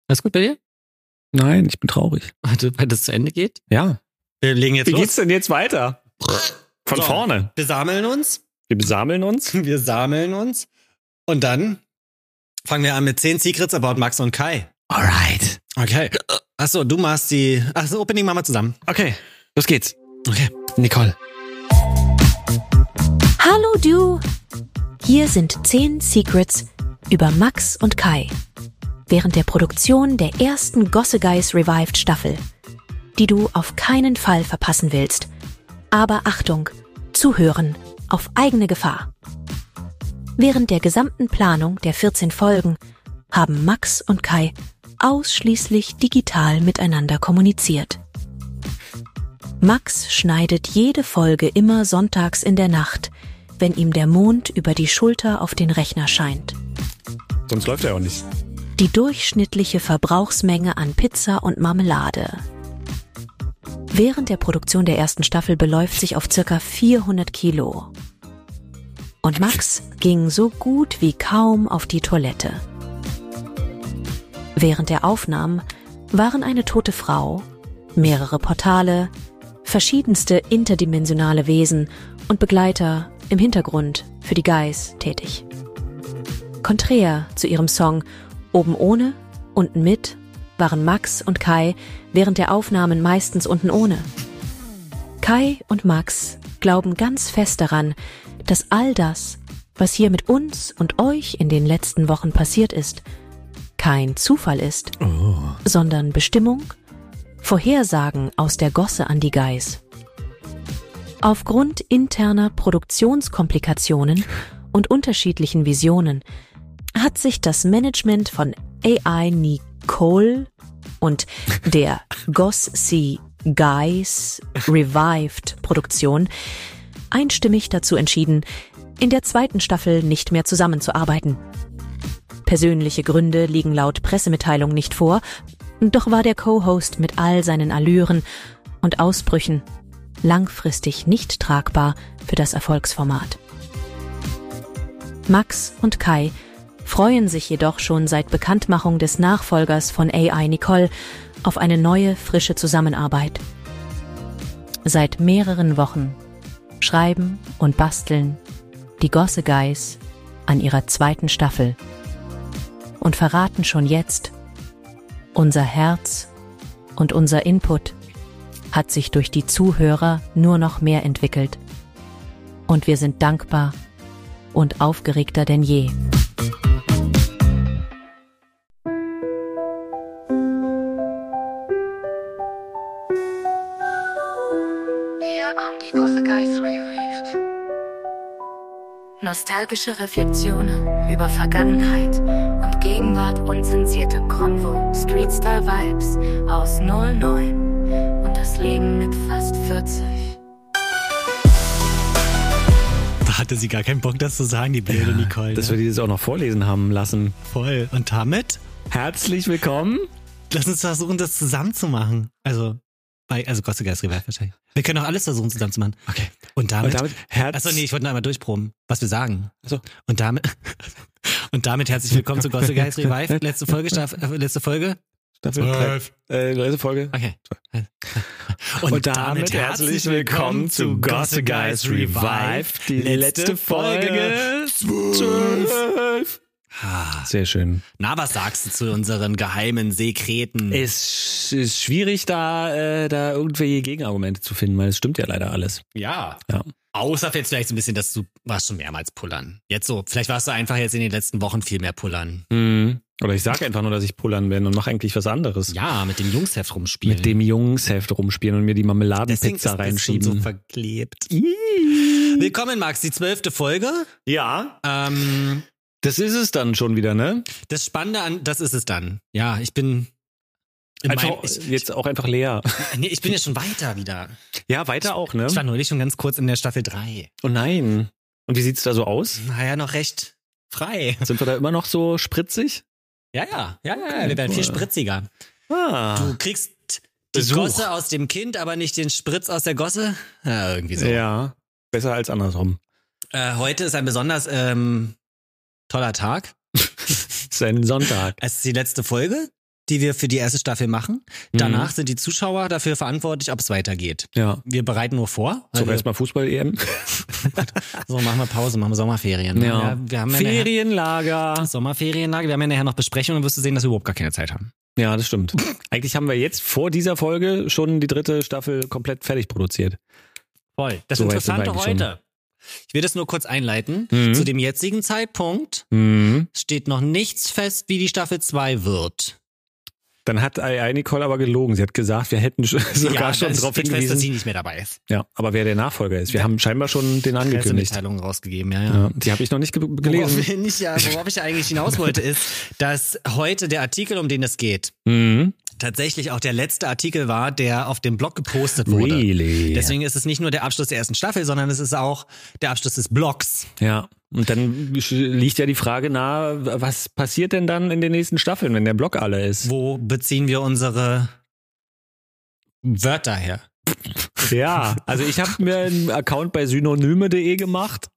Alles gut bei dir? Nein, ich bin traurig. Weil das zu Ende geht? Ja. Wir legen jetzt Wie los. geht's denn jetzt weiter? Von vorne. Wir sammeln uns. Wir besammeln uns. Wir sammeln uns. Und dann fangen wir an mit 10 Secrets about Max und Kai. Alright. Okay. Achso, du machst das Opening machen wir zusammen. Okay, los geht's. Okay. Nicole. Hallo du! Hier sind 10 Secrets über Max und Kai während der Produktion der ersten Gosse Guys Revived Staffel, die du auf keinen Fall verpassen willst. Aber Achtung, zuhören auf eigene Gefahr. Während der gesamten Planung der 14 Folgen haben Max und Kai ausschließlich digital miteinander kommuniziert. Max schneidet jede Folge immer sonntags in der Nacht, wenn ihm der Mond über die Schulter auf den Rechner scheint. Sonst läuft er auch nicht. Die durchschnittliche Verbrauchsmenge an Pizza und Marmelade während der Produktion der ersten Staffel beläuft sich auf ca. 400 Kilo. Und Max ging so gut wie kaum auf die Toilette. Während der Aufnahmen waren eine tote Frau, mehrere Portale, verschiedenste interdimensionale Wesen und Begleiter im Hintergrund für die Guys tätig. Konträr zu ihrem Song Oben ohne, unten mit waren Max und Kai während der Aufnahmen meistens unten ohne. Kai und Max glauben ganz fest daran, dass all das, was hier mit uns und euch in den letzten Wochen passiert ist, kein Zufall ist, sondern Bestimmung, Vorhersagen aus der Gosse an die Guys. Aufgrund interner Produktionskomplikationen und unterschiedlichen Visionen hat sich das Management von AI Nicole und der Gosse Guys Revived Produktion einstimmig dazu entschieden, in der zweiten Staffel nicht mehr zusammenzuarbeiten. Persönliche Gründe liegen laut Pressemitteilung nicht vor, doch war der Co-Host mit all seinen Allüren und Ausbrüchen langfristig nicht tragbar für das Erfolgsformat. Max und Kai freuen sich jedoch schon seit Bekanntmachung des Nachfolgers von AI Nicole auf eine neue, frische Zusammenarbeit. Seit mehreren Wochen schreiben und basteln die Gosse Guys an ihrer zweiten Staffel und verraten schon jetzt, unser Herz und unser Input hat sich durch die Zuhörer nur noch mehr entwickelt. Und wir sind dankbar und aufgeregter denn je. Nostalgische Reflexionen über Vergangenheit und Gegenwart, unzensierte Konvo, Street-Style-Vibes aus 09 und das Leben mit fast 40. Da hatte sie gar keinen Bock, das zu sagen, die blöde Nicole. Dass wir dieses auch noch vorlesen haben lassen. Voll. Und damit Herzlich willkommen. lass uns versuchen, das zusammen zu machen. Also Gosse Guys Revived wahrscheinlich. Wir können auch alles versuchen zusammen zu machen. Okay. Und damit Herz. Achso, nee, ich wollte noch einmal durchproben, was wir sagen. Achso. Und damit herzlich willkommen zu Gosse Guys Revived. Letzte Folge. Letzte Folge. Okay. Und damit herzlich willkommen zu Gosse Guys Revived. Die letzte Folge 12. Sehr schön. Na, was sagst du zu unseren geheimen Sekreten? Es ist schwierig, da irgendwelche Gegenargumente zu finden, weil es stimmt ja leider alles. Ja. Ja. Außer jetzt vielleicht so ein bisschen, dass du warst schon mehrmals pullern. Jetzt so, vielleicht warst du einfach jetzt in den letzten Wochen viel mehr pullern. Oder ich sage einfach nur, dass ich pullern bin und mache eigentlich was anderes. Ja, mit dem Jungsheft rumspielen. Mit dem Jungsheft rumspielen und mir die Marmeladenpizza reinschieben. So verklebt. Willkommen, Max, die 12. Folge. Ja. Das ist es dann schon wieder, ne? Das Spannende das ist es dann. Ja, ich bin jetzt auch einfach leer. Nee, ich bin ja schon weiter wieder. Ja, weiter auch, ne? Ich war neulich schon ganz kurz in der Staffel 3. Oh nein. Und wie sieht's da so aus? Naja, noch recht frei. Sind wir da immer noch so spritzig? Ja, wir werden viel spritziger. Du kriegst die Besuch. Gosse aus dem Kind, aber nicht den Spritz aus der Gosse? Ja, irgendwie so. Ja, besser als andersrum. Heute ist ein besonders toller Tag. Es ist ein Sonntag. Es ist die letzte Folge. die wir für die erste Staffel machen. Danach sind die Zuschauer dafür verantwortlich, ob es weitergeht. Ja. Wir bereiten nur vor. So, erstmal Fußball-EM. So, machen wir Pause, machen wir Sommerferien. Ja. Wir haben Ferienlager. Sommerferienlager. Wir haben ja nachher noch Besprechungen und wirst du sehen, dass wir überhaupt gar keine Zeit haben. Ja, das stimmt. Eigentlich haben wir jetzt vor dieser Folge schon die 3. Staffel komplett fertig produziert. Voll. Das So weit sind wir Interessante eigentlich heute. Ich will das nur kurz einleiten. Zu dem jetzigen Zeitpunkt steht noch nichts fest, wie die Staffel 2 wird. Dann hat Nicole aber gelogen. Sie hat gesagt, wir hätten sogar schon es darauf steht fest, dass hingewiesen. sie nicht mehr dabei ist. Ja, aber wer der Nachfolger ist. Wir haben scheinbar schon den angekündigt. Pressemitteilungen rausgegeben, ja. Ja, die habe ich noch nicht gelesen. Worauf ich eigentlich hinaus wollte, ist, dass heute der Artikel, um den es geht, tatsächlich auch der letzte Artikel war, der auf dem Blog gepostet wurde. Really? Deswegen ist es nicht nur der Abschluss der ersten Staffel, sondern es ist auch der Abschluss des Blogs. Ja, und dann liegt ja die Frage nahe, was passiert denn dann in den nächsten Staffeln, wenn der Blog alle ist? Wo beziehen wir unsere Wörter her? Ja, also ich habe mir einen Account bei synonyme.de gemacht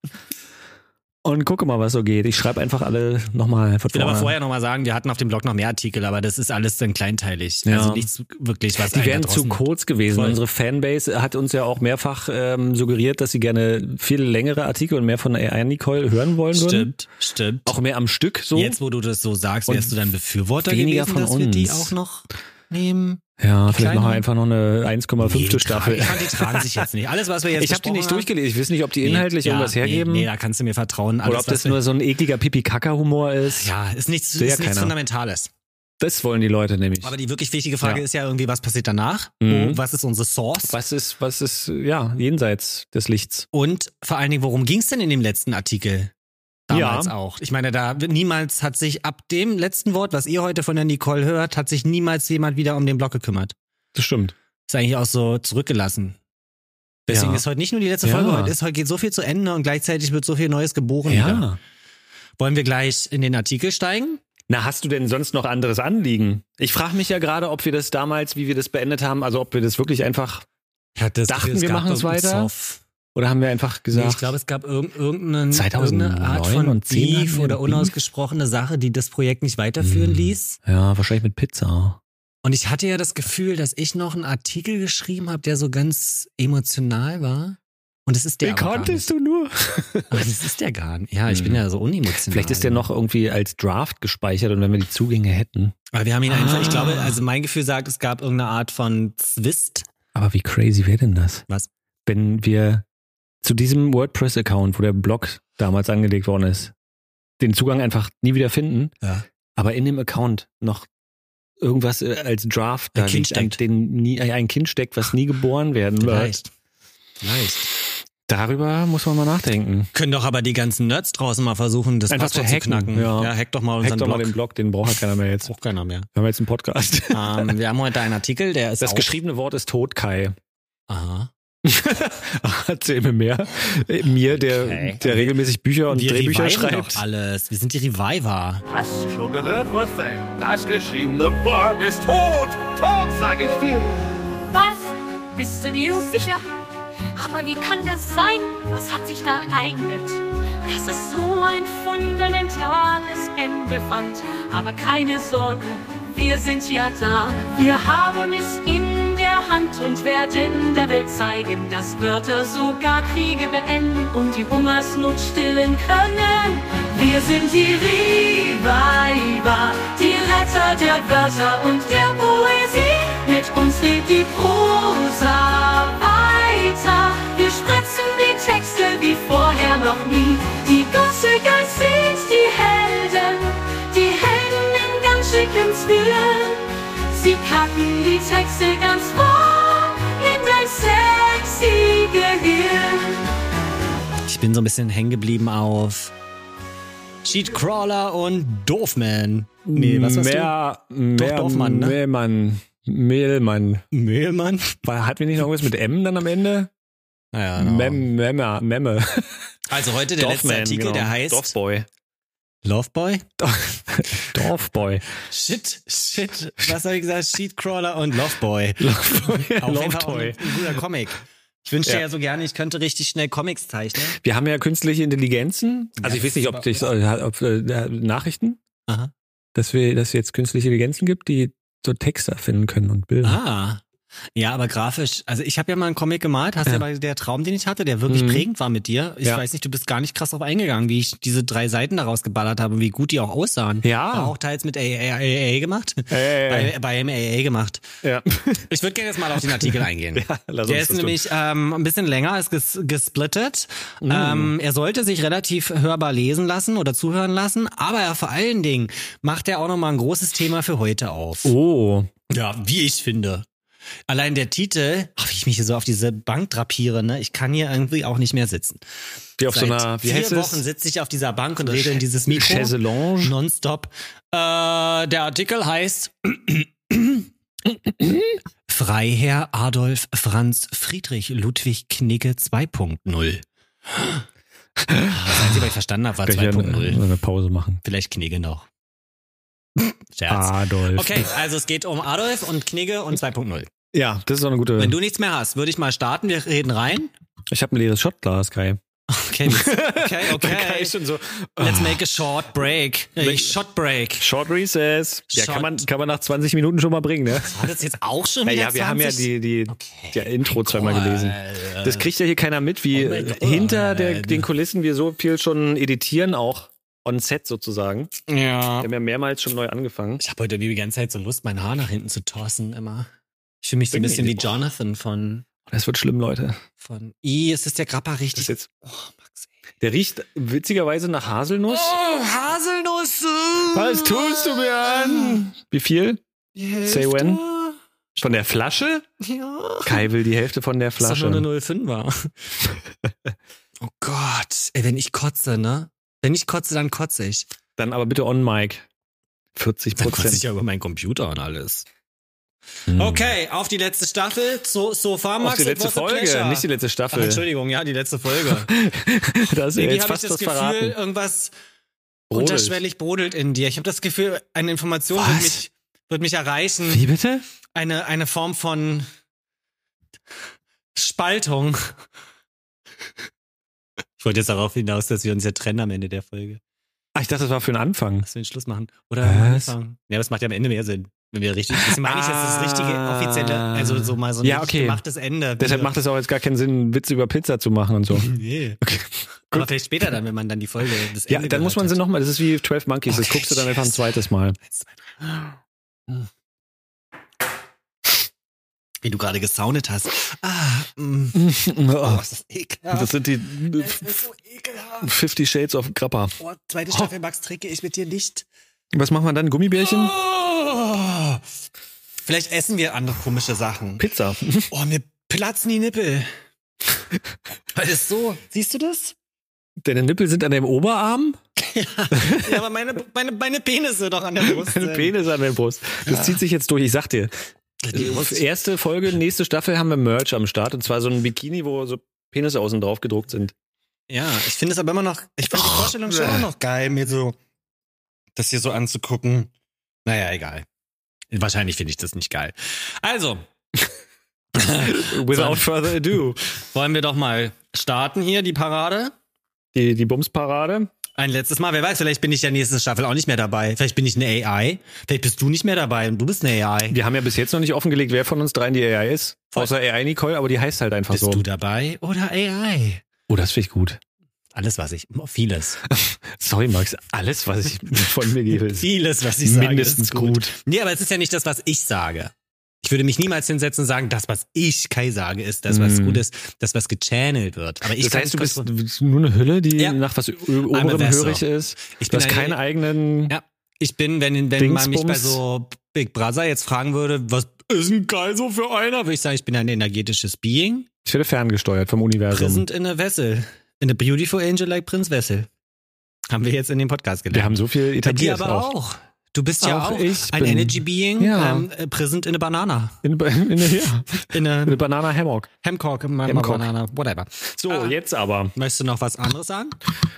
und gucke mal, was so geht. Ich schreibe einfach alle nochmal von Ich will vorne. aber vorher nochmal sagen, wir hatten auf dem Blog noch mehr Artikel, aber das ist alles dann kleinteilig. Ja. Also nichts wirklich, was Die einen wären da zu draußen- kurz gewesen. Voll. Unsere Fanbase hat uns ja auch mehrfach suggeriert, dass sie gerne viel längere Artikel und mehr von Nicole hören wollen würden. Stimmt. Auch mehr am Stück so. Jetzt, wo du das so sagst, wärst du dann Befürworter weniger gewesen, von dass wir die uns. auch noch nehmen? Ja, vielleicht Kleine- noch einfach noch eine 1,5. Die Staffel. Ich fand, die tragen sich jetzt nicht. Alles, was wir jetzt Ich habe die nicht besprochen haben- durchgelesen. Ich weiß nicht, ob die inhaltlich irgendwas hergeben. Nee, da kannst du mir vertrauen. Alles, oder ob das was wir- nur so ein ekliger Pipi-Kaka-Humor ist. Ja, ist nichts, Sehe ja ist nichts keiner. Fundamentales. Das wollen die Leute nämlich. Aber die wirklich wichtige Frage Ja. ist ja irgendwie, was passiert danach? Mhm. Was ist unsere Source? Was ist, ja, jenseits des Lichts? Und vor allen Dingen, worum ging es denn in dem letzten Artikel? Damals Ja. auch. Ich meine, niemals hat sich ab dem letzten Wort, was ihr heute von der Nicole hört, hat sich niemals jemand wieder um den Blog gekümmert. Das stimmt. Ist eigentlich auch so zurückgelassen. Deswegen Ja. ist heute nicht nur die letzte Ja. Folge, heute geht so viel zu Ende und gleichzeitig wird so viel Neues geboren. Ja. Wieder. Wollen wir gleich in den Artikel steigen? Na, hast du denn sonst noch anderes Anliegen? Ich frage mich ja gerade, ob wir das damals, wie wir das beendet haben, also ob wir das wirklich einfach, Dachten, wir machen es weiter? oder haben wir einfach gesagt, Nee, ich glaube, es gab irgendeine 2009 Art von und 10 hatten Beef wir oder Beef? unausgesprochene Sache, die das Projekt nicht weiterführen ließ. ja, wahrscheinlich mit Pizza. Und ich hatte ja das Gefühl, dass ich noch einen Artikel geschrieben habe, der so ganz emotional war. Und das ist der aber gar nicht. du nur? Aber das ist der gar nicht. Ja, ich bin ja so unemotional. Vielleicht ist der noch irgendwie als Draft gespeichert und wenn wir die Zugänge hätten. Aber wir haben ihn einfach, ich glaube, also mein Gefühl sagt, es gab irgendeine Art von Zwist. Aber wie crazy wäre denn das? Was? Wenn wir zu diesem WordPress-Account, wo der Blog damals angelegt worden ist, den Zugang einfach nie wieder finden, Ja. aber in dem Account noch irgendwas als Draft Ein da Kind liegt, ein Kind steckt, was nie geboren werden wird. Vielleicht. Darüber muss man mal nachdenken. Können doch aber die ganzen Nerds draußen mal versuchen, das Einfach Passwort zu hacken, knacken. ja. Hack doch mal Hack unseren doch mal Blog. den Blog, den braucht halt keiner mehr jetzt. Braucht keiner mehr. Wir haben jetzt einen Podcast. Wir haben heute einen Artikel, der ist Das auch... geschriebene Wort ist tot, Kai. Aha. Erzähl mir mehr. Mir, der regelmäßig Bücher und Wir Drehbücher reviven schreibt. doch alles. Wir sind die Reviver. Hast du schon gehört, was denn? Das geschriebene Wort ist tot! Tot, sag ich dir! Was? Bist du dir sicher? Aber wie kann das sein? Was hat sich da ereignet? Dass es so ein fundamentales Ende fand. Aber keine Sorge, wir sind ja da. Wir haben es in der Hand und werden der Welt zeigen, dass Wörter sogar Kriege beenden und die Hungersnot stillen können. Wir sind die Reviver, die Retter der Wörter und der Poesie. Mit uns lebt die Prosa weiter. Wir spritzen die Texte wie vorher noch nie. Die Gossiger sind die Helden in ganz schicken Stil. Sie kacken die Texte ganz roh in dein sexy Gehirn. Ich bin so ein bisschen hängen geblieben auf Cheatcrawler und Doofman. Nee, was warst Mehr Dorfmann, ne? Mehlmann. du? Mehlmann? Hatten wir nicht noch irgendwas mit M dann am Ende? Naja, Memme. Also heute der letzte Dorfman, Artikel, genau. der heißt Dorfboy. Loveboy? Dorfboy. Shit. Was habe ich gesagt? Cheatcrawler und Loveboy. Auf jeden Fall auch Lovetoy. ein guter Comic. Ich wünschte Ja. ja so gerne, ich könnte richtig schnell Comics zeichnen. Wir haben ja künstliche Intelligenzen. Also ich weiß nicht, ob Nachrichten, Aha. dass es jetzt künstliche Intelligenzen gibt, die so Texte finden können und Bilder. Ah. Ja, aber grafisch, also ich habe ja mal einen Comic gemalt, hast ja mal der Traum, den ich hatte, der wirklich prägend war mit dir. Ich weiß nicht, du bist gar nicht krass drauf eingegangen, wie ich diese 3 Seiten daraus geballert habe und wie gut die auch aussahen. Ja. War auch teils mit AA gemacht. Bei MAA gemacht. Ja. Ich würde gerne jetzt mal auf den Artikel eingehen. Ja, lass der uns ist nämlich ein bisschen länger, ist gesplittet. Er sollte sich relativ hörbar lesen lassen oder zuhören lassen, aber vor allen Dingen macht er auch nochmal ein großes Thema für heute auf. Oh. Ja, wie ich finde. Allein der Titel, wie ich mich hier so auf diese Bank drapiere, ne? Ich kann hier irgendwie auch nicht mehr sitzen. Wie auf so einer, wie heißt es? 4 Wochen sitze ich auf dieser Bank und rede in dieses Mikro. Chaiselange. Nonstop. Der Artikel heißt Freiherr Adolf Franz Friedrich Ludwig Knigge 2.0. Das Einzige, was ich verstanden habe, war 2.0. Eine Pause machen. Vielleicht Knigge noch. Scherz. Adolf. Okay, also es geht um Adolf und Knigge und 2.0. Ja, das ist auch eine gute... Wenn du nichts mehr hast, würde ich mal starten. Wir reden rein. Ich habe ein leeres Shotglas, Kai. Okay. Kai ist schon so... Let's make a short break. Short break. Short recess. Ja, kann man nach 20 Minuten schon mal bringen, ne? War das jetzt auch schon wieder Ja, wir 20? haben ja die Intro zweimal gelesen. Das kriegt ja hier keiner mit, wie hinter den Kulissen wir so viel schon editieren, auch on set sozusagen. Ja. Wir haben ja mehrmals schon neu angefangen. Ich habe heute die ganze Zeit so Lust, mein Haar nach hinten zu tossen immer. Ich fühle mich so ein bisschen wie Jonathan von... Das wird schlimm, Leute. Ist das der Grappa richtig? Das jetzt, Max, ey. der riecht witzigerweise nach Haselnuss. Oh, Haselnuss! Was tust du mir an? Wie viel? Say when? Von der Flasche? Ja. Kai will die Hälfte von der Flasche. Das ist doch nur eine 05er. Oh Gott. Ey, wenn ich kotze, ne? Wenn ich kotze, dann kotze ich. Dann aber bitte on mic. 40%. Dann kotze ich ja über meinen Computer und alles. Okay, auf die letzte Staffel. So far, Max. Auf die letzte Folge, nicht die letzte Staffel. Ach, Entschuldigung, ja, die letzte Folge. Das ist Irgendwie jetzt habe fast ich das was Gefühl, verraten. irgendwas Brodelt. unterschwellig brodelt in dir. Ich habe das Gefühl, eine Information wird mich erreichen. Wie bitte? Eine Form von Spaltung. Ich wollte jetzt darauf hinaus, dass wir uns ja trennen am Ende der Folge. Ach, ich dachte, das war für den Anfang. Dass wir den Schluss machen. Oder am Anfang. Ja, das macht ja am Ende mehr Sinn. Wenn wir richtig, das meine ich jetzt das richtige, offizielle, also so mal so ein gemachtes Ende. Deshalb macht es auch jetzt gar keinen Sinn, Witze über Pizza zu machen und so. Nee. Okay. Aber vielleicht später dann, wenn man dann die Folge, das Ende dann muss man sie nochmal, das ist wie 12 Monkeys, das guckst du dann einfach ein zweites Mal. 1, 2, 3. Wie du gerade gesoundet hast. Oh, ist das ekelhaft. Das sind die Es ist so ekelhaft. 50 Shades of Grappa. Oh, zweite Staffel, Max, trinke ich mit dir nicht. Was machen wir dann? Gummibärchen? Oh. Vielleicht essen wir andere komische Sachen. Pizza. Oh, mir platzen die Nippel. Weil das so, siehst du das? Deine Nippel sind an deinem Oberarm? Ja, aber meine Penisse doch an der Brust. Deine Penisse an der Brust. Das zieht sich jetzt durch, ich sag dir. Erste Folge, nächste Staffel haben wir Merch am Start. Und zwar so ein Bikini, wo so Penisse außen drauf gedruckt sind. Ja, ich finde es aber immer noch, ich finde die Vorstellung schon auch noch geil, mir so das hier so anzugucken. Naja, egal. Wahrscheinlich finde ich das nicht geil. Also. Without further ado. Wollen wir doch mal starten hier, die Parade? Die Bumsparade. Ein letztes Mal. Wer weiß, vielleicht bin ich ja nächste Staffel auch nicht mehr dabei. Vielleicht bin ich eine AI. Vielleicht bist du nicht mehr dabei und du bist eine AI. Wir haben ja bis jetzt noch nicht offengelegt, wer von uns dreien die AI ist. Außer AI Nicole, aber die heißt halt einfach bist so. Bist du dabei oder AI? Oh, das finde ich gut. Alles, was ich, vieles. Sorry, Max, alles, was ich von mir gebe, ist vieles, was ich sage, mindestens ist gut. gut. Nee, aber es ist ja nicht das, was ich sage. Ich würde mich niemals hinsetzen und sagen, das, was ich Kai sage, ist das, was gut ist, das, was gechannelt wird. Aber ich das heißt, du bist nur eine Hülle, die nach was oberem hörig ist. Ich du hast keinen eigenen. Ja, ich bin, wenn man mich bei so Big Brother jetzt fragen würde, was ist denn Kai so für einer, würde ich sagen, ich bin ein energetisches Being. Ich werde ferngesteuert vom Universum. Present in a vessel. In a beautiful angel like Prince Wessel. Haben wir jetzt in dem Podcast gelernt. Wir haben so viel etabliert. Bei dir aber auch. Du bist ja auch ein Energy Being, present in a banana. In a banana hammock. Hamcock, Banana, whatever. So, jetzt aber. Möchtest du noch was anderes sagen?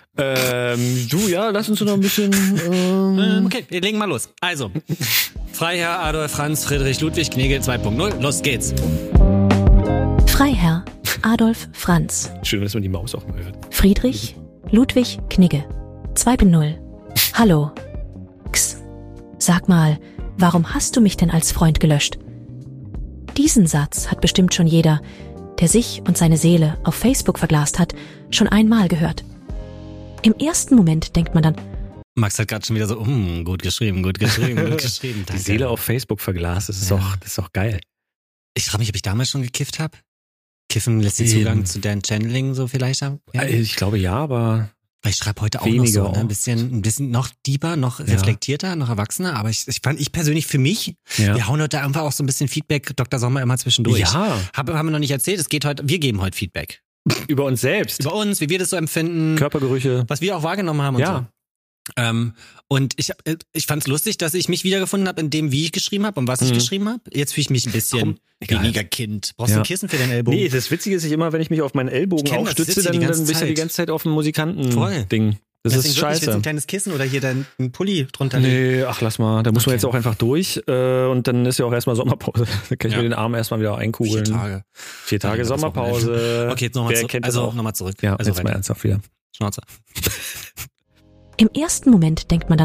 Lass uns noch ein bisschen... Okay, wir legen mal los. Also, Freiherr Adolf Franz Friedrich Ludwig Knigge 2.0, los geht's. Freiherr Adolf Franz. Schön, dass man die Maus auch mal hört. Friedrich Ludwig Knigge 2.0. Hallo. X. Sag mal, warum hast du mich denn als Freund gelöscht? Diesen Satz hat bestimmt schon jeder, der sich und seine Seele auf Facebook verglast hat, schon einmal gehört. Im ersten Moment denkt man dann, Max hat gerade schon wieder so, gut geschrieben, gut geschrieben. Die Seele auf Facebook verglast, das ist auch geil. Ich frage mich, ob ich damals schon gekifft habe. Kiffen lässt den Zugang zu deinem Channeling so vielleicht haben? Ja. Ich glaube ja, aber ich schreibe heute auch noch so, ne? Ein bisschen noch deeper, noch reflektierter, noch erwachsener. Aber ich persönlich für mich, wir hauen heute einfach auch so ein bisschen Feedback, Dr. Sommer, immer zwischendurch. Ja. Haben wir noch nicht erzählt, wir geben heute Feedback. Über uns selbst. Über uns, wie wir das so empfinden. Körpergerüche. Was wir auch wahrgenommen haben und so. Und ich fand's lustig, dass ich mich wiedergefunden habe in dem, wie ich geschrieben habe und was ich geschrieben habe. Jetzt fühle ich mich ein bisschen weniger Kind. Brauchst du ein Kissen für deinen Ellbogen? Nee, das Witzige ist, wenn ich mich auf meinen Ellbogen aufstütze, dann bist du die ganze Zeit auf dem Musikanten-Ding. Das ist scheiße. Ich will ein kleines Kissen oder hier deinen Pulli drunter legen. Nee, ach lass mal. Da muss man jetzt auch einfach durch. Und dann ist ja auch erstmal Sommerpause. Da kann ich mir den Arm erstmal wieder einkugeln. 4 Tage Sommerpause. Okay, jetzt nochmal zurück. Nochmal zurück. Ja, also jetzt mal ernsthaft wieder. Schnauze. Im ersten Moment denkt man dann,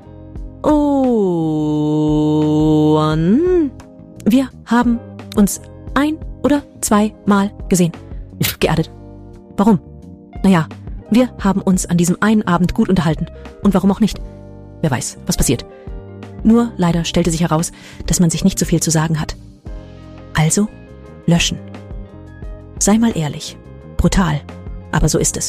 wir haben uns 1 oder 2 Mal gesehen. Geerdet. Warum? Naja, wir haben uns an diesem einen Abend gut unterhalten. Und warum auch nicht? Wer weiß, was passiert. Nur leider stellte sich heraus, dass man sich nicht so viel zu sagen hat. Also, löschen. Sei mal ehrlich. Brutal. Aber so ist es.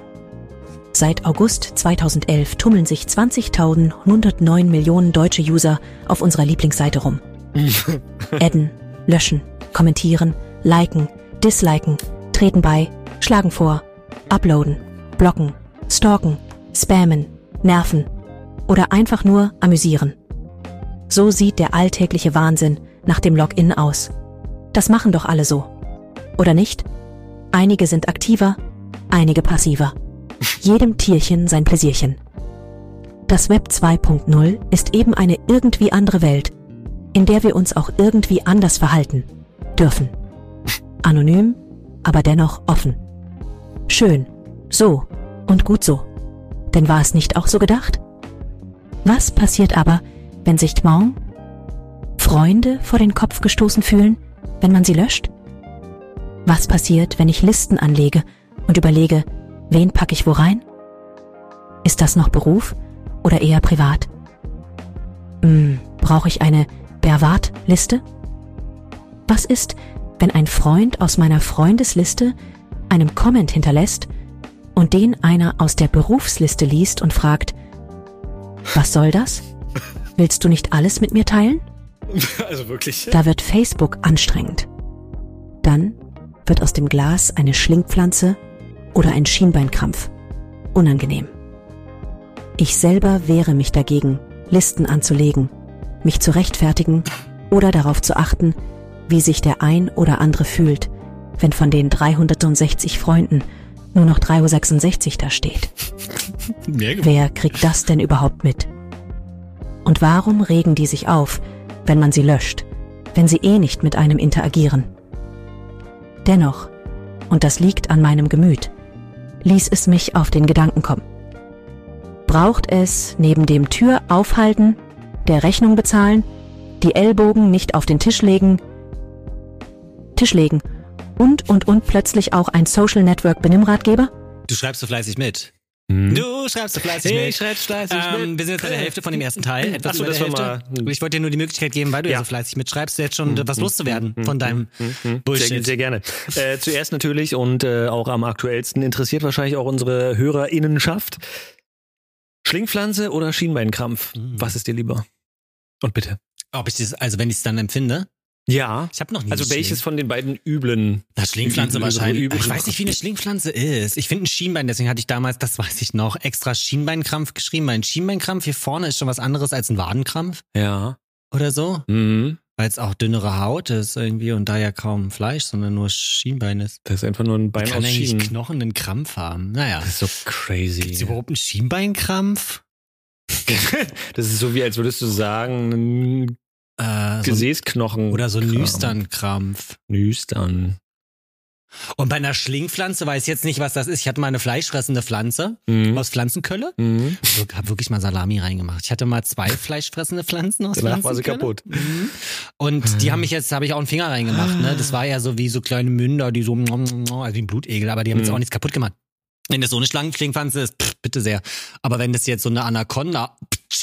Seit August 2011 tummeln sich 20.109 Millionen deutsche User auf unserer Lieblingsseite rum. Adden, löschen, kommentieren, liken, disliken, treten bei, schlagen vor, uploaden, blocken, stalken, spammen, nerven oder einfach nur amüsieren. So sieht der alltägliche Wahnsinn nach dem Login aus. Das machen doch alle so. Oder nicht? Einige sind aktiver, einige passiver. Jedem Tierchen sein Pläsierchen. Das Web 2.0 ist eben eine irgendwie andere Welt, in der wir uns auch irgendwie anders verhalten dürfen. Anonym, aber dennoch offen. Schön, so und gut so. Denn war es nicht auch so gedacht? Was passiert aber, wenn sich Freunde vor den Kopf gestoßen fühlen, wenn man sie löscht? Was passiert, wenn ich Listen anlege und überlege, wen packe ich wo rein? Ist das noch Beruf oder eher privat? Brauche ich eine Berwart-Liste? Was ist, wenn ein Freund aus meiner Freundesliste einen Comment hinterlässt und den einer aus der Berufsliste liest und fragt, was soll das? Willst du nicht alles mit mir teilen? Also wirklich? Da wird Facebook anstrengend. Dann wird aus dem Glas eine Schlingpflanze oder ein Schienbeinkrampf. Unangenehm. Ich selber wehre mich dagegen, Listen anzulegen, mich zu rechtfertigen oder darauf zu achten, wie sich der ein oder andere fühlt, wenn von den 360 Freunden nur noch 366 da steht. Wer kriegt das denn überhaupt mit? Und warum regen die sich auf, wenn man sie löscht, wenn sie nicht mit einem interagieren? Dennoch, und das liegt an meinem Gemüt, ließ es mich auf den Gedanken kommen. Braucht es neben dem Tür aufhalten, der Rechnung bezahlen, die Ellbogen nicht auf den Tisch legen und plötzlich auch ein Social Network Benimmratgeber? Du schreibst so fleißig mit. Du schreibst so fleißig mit. Ich schreib's fleißig mit. Wir sind jetzt bei der Hälfte von dem ersten Teil. Etwas über der Hälfte. Ich wollte dir nur die Möglichkeit geben, weil du ja so fleißig mitschreibst, jetzt schon was loszuwerden von deinem Bullshit. Sehr, sehr gerne. Zuerst natürlich und auch am aktuellsten interessiert wahrscheinlich auch unsere HörerInnenschaft. Schlingpflanze oder Schienbeinkrampf? Was ist dir lieber? Und bitte. Wenn ich es dann empfinde? Ja. Ich habe noch nie. Also welches von den beiden üblen? Na, Schlingpflanze wahrscheinlich. Ich weiß nicht, wie eine Schlingpflanze ist. Ich finde ein Schienbein, deswegen hatte ich damals, das weiß ich noch, extra Schienbeinkrampf geschrieben. Mein Schienbeinkrampf hier vorne ist schon was anderes als ein Wadenkrampf. Ja. Oder so. Mhm. Weil es auch dünnere Haut ist irgendwie und da ja kaum Fleisch, sondern nur Schienbein ist. Das ist einfach nur ein Bein aus Schienen. Kann eigentlich Knochen einen Krampf haben. Naja. Das ist so crazy. Gibt's überhaupt einen Schienbeinkrampf? Das ist so wie, als würdest du sagen, Gesäßknochen. Oder so ein Nüsternkrampf. Nüstern. Und bei einer Schlingpflanze weiß ich jetzt nicht, was das ist. Ich hatte mal eine fleischfressende Pflanze aus Pflanzenkölle. Ich habe wirklich mal Salami reingemacht. Ich hatte mal 2 fleischfressende Pflanzen aus Pflanzenkölle. War sie kaputt. Und die habe ich auch einen Finger reingemacht. Ne? Das war ja so wie so kleine Münder, die so, also wie ein Blutegel, aber die haben jetzt auch nichts kaputt gemacht. Wenn das so eine Schlingpflanze ist, bitte sehr. Aber wenn das jetzt so eine Anaconda,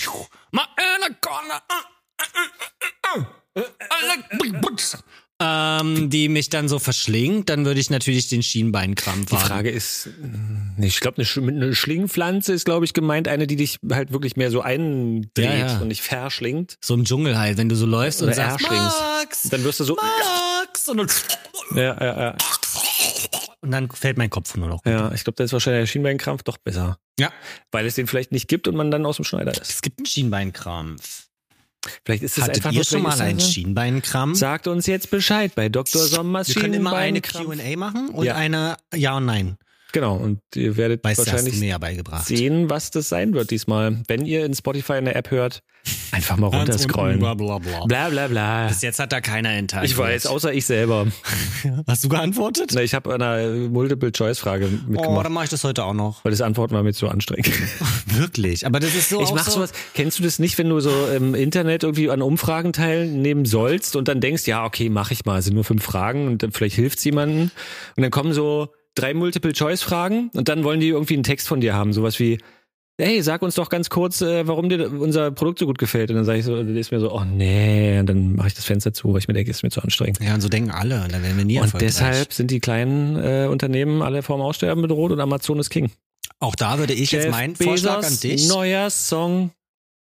die mich dann so verschlingt, dann würde ich natürlich den Schienbeinkrampf haben. Die Frage ist, ich glaube, eine Schlingpflanze ist, glaube ich, gemeint, eine, die dich halt wirklich mehr so eindreht und nicht verschlingt. So im Dschungel halt, wenn du so läufst und sagst, Max, dann wirst du so, Max, und ja. Und dann fällt mein Kopf nur noch runter. Ja, ich glaube, da ist wahrscheinlich der Schienbeinkrampf doch besser. Ja. Weil es den vielleicht nicht gibt und man dann aus dem Schneider ist. Es gibt einen Schienbeinkrampf. Vielleicht ist es Hattet einfach ihr schon mal einen Schienbeinkrampf? Sagt uns jetzt Bescheid bei Dr. Sommers Schienbeinkrampf. Wir können immer eine Q&A machen und eine Ja und Nein. Genau, und ihr werdet wahrscheinlich sehen, was das sein wird diesmal. Wenn ihr in Spotify in der App hört, einfach mal runterscrollen. Bla bla bla. Bla bla bla. Bis jetzt hat da keiner interagiert. Ich weiß, außer ich selber. Hast du geantwortet? Na, ich habe an einer Multiple-Choice-Frage mitgemacht. Oh, dann mache ich das heute auch noch. Weil das Antworten war mir zu anstrengend. Wirklich? Aber das ist so. Ich mach sowas. Kennst du das nicht, wenn du so im Internet irgendwie an Umfragen teilnehmen sollst und dann denkst, ja, okay, mach ich mal. Es sind nur 5 Fragen und dann vielleicht hilft's jemandem. Und dann kommen so 3 Multiple-Choice-Fragen und dann wollen die irgendwie einen Text von dir haben. Sowas wie, hey, sag uns doch ganz kurz, warum dir unser Produkt so gut gefällt. Und dann sage ich so, dann ist mir so, oh nee, und dann mache ich das Fenster zu, weil ich mir denke, ist mir zu anstrengend. Ja, und so denken alle, und dann werden wir nie erfolgreich. Und deshalb sind die kleinen Unternehmen alle vorm Aussterben bedroht und Amazon ist King. Auch da würde ich jetzt meinen Vorschlag an dich. Neuer Song.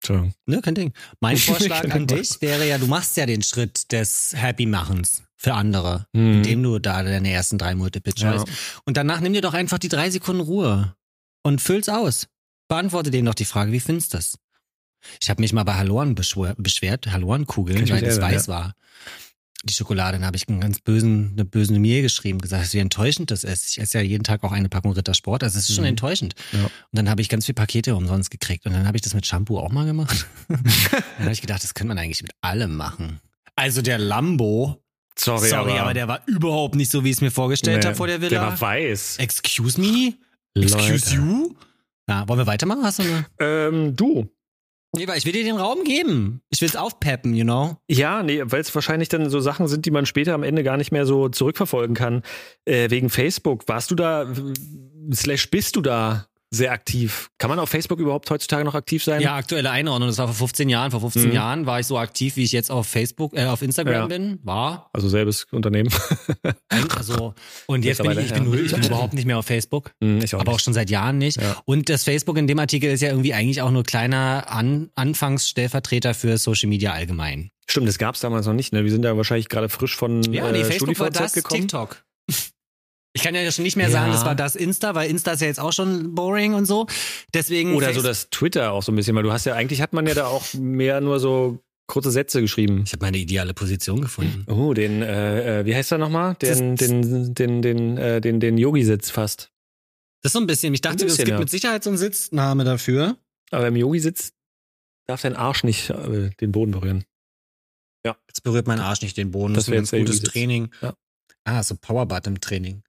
Ne, kein Ding. Mein Vorschlag an dich wäre ja, du machst ja den Schritt des Happy-Machens für andere, indem du da deine ersten 3 Multiple-Choice. Und danach nimm dir doch einfach die 3 Sekunden Ruhe und füll's aus. Beantworte denen doch die Frage, wie findest du das? Ich habe mich mal bei Halloren beschwert, Halloren-Kugeln, weil das weiß war. Die Schokolade, dann habe ich eine böse Mail geschrieben, gesagt, wie enttäuschend das ist. Ich esse ja jeden Tag auch eine Packung Rittersport, also es ist schon enttäuschend. Ja. Und dann habe ich ganz viele Pakete umsonst gekriegt und dann habe ich das mit Shampoo auch mal gemacht. Dann habe ich gedacht, das könnte man eigentlich mit allem machen. Also der Lambo, Sorry, aber der war überhaupt nicht so, wie ich es mir vorgestellt habe vor der Villa. Der war weiß. Excuse me? Excuse you? Ja, wollen wir weitermachen? Hast du eine? Du. Nee, weil ich will dir den Raum geben. Ich will es aufpeppen, you know? Ja, nee, weil es wahrscheinlich dann so Sachen sind, die man später am Ende gar nicht mehr so zurückverfolgen kann. Wegen Facebook. Warst du da, / bist du da sehr aktiv? Kann man auf Facebook überhaupt heutzutage noch aktiv sein? Ja, aktuelle Einordnung. Das war vor 15 Jahren. Vor 15 Jahren war ich so aktiv, wie ich jetzt auf auf Instagram bin. War. Also selbes Unternehmen. Und jetzt bin ich bin überhaupt nicht mehr auf Facebook. Ich auch aber auch schon seit Jahren nicht. Ja. Und das Facebook in dem Artikel ist ja irgendwie eigentlich auch nur kleiner Anfangsstellvertreter für Social Media allgemein. Stimmt, das gab's damals noch nicht. Ne? Wir sind da wahrscheinlich gerade frisch von Facebook war das gekommen. TikTok. Ich kann ja schon nicht mehr sagen, das war das Insta, weil Insta ist ja jetzt auch schon boring und so. Deswegen oder so das Twitter auch so ein bisschen, weil du hast ja, eigentlich hat man ja da auch mehr nur so kurze Sätze geschrieben. Ich habe meine ideale Position gefunden. Oh, wie heißt der nochmal? Den Yogi-Sitz fast. Das ist so ein bisschen, ich dachte, es gibt mit Sicherheit so einen Sitzname dafür. Aber im Yogi-Sitz darf dein Arsch nicht den Boden berühren. Ja. Jetzt berührt mein Arsch nicht den Boden. Das wäre ein gutes Training. Ja. So Powerbottom-Training.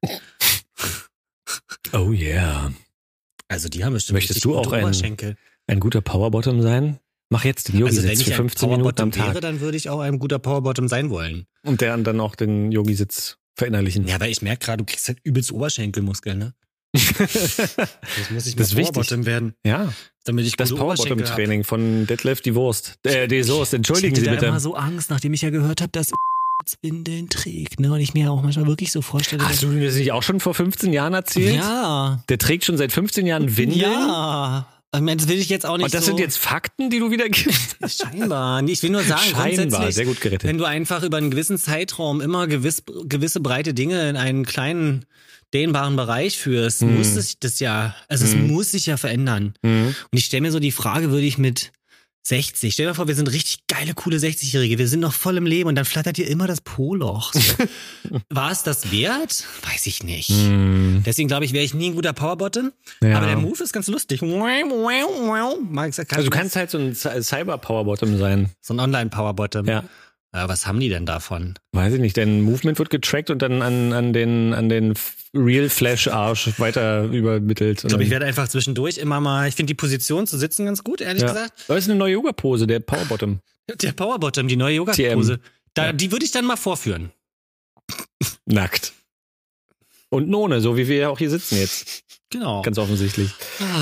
Oh yeah. Also die haben bestimmt. Möchtest du auch ein guter Powerbottom sein? Mach jetzt den Yogi-Sitz für 15 Minuten am Tag. Dann würde ich auch ein guter Powerbottom sein wollen. Und dann auch den Yogi-Sitz verinnerlichen. Ja, weil ich merke gerade, du kriegst halt übelst Oberschenkelmuskeln, ne? Jetzt muss ich mal Powerbottom werden. Ja. Damit ich das Powerbottom-Training von Detlef die Soße, entschuldigen Sie bitte. Ich hatte immer so Angst, nachdem ich ja gehört habe, dass Windeln trägt, ne? Und ich mir auch manchmal wirklich so vorstelle. Hast du mir das nicht auch schon vor 15 Jahren erzählt? Ja. Der trägt schon seit 15 Jahren Windeln? Ja. Ich meine, das will ich jetzt auch nicht. Und das sind jetzt Fakten, die du wieder gibst? Scheinbar. Ich will nur sagen, scheinbar, sehr gut gerettet. Wenn du einfach über einen gewissen Zeitraum immer gewisse breite Dinge in einen kleinen dehnbaren Bereich führst, muss es das ja, also es muss sich ja verändern. Und ich stelle mir so die Frage, würde ich mit 60. Stell dir mal vor, wir sind richtig geile, coole 60-Jährige. Wir sind noch voll im Leben und dann flattert hier immer das Po-Loch. So. War es das wert? Weiß ich nicht. Deswegen glaube ich, wäre ich nie ein guter Powerbottom. Ja. Aber der Move ist ganz lustig. Also du kannst halt so ein Cyber-Powerbottom sein. So ein Online-Powerbottom. Ja. Was haben die denn davon? Weiß ich nicht, denn Movement wird getrackt und dann an den Real Flash Arsch weiter übermittelt. Ich glaube, ich werde einfach zwischendurch immer mal, ich finde die Position zu sitzen ganz gut, ehrlich gesagt. Das ist eine neue Yoga-Pose, der Powerbottom. Der Powerbottom, die neue Yoga-Pose. Die würde ich dann mal vorführen. Nackt. Und None, so wie wir ja auch hier sitzen jetzt. Genau. Ganz offensichtlich.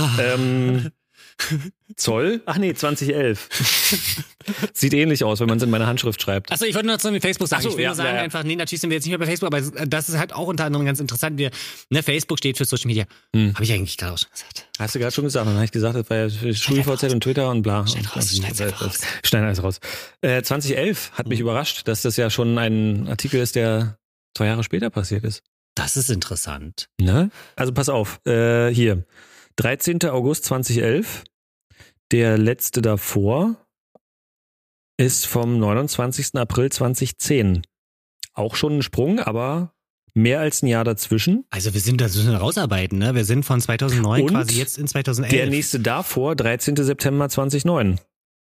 Zoll? Ach nee, 2011. Sieht ähnlich aus, wenn man es in meiner Handschrift schreibt. Achso, ich wollte nur noch zu Facebook sagen. Ich will nur sagen einfach, nee, natürlich sind wir jetzt nicht mehr bei Facebook, aber das ist halt auch unter anderem ganz interessant. Facebook steht für Social Media. Habe ich eigentlich gerade auch schon gesagt. Hast du gerade schon gesagt. Dann habe ich gesagt, das war ja StudiVZ und Twitter und bla. Schneid alles raus. 2011 hat mich überrascht, dass das ja schon ein Artikel ist, der 2 Jahre später passiert ist. Das ist interessant. Ne? Also pass auf, hier. 13. August 2011. Der letzte davor ist vom 29. April 2010. Auch schon ein Sprung, aber mehr als ein Jahr dazwischen. Also wir sind da so rausarbeiten, ne? Wir sind von 2009 und quasi jetzt in 2011. Der nächste davor, 13. September 2009.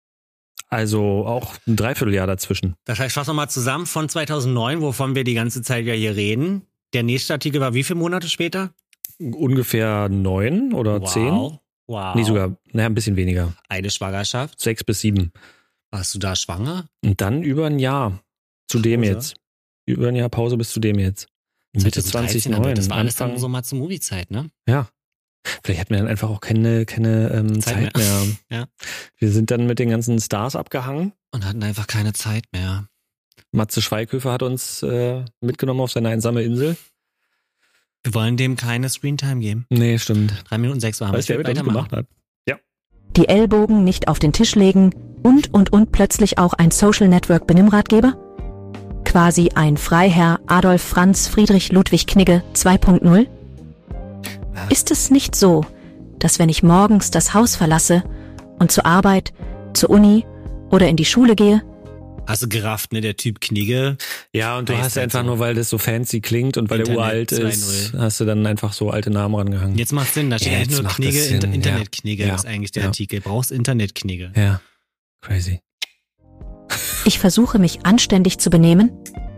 Also auch ein Dreivierteljahr dazwischen. Das heißt, fass nochmal zusammen von 2009, wovon wir die ganze Zeit ja hier reden. Der nächste Artikel war wie viele Monate später? Ungefähr 9 oder 10. Wow. Nee, sogar, ein bisschen weniger. Eine Schwangerschaft? 6 bis 7. Warst du da schwanger? Und dann über ein Jahr zu dem jetzt. Über ein Jahr Pause bis zu dem jetzt. Mitte 2009. Das war alles dann so mal zur Movie-Zeit, ne? Ja. Vielleicht hatten wir dann einfach auch keine Zeit mehr. Ja. Wir sind dann mit den ganzen Stars abgehangen. Und hatten einfach keine Zeit mehr. Matze Schweighöfer hat uns mitgenommen auf seine einsame Insel. Wir wollen dem keine Screentime geben. Nee, stimmt. 3 Minuten 6 waren wir. Weißt du, wer mit uns gemacht hat? Ja. Die Ellbogen nicht auf den Tisch legen und plötzlich auch ein Social Network Benimmratgeber? Quasi ein Freiherr Adolf Franz Friedrich Ludwig Knigge 2.0? Ist es nicht so, dass wenn ich morgens das Haus verlasse und zur Arbeit, zur Uni oder in die Schule gehe, hast du gerafft, ne, der Typ Knigge. Ja, und du hast einfach nur, weil das so fancy klingt und weil der uralt ist, hast du dann einfach so alte Namen rangehangen. Jetzt macht Sinn, da steht eigentlich nur Knigge, Internetknigge ist eigentlich der Artikel. Brauchst Internetknigge. Ja, crazy. Ich versuche mich anständig zu benehmen,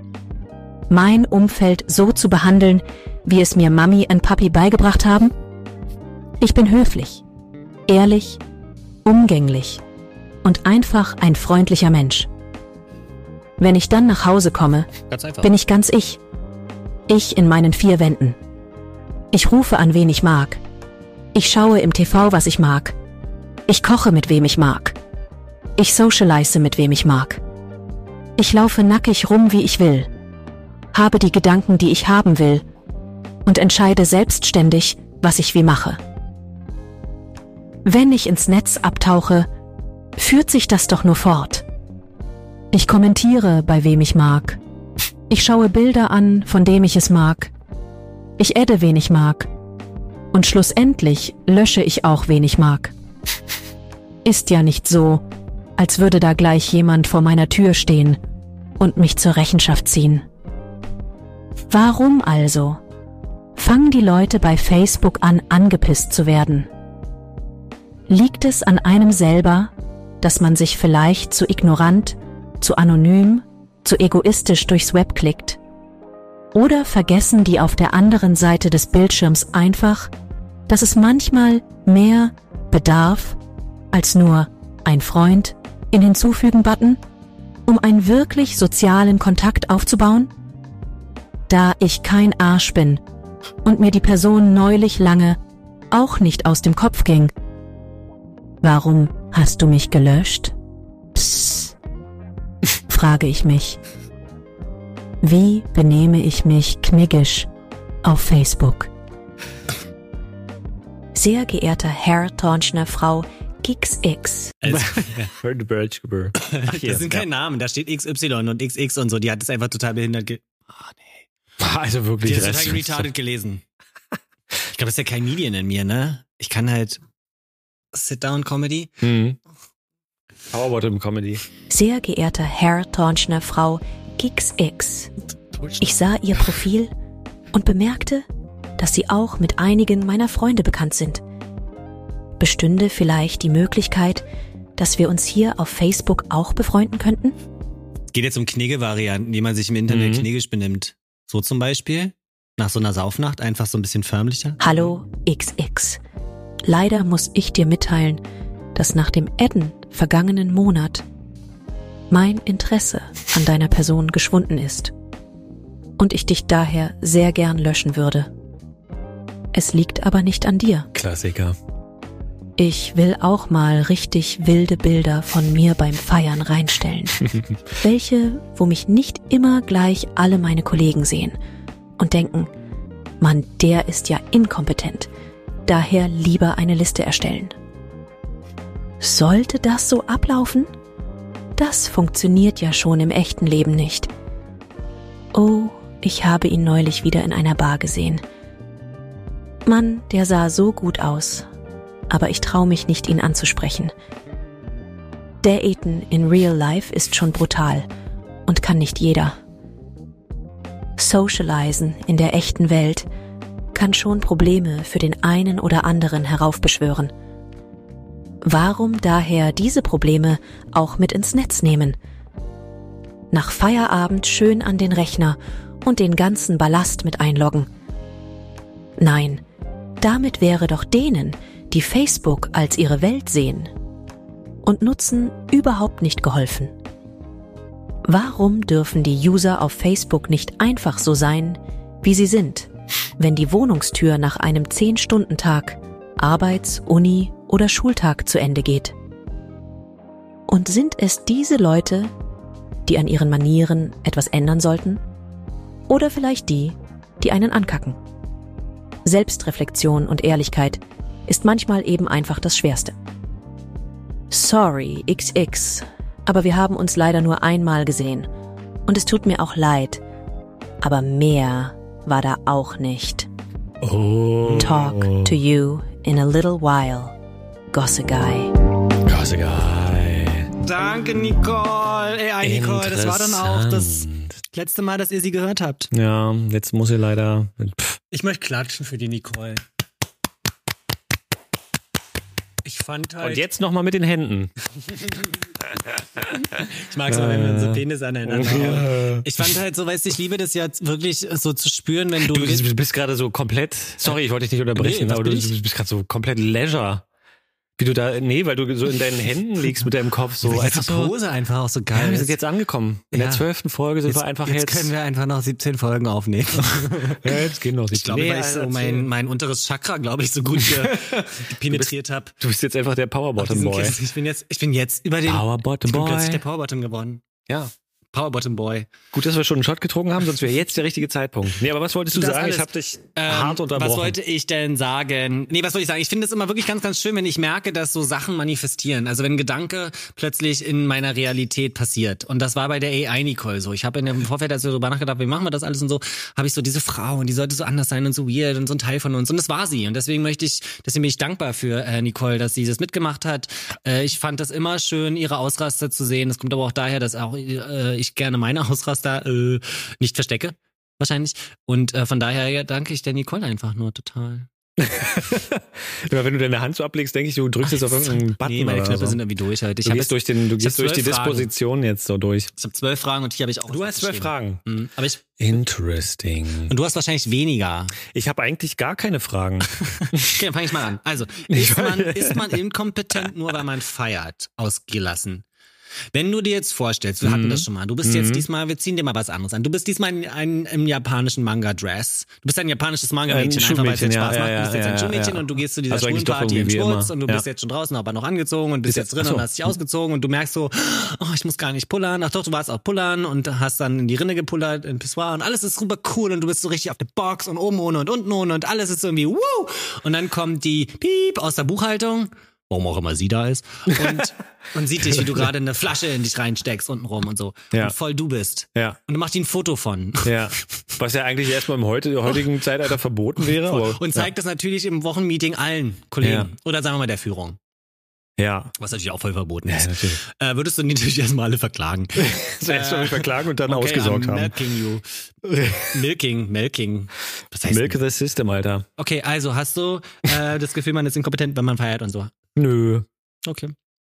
mein Umfeld so zu behandeln, wie es mir Mami und Papi beigebracht haben. Ich bin höflich, ehrlich, umgänglich und einfach ein freundlicher Mensch. Wenn ich dann nach Hause komme, bin ich ganz ich. Ich in meinen 4 Wänden. Ich rufe an, wen ich mag. Ich schaue im TV, was ich mag. Ich koche, mit wem ich mag. Ich socialize, mit wem ich mag. Ich laufe nackig rum, wie ich will. Habe die Gedanken, die ich haben will. Und entscheide selbstständig, was ich wie mache. Wenn ich ins Netz abtauche, führt sich das doch nur fort. Ich kommentiere, bei wem ich mag. Ich schaue Bilder an, von dem ich es mag. Ich adde, wen ich mag. Und schlussendlich lösche ich auch, wen ich mag. Ist ja nicht so, als würde da gleich jemand vor meiner Tür stehen und mich zur Rechenschaft ziehen. Warum also fangen die Leute bei Facebook an, angepisst zu werden? Liegt es an einem selber, dass man sich vielleicht zu ignorant, zu anonym, zu egoistisch durchs Web klickt? Oder vergessen die auf der anderen Seite des Bildschirms einfach, dass es manchmal mehr bedarf als nur ein Freund in Hinzufügen-Button, um einen wirklich sozialen Kontakt aufzubauen? Da ich kein Arsch bin und mir die Person neulich lange auch nicht aus dem Kopf ging, warum hast du mich gelöscht? Psst, frage ich mich. Wie benehme ich mich kniggisch auf Facebook? Sehr geehrter Herr Tornschner Frau XX. Das sind keine Namen, da steht XY und XX und so. Die hat es einfach total behindert. Nee. Also wirklich. Die hat es total retarded gelesen. Ich glaube, das ist ja kein Median in mir, ne? Ich kann halt Sit-Down-Comedy. Powerbottom-Comedy. Sehr geehrter Herr Tornschner Frau XX. Ich sah ihr Profil und bemerkte, dass sie auch mit einigen meiner Freunde bekannt sind. Bestünde vielleicht die Möglichkeit, dass wir uns hier auf Facebook auch befreunden könnten? Geht jetzt um Knigge-Varianten, wie man sich im Internet kniggisch benimmt. So zum Beispiel, nach so einer Saufnacht einfach so ein bisschen förmlicher. Hallo XX. Leider muss ich dir mitteilen, dass nach dem Adden vergangenen Monat mein Interesse an deiner Person geschwunden ist und ich dich daher sehr gern löschen würde. Es liegt aber nicht an dir. Klassiker. Ich will auch mal richtig wilde Bilder von mir beim Feiern reinstellen. Welche, wo mich nicht immer gleich alle meine Kollegen sehen und denken, Mann, der ist ja inkompetent. Daher lieber eine Liste erstellen. Sollte das so ablaufen? Das funktioniert ja schon im echten Leben nicht. Oh, ich habe ihn neulich wieder in einer Bar gesehen. Mann, der sah so gut aus. Aber ich traue mich nicht, ihn anzusprechen. Daten in real life ist schon brutal und kann nicht jeder. Socialisen in der echten Welt kann schon Probleme für den einen oder anderen heraufbeschwören. Warum daher diese Probleme auch mit ins Netz nehmen? Nach Feierabend schön an den Rechner und den ganzen Ballast mit einloggen. Nein, damit wäre doch denen, die Facebook als ihre Welt sehen und nutzen, überhaupt nicht geholfen. Warum dürfen die User auf Facebook nicht einfach so sein, wie sie sind, wenn die Wohnungstür nach einem 10-Stunden-Tag, Arbeits-, Uni- oder Schultag zu Ende geht? Und sind es diese Leute, die an ihren Manieren etwas ändern sollten? Oder vielleicht die, die einen ankacken? Selbstreflexion und Ehrlichkeit ist manchmal eben einfach das Schwerste. Sorry, XX, aber wir haben uns leider nur einmal gesehen. Und es tut mir auch leid. Aber mehr war da auch nicht. Oh. Talk to you in a little while. Gosse Guy. Gosse Guy. Danke, Nicole. Ey, Nicole, das war dann auch das letzte Mal, dass ihr sie gehört habt. Ja, jetzt muss sie leider... Ich möchte klatschen für die Nicole. Ich fand halt... Und jetzt nochmal mit den Händen. Ich mag es mal, wenn wir unsere Penis aneinander haben. Ich fand halt so, weißt du, ich liebe das ja wirklich so zu spüren, wenn du... Du bist gerade so komplett... Sorry, ich wollte dich nicht unterbrechen, aber du bist gerade so komplett Leisure. Wie du da, weil du so in deinen Händen liegst mit deinem Kopf so. Als die Pose einfach auch so geil. Ja, wir sind jetzt angekommen. In der 12. Folge sind wir einfach jetzt. Jetzt können wir einfach noch 17 Folgen aufnehmen. Ja, jetzt gehen noch 17. Ich glaube, weil ich so mein unteres Chakra, glaube ich, so gut penetriert habe. Du bist jetzt einfach der Powerbottom Boy. Ich bin jetzt über den... Powerbottom Boy. Ich bin plötzlich der Powerbottom geworden. Ja. Powerbottom Boy. Gut, dass wir schon einen Shot getrunken haben, sonst wäre jetzt der richtige Zeitpunkt. Nee, aber was wolltest du sagen? Ich habe dich hart unterbrochen. Was wollte ich denn sagen? Was wollte ich sagen? Ich finde es immer wirklich ganz, ganz schön, wenn ich merke, dass so Sachen manifestieren. Also wenn ein Gedanke plötzlich in meiner Realität passiert. Und das war bei der AI Nicole so. Ich habe im Vorfeld, als wir darüber nachgedacht, wie machen wir das alles und so, habe ich so diese Frau und die sollte so anders sein und so weird und so ein Teil von uns. Und das war sie. Und deswegen bin ich dankbar für Nicole, dass sie das mitgemacht hat. Ich fand das immer schön, ihre Ausraster zu sehen. Das kommt aber auch daher, dass auch ich gerne meine Ausraster nicht verstecke, wahrscheinlich. Und von daher danke ich der Nicole einfach nur total. Wenn du deine Hand so ablegst, denke ich, du drückst jetzt auf irgendeinen Button. Nee, meine Knöpfe sind irgendwie durch heute. Du gehst durch die Disposition jetzt so durch. Ich habe 12 Fragen und hier habe ich auch... Du hast 12 Fragen. Aber Interesting. Und du hast wahrscheinlich weniger. Ich habe eigentlich gar keine Fragen. Okay, dann fange ich mal an. Also, ist man inkompetent nur, weil man feiert, ausgelassen? Wenn du dir jetzt vorstellst, wir hatten das schon mal, du bist jetzt diesmal, wir ziehen dir mal was anderes an. Du bist diesmal im japanischen Manga-Dress. Du bist ein japanisches Manga-Mädchen, einfach weil es jetzt Spaß macht. Du bist jetzt ein Schulmädchen und du gehst zu dieser Schulparty in Schurz und du bist jetzt schon draußen, aber noch angezogen und bist jetzt drin und hast dich ausgezogen und du merkst so, oh, ich muss gar nicht pullern. Ach doch, du warst auch pullern und hast dann in die Rinne gepullert, in Pissoir und alles ist super cool und du bist so richtig auf der Box und oben ohne und unten ohne und alles ist irgendwie woo. Und dann kommt die Piep aus der Buchhaltung. Warum auch immer sie da ist. Und sieht dich, wie du gerade eine Flasche in dich reinsteckst unten rum und so. Ja. Und voll du bist. Ja. Und du machst ein Foto von. Ja. Was ja eigentlich erstmal im heutigen Zeitalter verboten wäre. Aber, und zeigt das natürlich im Wochenmeeting allen Kollegen. Ja. Oder sagen wir mal der Führung. Ja. Was natürlich auch voll verboten ist. Ja, natürlich. Würdest du natürlich erstmal alle verklagen. Erstmal verklagen und dann ausgesorgt haben. Milking. Was heißt Milk the System, Alter. Okay, also hast du das Gefühl, man ist inkompetent, wenn man feiert und so? Nö. Okay.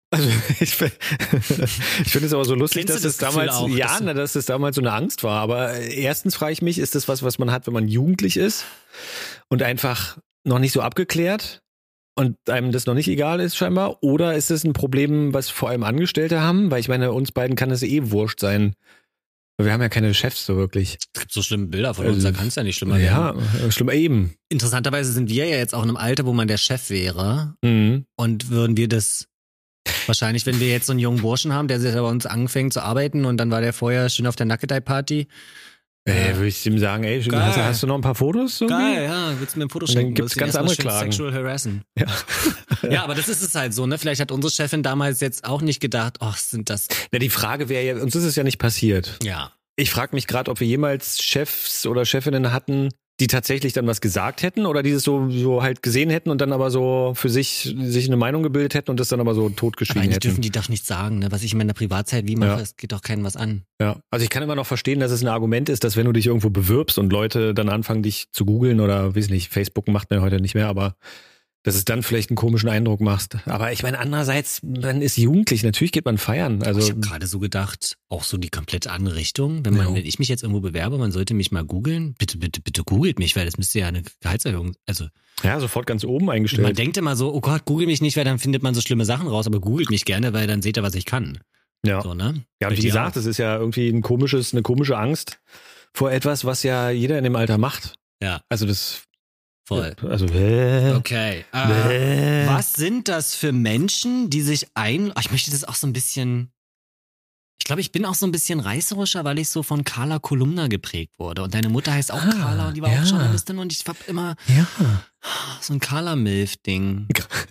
Also ich finde es aber so lustig, dass es damals, dass es damals so eine Angst war. Aber erstens frage ich mich, ist das was man hat, wenn man jugendlich ist und einfach noch nicht so abgeklärt und einem das noch nicht egal ist scheinbar? Oder ist es ein Problem, was vor allem Angestellte haben? Weil ich meine, uns beiden kann es wurscht sein. Wir haben ja keine Chefs so wirklich. Es gibt so schlimme Bilder von uns, da kann es ja nicht schlimmer werden. Ja, schlimmer eben. Interessanterweise sind wir ja jetzt auch in einem Alter, wo man der Chef wäre. Und würden wir das wahrscheinlich, wenn wir jetzt so einen jungen Burschen haben, der bei uns anfängt zu arbeiten und dann war der vorher schön auf der Nackedei-Party. Würde ich ihm sagen, ey, hast du noch ein paar Fotos? Irgendwie? Geil, ja, willst du mir ein Foto schenken? Dann gibt's ganz andere Klagen. Sexual Harassen. Ja. Ja, aber das ist es halt so, ne? Vielleicht hat unsere Chefin damals jetzt auch nicht gedacht, sind das... Na, die Frage wäre ja, uns ist es ja nicht passiert. Ja. Ich frage mich gerade, ob wir jemals Chefs oder Chefinnen hatten, die tatsächlich dann was gesagt hätten oder die das so halt gesehen hätten und dann aber so für sich eine Meinung gebildet hätten und das dann aber so totgeschwiegen hätten. Dürfen die doch nicht sagen, ne? Was ich in meiner Privatzeit mache, es geht doch keinem was an. Ja, also ich kann immer noch verstehen, dass es ein Argument ist, dass wenn du dich irgendwo bewirbst und Leute dann anfangen, dich zu googeln oder, weiß nicht, Facebook macht man heute nicht mehr, aber dass es dann vielleicht einen komischen Eindruck machst. Aber ich meine, andererseits, man ist jugendlich, natürlich geht man feiern. Also ich habe gerade so gedacht, auch so die komplette andere Richtung. Wenn ich mich jetzt irgendwo bewerbe, man sollte mich mal googeln. Bitte googelt mich, weil das müsste ja eine Gehaltserhöhung, also. Ja, sofort ganz oben eingestellt. Man denkt immer so, oh Gott, google mich nicht, weil dann findet man so schlimme Sachen raus, aber googelt mich gerne, weil dann seht ihr, was ich kann. Ja. So, ne? Ja, und wie gesagt, es ist ja irgendwie eine komische Angst vor etwas, was ja jeder in dem Alter macht. Ja. Also das voll. Also, okay. Was sind das für Menschen, die sich ich möchte das auch so ein bisschen, ich glaube, ich bin auch so ein bisschen reißerischer, weil ich so von Carla Kolumna geprägt wurde. Und deine Mutter heißt auch Carla und die war auch Journalistin und ich hab immer so ein Carla-Milf-Ding.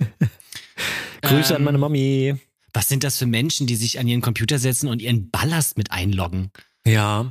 Grüße an meine Mami. Was sind das für Menschen, die sich an ihren Computer setzen und ihren Ballast mit einloggen? Ja.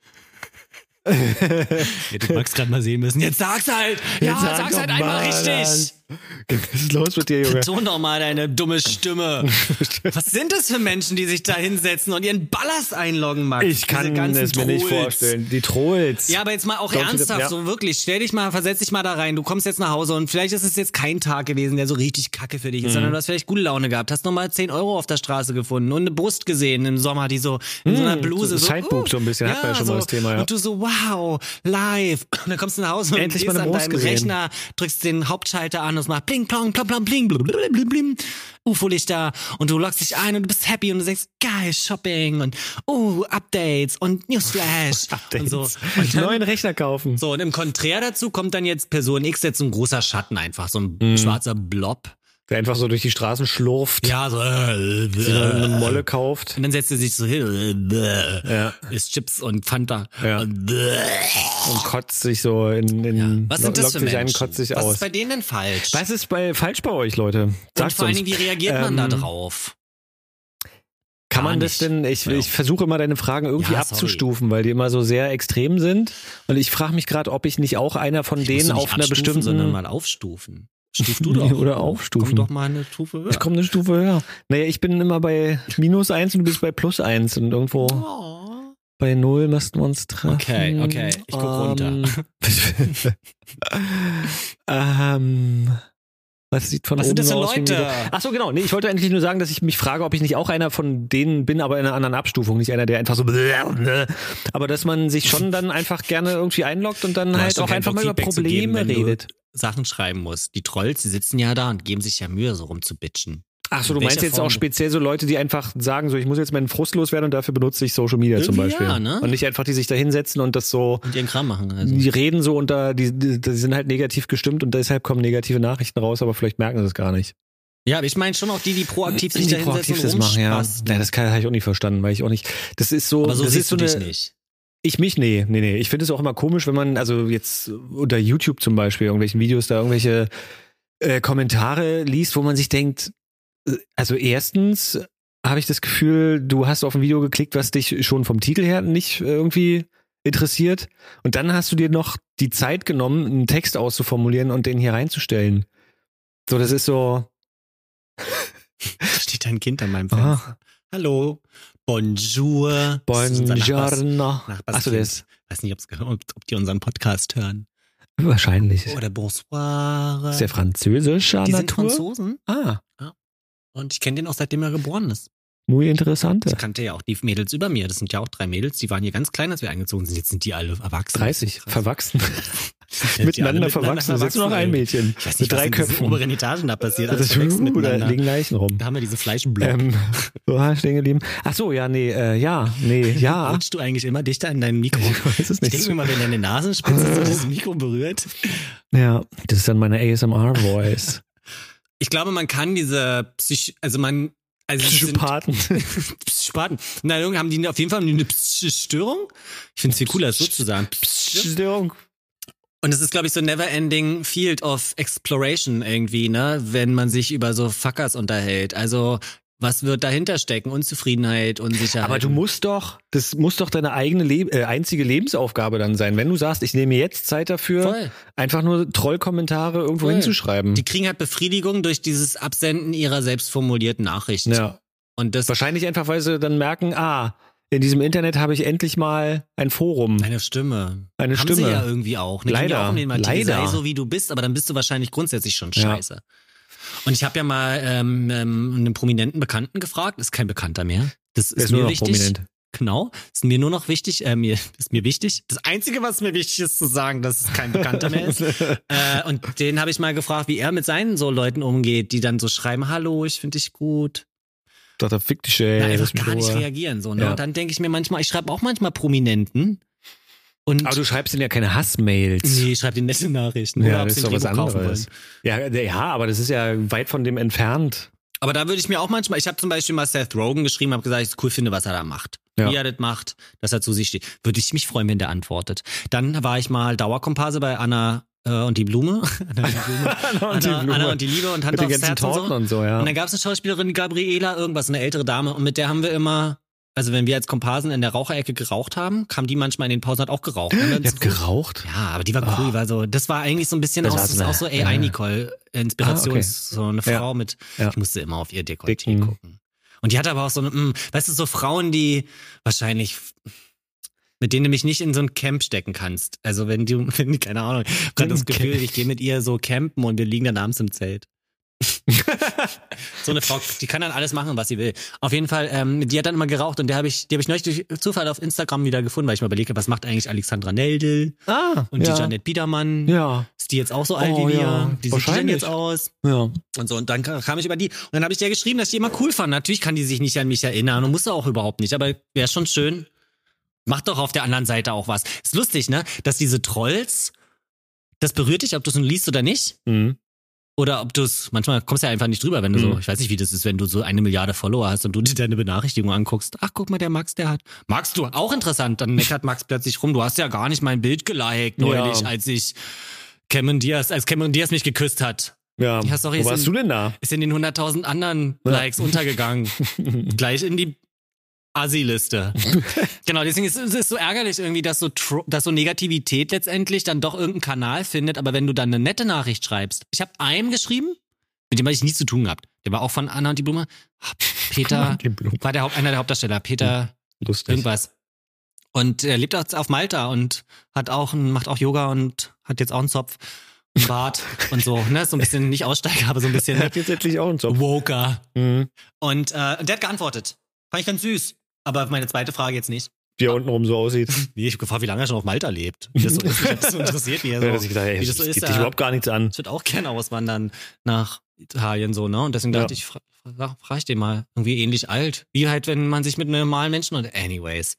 Du magst gerade mal sehen müssen. Jetzt sag's halt! Sag's halt einmal richtig! Was ist los mit dir, Junge? Beton doch mal deine dumme Stimme. Was sind das für Menschen, die sich da hinsetzen und ihren Ballast einloggen, Max? Ich kann es mir nicht vorstellen. Die Trolls. Ja, aber jetzt mal auch ernsthaft, so wirklich. Versetz dich mal da rein. Du kommst jetzt nach Hause und vielleicht ist es jetzt kein Tag gewesen, der so richtig kacke für dich ist, sondern du hast vielleicht gute Laune gehabt, hast nochmal 10 Euro auf der Straße gefunden und eine Brust gesehen im Sommer, die so in so einer Bluse so. Sideboob so ein bisschen, hat man ja schon mal das Thema, ja. Und du so, wow, live. Und dann kommst du nach Hause und gehst an deinem Rechner, drückst den Hauptschalter an und es macht pling, plong, plom, plom, pling, blim, UFO-Lichter und du loggst dich ein und du bist happy und du sagst, geil, Shopping und Updates und Newsflash und so. Und dann, neuen Rechner kaufen. So, und im Konträr dazu kommt dann jetzt Person X, jetzt so ein großer Schatten einfach, so ein schwarzer Blob. Der einfach so durch die Straßen schlurft. Ja, so. Eine Molle kauft. Und dann setzt er sich so hin. Isst Chips und Fanta. Ja. Und kotzt sich so in Was sind das für Menschen? Kotzt sich Was aus. ist bei denen denn falsch? Was ist falsch bei euch, Leute? Sagt's und vor allen Dingen, wie reagiert man da drauf? Kann man das denn, ich versuche immer deine Fragen irgendwie abzustufen, weil die immer so sehr extrem sind. Und ich frage mich gerade, ob ich nicht auch einer von denen auf einer bestimmten... sondern mal aufstufen. Stuf du doch. Oder aufstufen. Komm doch mal eine Stufe höher. Ich komme eine Stufe höher. Naja, ich bin immer bei -1 und du bist bei +1 und irgendwo bei 0 müssten wir uns treffen. Okay. Ich guck runter. Was sieht von Was oben sind das für aus? Leute? Ach so, genau. Nee, ich wollte eigentlich nur sagen, dass ich mich frage, ob ich nicht auch einer von denen bin, aber in einer anderen Abstufung. Nicht einer, der einfach so... Aber dass man sich schon dann einfach gerne irgendwie einloggt und dann halt auch einfach mal über Probleme redet. Sachen schreiben muss. Die Trolls, die sitzen ja da und geben sich ja Mühe, so rumzubitchen. Ach so, du meinst jetzt auch speziell so Leute, die einfach sagen, so ich muss jetzt meinen Frust loswerden und dafür benutze ich Social Media zum Beispiel. Ja, ne? Und nicht einfach, die sich da hinsetzen und das so... Und ihren Kram machen. Also. Die reden so und die sind halt negativ gestimmt und deshalb kommen negative Nachrichten raus, aber vielleicht merken sie es gar nicht. Ja, aber ich meine schon auch die proaktiv sich da hinsetzen und das machen, ja. Das habe ich auch nicht verstanden, weil ich auch nicht... Das ist so... Aber so das siehst ist so du dich nicht. Nee. Ich finde es auch immer komisch, wenn man, also jetzt unter YouTube zum Beispiel, irgendwelchen Videos da irgendwelche Kommentare liest, wo man sich denkt, also erstens habe ich das Gefühl, du hast auf ein Video geklickt, was dich schon vom Titel her nicht irgendwie interessiert. Und dann hast du dir noch die Zeit genommen, einen Text auszuformulieren und den hier reinzustellen. So, das ist so... Da steht ein Kind an meinem Fenster. Hallo. Bonjour. Buongiorno. Achso, das. Weiß nicht, ob die unseren Podcast hören. Wahrscheinlich. Oder bonsoir. Ist der französischer Natur? Die sind Franzosen. Ah. Und ich kenne den auch seitdem er geboren ist. Muy interessant. Ich kannte ja auch die Mädels über mir. Das sind ja auch 3 Mädels, die waren hier ganz klein, als wir eingezogen sind. Jetzt sind die alle erwachsen. 30, verwachsen. Miteinander verwachsen. Das ist jetzt nur noch ein Mädchen. Ich weiß nicht, mit 3 Köpfen. In den oberen Etagen da passiert. Das ist schon da liegen Leichen rum. Da haben wir diese Fleischblock. So, stehen geblieben. Ach so, ja. Rutschst du eigentlich immer dichter in deinem Mikro? Ich weiß es nicht. Ich denke mir mal, wenn deine Nasenspitze so das Mikro berührt. Ja, das ist dann meine ASMR-Voice. Ich glaube, man kann diese Psychopathen. Psychopathen. Na, irgendwie haben die auf jeden Fall eine Störung. Ich finde es viel cooler, so zu sagen. Störung. Und es ist, glaube ich, so never-ending field of exploration irgendwie, ne? Wenn man sich über so Fuckers unterhält. Also, was wird dahinter stecken? Unzufriedenheit, Unsicherheit. Aber das muss doch deine eigene einzige Lebensaufgabe dann sein. Wenn du sagst, ich nehme jetzt Zeit dafür, einfach nur Trollkommentare irgendwo hinzuschreiben. Die kriegen halt Befriedigung durch dieses Absenden ihrer selbst formulierten Nachrichten. Ja. Und das wahrscheinlich einfach, weil sie dann merken, in diesem Internet habe ich endlich mal ein Forum. Eine Stimme. Haben sie ja irgendwie auch. Leider. Sei so wie du bist, aber dann bist du wahrscheinlich grundsätzlich schon scheiße. Und ich habe ja mal einen prominenten Bekannten gefragt, ist kein Bekannter mehr. Das ist mir wichtig. Prominent. Genau, ist mir nur noch wichtig, ist mir wichtig. Das Einzige, was mir wichtig ist, zu sagen, dass es kein Bekannter mehr ist. Und den habe ich mal gefragt, wie er mit seinen so Leuten umgeht, die dann so schreiben, hallo, ich finde dich gut. Doch, da fick dich, ey. Ja, einfach gar nicht reagieren. So, ne? Ja. Und dann denke ich mir manchmal, ich schreibe auch manchmal Prominenten. Aber du schreibst denen ja keine Hassmails. Nee, ich schreibe denen nette Nachrichten. Ja, das ist doch was anderes. Ja, aber das ist ja weit von dem entfernt. Aber da würde ich mir auch manchmal, ich habe zum Beispiel mal Seth Rogen geschrieben, habe gesagt, ich es cool finde, was er da macht. Ja. Wie er das macht, dass er zu sich steht. Würde ich mich freuen, wenn der antwortet. Dann war ich mal Dauerkomparse bei Anna und die Blume. Anna und die Liebe und Hand aufs Herz und so. Ja. Und dann gab es eine Schauspielerin, Gabriela, irgendwas, eine ältere Dame. Und mit der haben wir immer, also wenn wir als Komparsen in der Raucherecke geraucht haben, kam die manchmal in den Pausen, hat auch geraucht. Ihr habt geraucht? Ja, aber die war cool. War so, das war eigentlich so ein bisschen auch so AI Nicole, Inspirations, so eine Frau mit, ich musste immer auf ihr Dekolleté gucken. Und die hatte aber auch so eine, weißt du, so Frauen, die wahrscheinlich, mit denen du mich nicht in so ein Camp stecken kannst. Also wenn keine Ahnung, ich habe das Gefühl, ich gehe mit ihr so campen und wir liegen dann abends im Zelt. So eine Frau, die kann dann alles machen, was sie will. Auf jeden Fall, die hat dann immer geraucht und die habe ich neulich durch Zufall auf Instagram wieder gefunden, weil ich mal überlegt habe, was macht eigentlich Alexandra Neldl und die Janette Biedermann. Ja. Ist die jetzt auch so alt wie wir? Wie sieht die denn jetzt aus? Ja. Und so, und dann kam ich über die. Und dann habe ich der geschrieben, dass ich die immer cool fand. Natürlich kann die sich nicht an mich erinnern und musste auch überhaupt nicht, aber wäre schon schön. Macht doch auf der anderen Seite auch was. Ist lustig, ne? Dass diese Trolls, das berührt dich, ob du es nun liest oder nicht. Mhm. Oder ob du es, manchmal kommst du ja einfach nicht drüber, wenn du so, ich weiß nicht, wie das ist, wenn du so 1 Milliarde Follower hast und du dir deine Benachrichtigung anguckst. Ach, guck mal, der Max, der hat. Max, du, auch interessant, dann meckert Max plötzlich rum. Du hast ja gar nicht mein Bild geliked neulich, als Cameron Diaz mich geküsst hat. Ja, wo warst du denn da? Ist in den 100.000 anderen Likes untergegangen. Gleich in die Assi-Liste. Genau, deswegen ist es so ärgerlich irgendwie, dass so Negativität letztendlich dann doch irgendeinen Kanal findet, aber wenn du dann eine nette Nachricht schreibst. Ich habe einem geschrieben, mit dem hatte ich nichts zu tun gehabt. Der war auch von Anna und die Blume. Peter war einer der Hauptdarsteller. Peter irgendwas. Und er lebt auch auf Malta und macht auch Yoga und hat jetzt auch einen Zopf. Bart und so, ne, so ein bisschen nicht Aussteiger, aber so ein bisschen. Er hat jetzt endlich auch einen Zopf. Woker. Mhm. Und der hat geantwortet. Fand ich ganz süß. Aber auf meine zweite Frage jetzt nicht. Wie er untenrum so aussieht. Nee, ich habe gefragt, wie lange er schon auf Malta lebt. Wie das so ist. Mich das so interessiert, wie er so, das geht dich überhaupt gar nichts an. Ich würde auch gerne auswandern nach Italien so, ne? Und deswegen dachte ich, frage ich den mal. Irgendwie ähnlich alt. Wie halt, wenn man sich mit normalen Menschen und Anyways,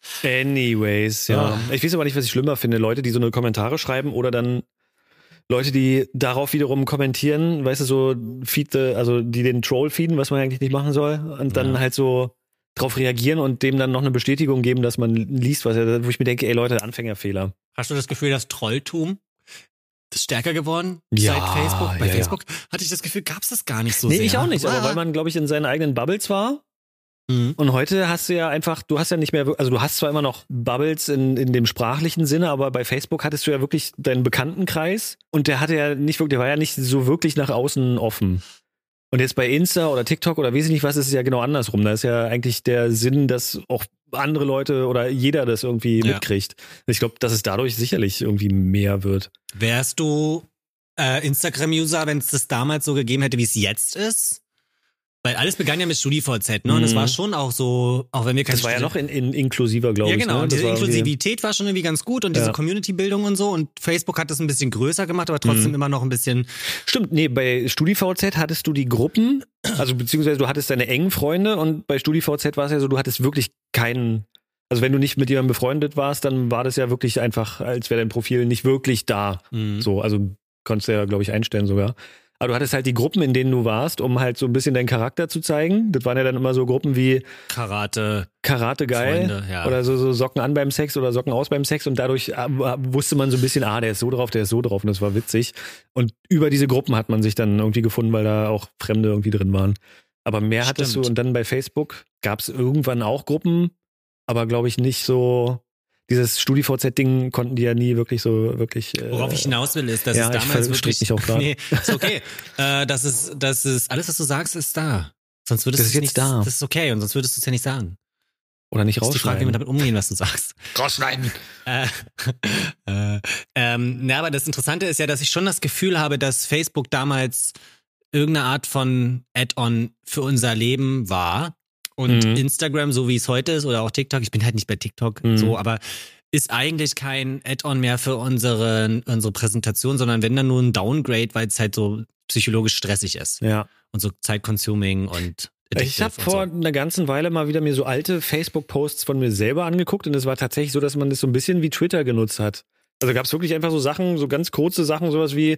ja. Ich weiß aber nicht, was ich schlimmer finde. Leute, die so eine Kommentare schreiben oder dann Leute, die darauf wiederum kommentieren, weißt du, so die den Troll feeden, was man eigentlich nicht machen soll. Und dann halt so drauf reagieren und dem dann noch eine Bestätigung geben, dass man liest, wo ich mir denke, ey Leute, Anfängerfehler. Hast du das Gefühl, dass Trolltum ist stärker geworden seit Facebook? Bei Facebook hatte ich das Gefühl, gab es das gar nicht so sehr. Nee, ich auch nicht, aber weil man, glaube ich, in seinen eigenen Bubbles war. Mhm. Und heute hast du ja einfach, du hast ja nicht mehr, also du hast zwar immer noch Bubbles in dem sprachlichen Sinne, aber bei Facebook hattest du ja wirklich deinen Bekanntenkreis und der war ja nicht so wirklich nach außen offen. Und jetzt bei Insta oder TikTok oder weiß ich nicht was, ist es ja genau andersrum. Da ist ja eigentlich der Sinn, dass auch andere Leute oder jeder das irgendwie mitkriegt. Ich glaube, dass es dadurch sicherlich irgendwie mehr wird. Wärst du Instagram-User, wenn es das damals so gegeben hätte, wie es jetzt ist? Weil alles begann ja mit StudiVZ, ne? Und das war schon auch so, auch wenn wir keine. Das war ja noch in inklusiver, glaube ich. Ja, genau. Ne? Und diese Inklusivität war schon irgendwie ganz gut und diese Community-Bildung und so. Und Facebook hat das ein bisschen größer gemacht, aber trotzdem immer noch ein bisschen. Stimmt, nee, bei StudiVZ hattest du die Gruppen, also beziehungsweise du hattest deine engen Freunde und bei StudiVZ war es ja so, du hattest wirklich keinen. Also wenn du nicht mit jemandem befreundet warst, dann war das ja wirklich einfach, als wäre dein Profil nicht wirklich da. So, also konntest du ja, glaube ich, einstellen sogar. Aber du hattest halt die Gruppen, in denen du warst, um halt so ein bisschen deinen Charakter zu zeigen. Das waren ja dann immer so Gruppen wie Karate geil Freunde, ja. Oder so Socken an beim Sex oder Socken aus beim Sex und dadurch wusste man so ein bisschen, der ist so drauf, der ist so drauf und das war witzig. Und über diese Gruppen hat man sich dann irgendwie gefunden, weil da auch Fremde irgendwie drin waren. Aber mehr hattest du und dann bei Facebook gab es irgendwann auch Gruppen, aber glaube ich nicht so. Dieses StudiVZ-Ding konnten die ja nie wirklich so worauf ich hinaus will, ist, dass es damals wirklich. Mich auch nee, ist okay. Das ist alles, was du sagst, ist da. Sonst würdest du es nicht da. Das ist okay, und sonst würdest du es ja nicht sagen. Oder nicht rausschneiden. Das ist die Frage, wie wir damit umgehen, was du sagst. Rausschneiden. Aber das Interessante ist ja, dass ich schon das Gefühl habe, dass Facebook damals irgendeine Art von Add-on für unser Leben war. Und Instagram, so wie es heute ist, oder auch TikTok, ich bin halt nicht bei TikTok so, aber ist eigentlich kein Add-on mehr für unsere Präsentation, sondern wenn dann nur ein Downgrade, weil es halt so psychologisch stressig ist. Ja. Und so Zeit-consuming und ich habe vor einer ganzen Weile mal wieder mir so alte Facebook-Posts von mir selber angeguckt und es war tatsächlich so, dass man das so ein bisschen wie Twitter genutzt hat. Also gab es wirklich einfach so Sachen, so ganz kurze Sachen, sowas wie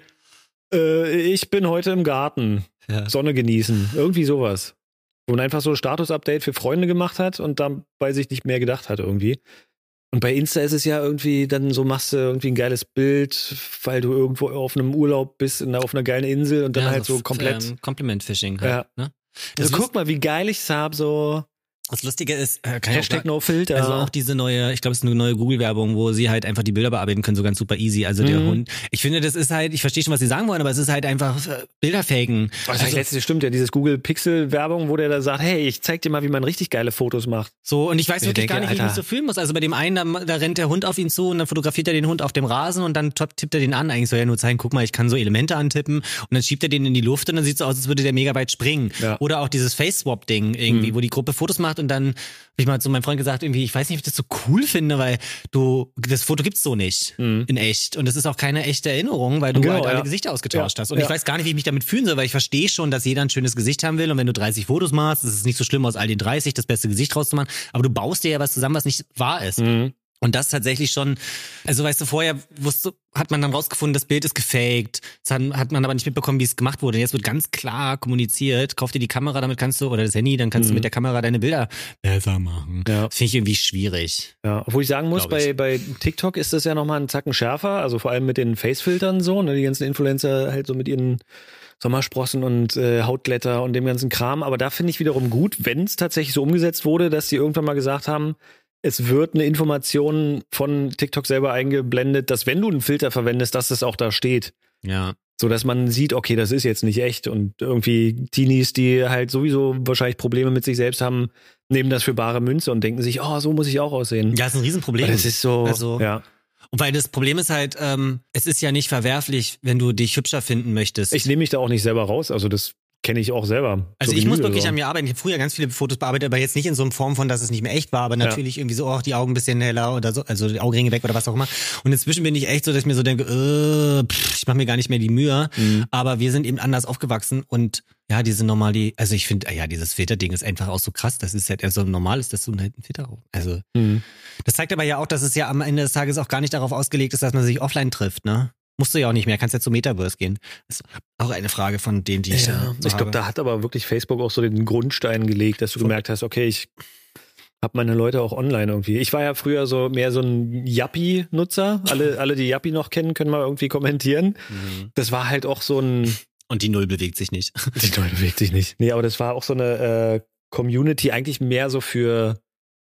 ich bin heute im Garten, Sonne genießen, irgendwie sowas. Wo man einfach so ein Status-Update für Freunde gemacht hat und dabei sich nicht mehr gedacht hat irgendwie. Und bei Insta ist es ja irgendwie, dann so machst du irgendwie ein geiles Bild, weil du irgendwo auf einem Urlaub bist, auf einer geilen Insel und dann halt so komplett. Compliment-Fishing halt, ne? Also guck mal, wie geil ich's hab, so. Das Lustige ist, Hashtag No Filter. Also auch diese neue, ich glaube, es ist eine neue Google-Werbung, wo sie halt einfach die Bilder bearbeiten können, so ganz super easy. Also der Hund. Ich finde, das ist halt, ich verstehe schon, was sie sagen wollen, aber es ist halt einfach Bilder faken. Das stimmt ja, dieses Google Pixel-Werbung, wo der da sagt, hey, ich zeig dir mal, wie man richtig geile Fotos macht. So, und ich weiß wirklich gar nicht, wie ich mich so fühlen muss. Also bei dem einen, da rennt der Hund auf ihn zu und dann fotografiert er den Hund auf dem Rasen und dann tippt er den an. Eigentlich soll er nur zeigen, guck mal, ich kann so Elemente antippen und dann schiebt er den in die Luft und dann sieht es so aus, als würde der mega weit springen. Ja. Oder auch dieses Face-Swap-Ding irgendwie, wo die Gruppe Fotos macht und dann hab ich mal zu meinem Freund gesagt, irgendwie, ich weiß nicht, ob ich das so cool finde, weil das Foto gibt's so nicht in echt. Und das ist auch keine echte Erinnerung, weil du halt alle Gesichter ausgetauscht hast. Und ich weiß gar nicht, wie ich mich damit fühlen soll, weil ich verstehe schon, dass jeder ein schönes Gesicht haben will. Und wenn du 30 Fotos machst, ist es nicht so schlimm, aus all den 30 das beste Gesicht rauszumachen. Aber du baust dir ja was zusammen, was nicht wahr ist. Und das tatsächlich schon, also weißt du, vorher hat man dann rausgefunden, das Bild ist gefaked. Das hat man aber nicht mitbekommen, wie es gemacht wurde. Und jetzt wird ganz klar kommuniziert, kauf dir die Kamera, damit kannst du, oder das Handy, dann kannst du mit der Kamera deine Bilder besser machen. Ja. Das finde ich irgendwie schwierig. Ja, obwohl ich sagen muss, bei TikTok ist das ja nochmal einen Zacken schärfer, also vor allem mit den Face-Filtern so, ne, die ganzen Influencer halt so mit ihren Sommersprossen und Hautglätter und dem ganzen Kram. Aber da finde ich wiederum gut, wenn es tatsächlich so umgesetzt wurde, dass sie irgendwann mal gesagt haben, es wird eine Information von TikTok selber eingeblendet, dass wenn du einen Filter verwendest, dass das auch da steht. Ja. So dass man sieht, okay, das ist jetzt nicht echt. Und irgendwie Teenies, die halt sowieso wahrscheinlich Probleme mit sich selbst haben, nehmen das für bare Münze und denken sich, so muss ich auch aussehen. Ja, das ist ein Riesenproblem. Das ist so, ja. Und weil das Problem ist halt, es ist ja nicht verwerflich, wenn du dich hübscher finden möchtest. Ich nehme mich da auch nicht selber raus, also das kenne ich auch selber. Also ich muss wirklich an mir arbeiten. Ich habe früher ganz viele Fotos bearbeitet, aber jetzt nicht in so einer Form von, dass es nicht mehr echt war, aber natürlich irgendwie so, die Augen ein bisschen heller oder so, also die Augenringe weg oder was auch immer. Und inzwischen bin ich echt so, dass ich mir so denke, ich mache mir gar nicht mehr die Mühe. Aber wir sind eben anders aufgewachsen und ja, diese normal, also ich finde, dieses Filterding ist einfach auch so krass. Das ist halt so normal ist, dass du halt einen Filter auf. Also das zeigt aber ja auch, dass es ja am Ende des Tages auch gar nicht darauf ausgelegt ist, dass man sich offline trifft, ne? Musst du ja auch nicht mehr, kannst ja zum Metaverse gehen. Das ist auch eine Frage von denen, die ich so ich glaube, da hat aber wirklich Facebook auch so den Grundstein gelegt, dass du gemerkt hast, okay, ich habe meine Leute auch online irgendwie. Ich war ja früher so mehr so ein Yappi-Nutzer. Alle, die Yappi noch kennen, können mal irgendwie kommentieren. Das war halt auch so ein... Und die Null bewegt sich nicht. Die Null bewegt sich nicht. Nee, aber das war auch so eine Community, eigentlich mehr so für...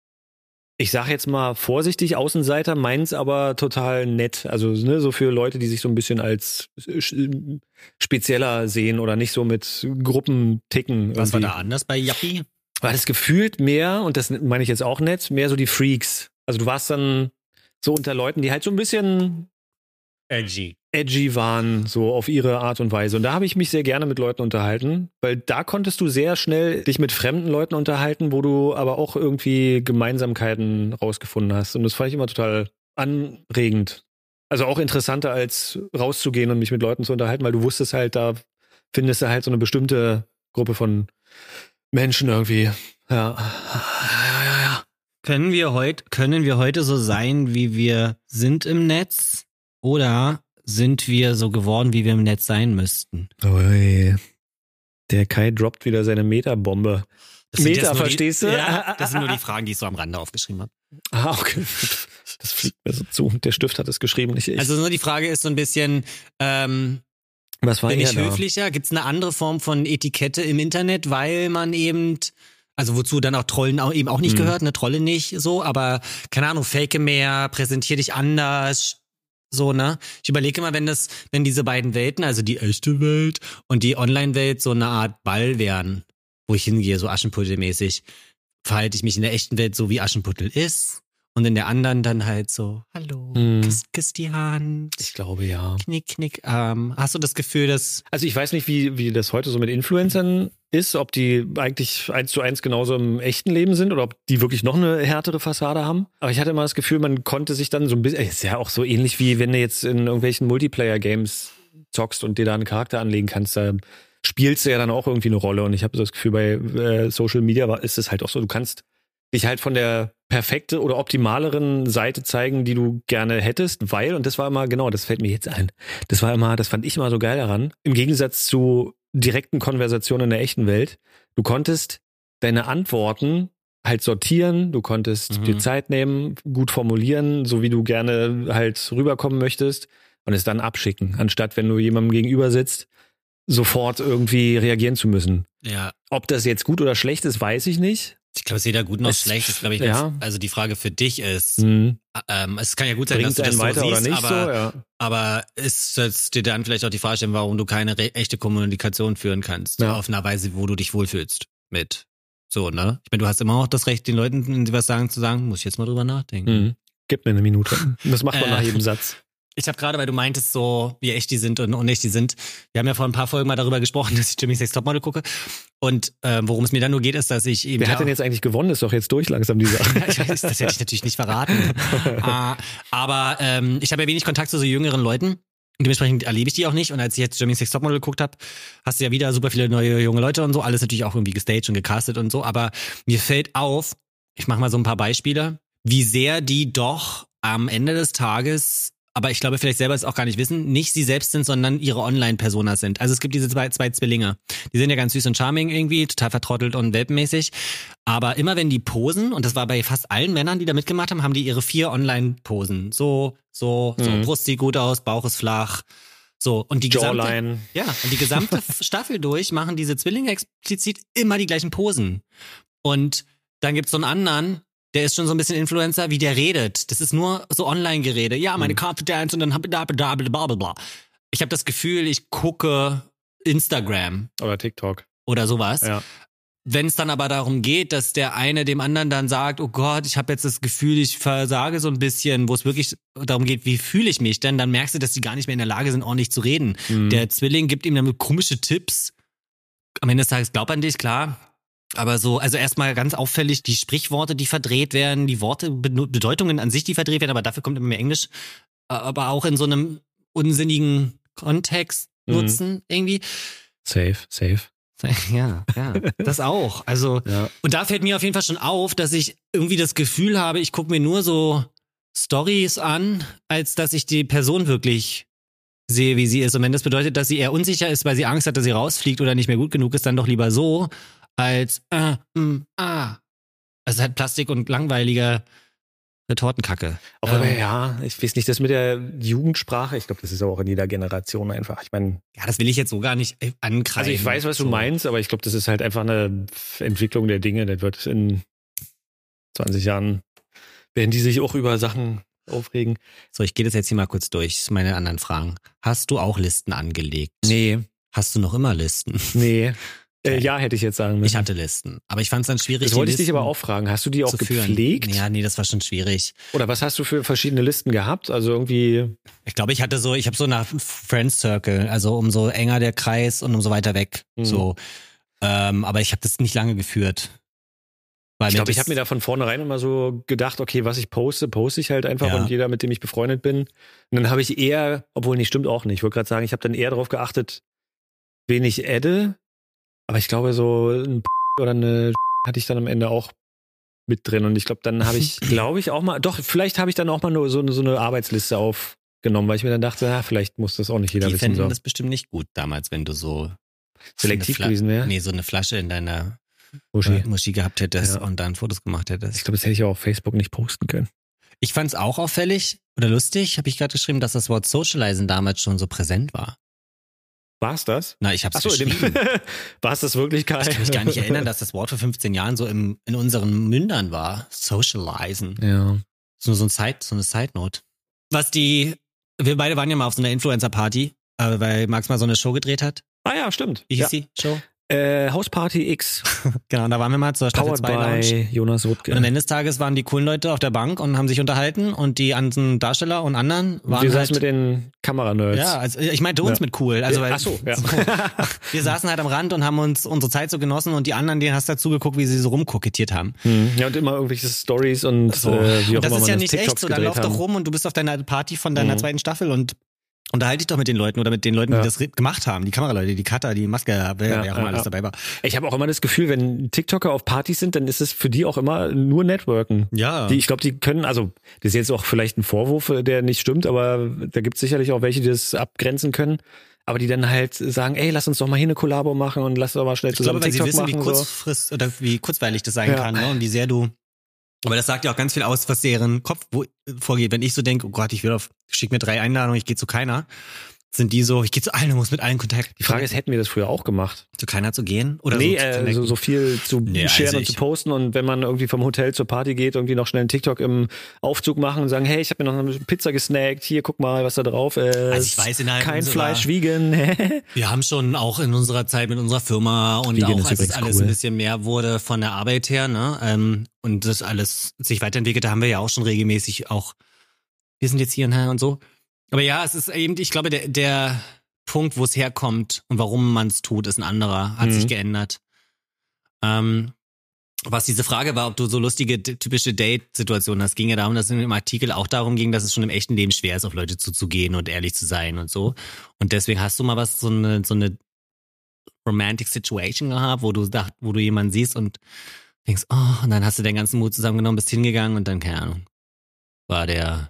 Ich sag jetzt mal vorsichtig Außenseiter, meins aber total nett. Also ne, so für Leute, die sich so ein bisschen als spezieller sehen oder nicht so mit Gruppen ticken. Was war da anders bei Yappi? War das gefühlt mehr, und das meine ich jetzt auch nett, mehr so die Freaks. Also du warst dann so unter Leuten, die halt so ein bisschen edgy. edgy waren, so auf ihre Art und Weise. Und da habe ich mich sehr gerne mit Leuten unterhalten, weil da konntest du sehr schnell dich mit fremden Leuten unterhalten, wo du aber auch irgendwie Gemeinsamkeiten rausgefunden hast. Und das fand ich immer total anregend. Also auch interessanter, als rauszugehen und mich mit Leuten zu unterhalten, weil du wusstest halt, da findest du halt so eine bestimmte Gruppe von Menschen irgendwie. Ja. Können wir heute so sein, wie wir sind im Netz? Oder sind wir so geworden, wie wir im Netz sein müssten? Ui. Der Kai droppt wieder seine Metabombe. Meta, verstehst du? Ja, das sind nur die Fragen, die ich so am Rande aufgeschrieben habe. Ah, okay. Das fliegt mir so zu. Der Stift hat es geschrieben, nicht ich. Also nur die Frage ist so ein bisschen, was war bin ich höflicher? Gibt es eine andere Form von Etikette im Internet, weil man eben, also wozu dann auch Trollen eben auch nicht gehört, eine Trolle nicht so, aber keine Ahnung, fake mehr, präsentier dich anders. So, ne? Ich überlege immer, wenn diese beiden Welten, also die echte Welt und die Online-Welt so eine Art Ball wären, wo ich hingehe, so Aschenputtel-mäßig, verhalte ich mich in der echten Welt so, wie Aschenputtel ist und in der anderen dann halt so, hallo, küss die Hand. Ich glaube, ja. Knick, knick. Hast du das Gefühl, dass... Also ich weiß nicht, wie das heute so mit Influencern ist, ob die eigentlich 1:1 genauso im echten Leben sind oder ob die wirklich noch eine härtere Fassade haben. Aber ich hatte immer das Gefühl, man konnte sich dann so ein bisschen, ist ja auch so ähnlich wie wenn du jetzt in irgendwelchen Multiplayer-Games zockst und dir da einen Charakter anlegen kannst, da spielst du ja dann auch irgendwie eine Rolle. Und ich habe so das Gefühl, bei Social Media ist es halt auch so, du kannst dich halt von der perfekte oder optimaleren Seite zeigen, die du gerne hättest, weil, und das war immer, genau, das fällt mir jetzt ein, das fand ich immer so geil daran, im Gegensatz zu direkten Konversationen in der echten Welt, du konntest deine Antworten halt sortieren, du konntest dir Zeit nehmen, gut formulieren, so wie du gerne halt rüberkommen möchtest und es dann abschicken, anstatt wenn du jemandem gegenüber sitzt, sofort irgendwie reagieren zu müssen. Ja. Ob das jetzt gut oder schlecht ist, weiß ich nicht. Ich glaube, es ist weder gut noch schlecht. Das, glaube ich, ja. Also die Frage für dich ist, es kann ja gut sein, dass du das so siehst, oder nicht aber ist das dir dann vielleicht auch die Frage stellen, warum du keine echte Kommunikation führen kannst, auf einer Weise, wo du dich wohlfühlst mit. So, ne? Ich meine, du hast immer auch das Recht, den Leuten, wenn sie was sagen, zu sagen, muss ich jetzt mal drüber nachdenken. Gib mir eine Minute. Das macht man nach jedem Satz. Ich habe gerade, weil du meintest so, wie echt die sind und unecht die sind. Wir haben ja vor ein paar Folgen mal darüber gesprochen, dass ich Jimmy's Next Topmodel gucke. Und worum es mir dann nur geht, ist, dass ich eben... Wer hat denn jetzt eigentlich gewonnen? Ist doch jetzt durch langsam die Sache. Das hätte ich natürlich nicht verraten. Aber ich habe ja wenig Kontakt zu so jüngeren Leuten. Und dementsprechend erlebe ich die auch nicht. Und als ich jetzt Jimmy's Next Topmodel geguckt habe, hast du ja wieder super viele neue junge Leute und so. Alles natürlich auch irgendwie gestaged und gecastet und so. Aber mir fällt auf, ich mache mal so ein paar Beispiele, wie sehr die doch am Ende des Tages... aber ich glaube, vielleicht selber es auch gar nicht wissen, nicht sie selbst sind, sondern ihre Online-Personas sind. Also es gibt diese zwei Zwillinge. Die sind ja ganz süß und charming irgendwie, total vertrottelt und welpenmäßig. Aber immer wenn die posen, und das war bei fast allen Männern, die da mitgemacht haben, haben die ihre 4 Online-Posen. So, Brust sieht gut aus, Bauch ist flach. So, und die gesamte Staffel durch machen diese Zwillinge explizit immer die gleichen Posen. Und dann gibt's so einen anderen, der ist schon so ein bisschen Influencer, wie der redet. Das ist nur so Online-Gerede. Ja, meine Confidence und dann blablabla. Ich habe das Gefühl, ich gucke Instagram. Oder TikTok. Oder sowas. Ja. Wenn es dann aber darum geht, dass der eine dem anderen dann sagt, oh Gott, ich habe jetzt das Gefühl, ich versage so ein bisschen, wo es wirklich darum geht, wie fühle ich mich denn, dann merkst du, dass die gar nicht mehr in der Lage sind, ordentlich zu reden. Der Zwilling gibt ihm dann komische Tipps. Am Ende des Tages glaub an dich, klar. Aber so, also erstmal ganz auffällig, die Sprichworte, die verdreht werden, die Worte, Bedeutungen an sich, die verdreht werden, aber dafür kommt immer mehr Englisch. Aber auch in so einem unsinnigen Kontext nutzen, irgendwie. Safe. Ja, das auch. Also, und da fällt mir auf jeden Fall schon auf, dass ich irgendwie das Gefühl habe, ich gucke mir nur so Stories an, als dass ich die Person wirklich sehe, wie sie ist. Und wenn das bedeutet, dass sie eher unsicher ist, weil sie Angst hat, dass sie rausfliegt oder nicht mehr gut genug ist, dann doch lieber so, als Also halt Plastik und langweilige Retortenkacke. Aber ich weiß nicht, das mit der Jugendsprache, ich glaube, das ist auch in jeder Generation einfach. Ich meine, ja, das will ich jetzt so gar nicht ankreiden. Also ich weiß, was du meinst, aber ich glaube, das ist halt einfach eine Entwicklung der Dinge. Das wird in 20 Jahren, werden die sich auch über Sachen aufregen. So, ich gehe das jetzt hier mal kurz durch, meine anderen Fragen. Hast du auch Listen angelegt? Nee. Hast du noch immer Listen? Nee. Ja, hätte ich jetzt sagen müssen. Ich hatte Listen, aber ich fand es dann schwierig. Das wollte ich dich aber auch fragen. Hast du die auch gepflegt? Ja, nee, das war schon schwierig. Oder was hast du für verschiedene Listen gehabt? Also irgendwie... Ich glaube, ich habe so nach Friends Circle, also umso enger der Kreis und umso weiter weg. So. Aber ich habe das nicht lange geführt. Ich glaube, ich habe mir da von vornherein immer so gedacht, okay, was ich poste ich halt einfach und jeder, mit dem ich befreundet bin. Und dann habe ich eher, obwohl nicht, stimmt auch nicht. Ich wollte gerade sagen, ich habe dann eher darauf geachtet, wen ich adde. Aber ich glaube, so ein oder eine hatte ich dann am Ende auch mit drin. Und ich glaube, dann habe ich, vielleicht habe ich dann auch mal nur so eine Arbeitsliste aufgenommen, weil ich mir dann dachte, vielleicht muss das auch nicht jeder wissen. Die fänden das bestimmt nicht gut damals, wenn du so selektiv gewesen wärst. Nee, so eine Flasche in deiner Muschi gehabt hättest und dann Fotos gemacht hättest. Ich glaube, das hätte ich auch auf Facebook nicht posten können. Ich fand es auch auffällig oder lustig, habe ich gerade geschrieben, dass das Wort Socializen damals schon so präsent war. War es das? Na, ich hab's geschrieben. War es das wirklich, Kai? Ich kann mich gar nicht erinnern, dass das Wort vor 15 Jahren so in unseren Mündern war. Socializen. Ja. So eine Side-Note. Wir beide waren ja mal auf so einer Influencer-Party, weil Max mal so eine Show gedreht hat. Ah ja, stimmt. Wie hieß die Show? Hausparty X. Genau, da waren wir mal zur Staffel 2 Lounge. Jonas Rutke. Und am Ende des Tages waren die coolen Leute auf der Bank und haben sich unterhalten und die anderen Darsteller und anderen waren wir saßen mit den Kameranerds. Ja, also ich meinte uns mit cool. Also, ach so, ja. Wir saßen halt am Rand und haben uns unsere Zeit so genossen und die anderen, denen hast du dazu geguckt, wie sie so rumkokettiert haben. Ja, und immer irgendwelche Stories und so. Wie auch und das immer ist ja man nicht TikToks echt so, dann lauf doch rum und du bist auf deiner Party von deiner zweiten Staffel und unterhalte dich doch mit den Leuten oder mit den Leuten, die das gemacht haben. Die Kameraleute, die Cutter, die Maske, wer auch immer alles dabei war. Ich habe auch immer das Gefühl, wenn TikToker auf Partys sind, dann ist es für die auch immer nur Networken. Ja. Ich glaube, die können, also das ist jetzt auch vielleicht ein Vorwurf, der nicht stimmt, aber da gibt es sicherlich auch welche, die das abgrenzen können. Aber die dann halt sagen, ey, lass uns doch mal hier eine Kollabo machen und lass doch mal schnell zusammen TikTok machen. Ich glaube, weil sie wissen, wie kurzweilig das sein kann, ne? Und wie sehr du... Aber das sagt ja auch ganz viel aus, was deren Kopf vorgeht. Wenn ich so denke, oh Gott, schick mir 3 Einladungen, ich gehe zu keiner, sind die so, ich gehe zu allen und muss mit allen Kontakt. Die Frage ist, hätten wir das früher auch gemacht? Zu keiner zu gehen? Oder so viel zu sharen und zu posten und wenn man irgendwie vom Hotel zur Party geht, irgendwie noch schnell einen TikTok im Aufzug machen und sagen, hey, ich habe mir noch eine Pizza gesnackt, hier, guck mal, was da drauf ist. Also ich weiß, kein Fleisch, vegan. Wir haben schon auch in unserer Zeit mit unserer Firma und vegan auch, als es alles ein bisschen mehr wurde von der Arbeit her, ne, und das alles sich weiterentwickelt, da haben wir ja auch schon regelmäßig auch, wir sind jetzt hier und so. Aber ja, es ist eben, ich glaube, der Punkt, wo es herkommt und warum man es tut, ist ein anderer, hat sich geändert. Was diese Frage war, ob du so lustige, typische Date-Situationen hast, ging ja darum, dass es in dem Artikel auch darum ging, dass es schon im echten Leben schwer ist, auf Leute zuzugehen und ehrlich zu sein und so. Und deswegen hast du mal so eine Romantic Situation gehabt, wo du jemanden siehst und denkst, oh, und dann hast du den ganzen Mut zusammengenommen, bist hingegangen und dann, keine Ahnung, war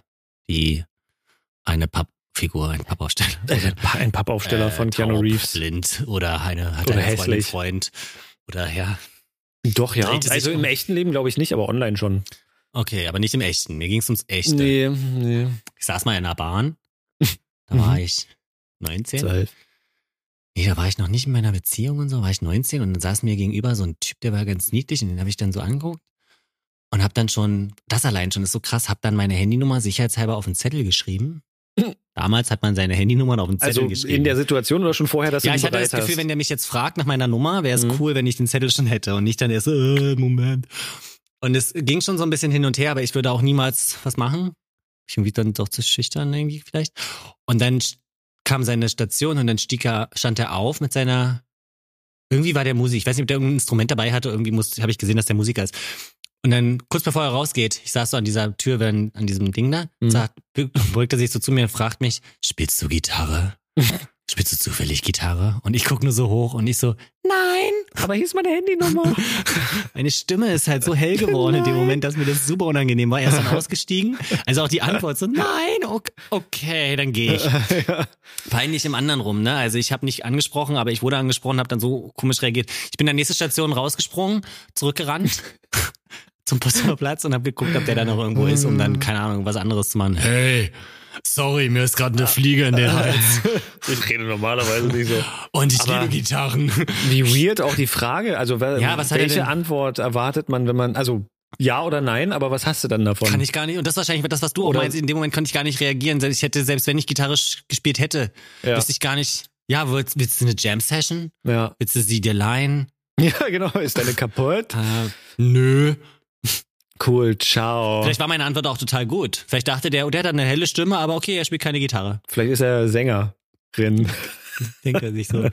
eine Pappfigur, ein Pappaufsteller. Ein Pappaufsteller von Keanu Reeves. Blind oder hat einen Freund. Oder ja. Doch, ja. Also im echten Leben glaube ich nicht, aber online schon. Okay, aber nicht im echten. Mir ging es ums Echte. Nee. Ich saß mal in einer Bahn. Da war ich 19. 12. Nee, da war ich noch nicht in meiner Beziehung und so, war ich 19 und dann saß mir gegenüber so ein Typ, der war ganz niedlich und den habe ich dann so angeguckt und hab dann schon, das allein schon ist so krass, hab dann meine Handynummer sicherheitshalber auf einen Zettel geschrieben. Damals hat man seine Handynummern auf den Zettel geschrieben. Also in der Situation oder schon vorher, dass du die bereit hast? Ja, ich hatte das Gefühl, wenn der mich jetzt fragt nach meiner Nummer, wäre es cool, wenn ich den Zettel schon hätte und nicht dann erst, Moment. Und es ging schon so ein bisschen hin und her, aber ich würde auch niemals was machen. Ich irgendwie dann doch zu schüchtern irgendwie vielleicht. Und dann kam seine Station und dann stand er auf mit seiner, irgendwie war der Musiker, ich weiß nicht, ob der irgendein Instrument dabei hatte, irgendwie habe ich gesehen, dass der Musiker ist. Und dann, kurz bevor er rausgeht, ich saß so an dieser Tür, an diesem Ding da, beugt er sich so zu mir und fragt mich, spielst du Gitarre? Spielst du zufällig Gitarre? Und ich guck nur so hoch und ich so, nein, aber hier ist meine Handynummer. Meine Stimme ist halt so hell geworden in dem Moment, dass mir das super unangenehm war. Er ist dann ausgestiegen. Also auch die Antwort so, nein, okay, dann gehe ich. Ja. Peinlich im anderen rum, ne? Also ich habe nicht angesprochen, aber ich wurde angesprochen, habe dann so komisch reagiert. Ich bin an der nächsten Station rausgesprungen, zurückgerannt zum Busfahrplatz und habe geguckt, ob der da noch irgendwo ist, um dann, keine Ahnung, was anderes zu machen. Hey, sorry, mir ist gerade eine Fliege in den Hals. Ich rede normalerweise nicht so. Und ich liebe Gitarren. Wie weird auch die Frage, also welche Antwort erwartet man, wenn man, also ja oder nein, aber was hast du dann davon? Kann ich gar nicht, und das ist wahrscheinlich das, was du auch meinst, in dem Moment konnte ich gar nicht reagieren, selbst wenn ich Gitarre gespielt hätte, wüsste ich gar nicht. Ja, willst du eine Jam-Session? Ja. Willst du sie dir leihen? Ja, genau. Ist deine kaputt? Nö. Cool, ciao. Vielleicht war meine Antwort auch total gut. Vielleicht dachte der hat eine helle Stimme, aber okay, er spielt keine Gitarre. Vielleicht ist er Sängerin. Denkt er sich so.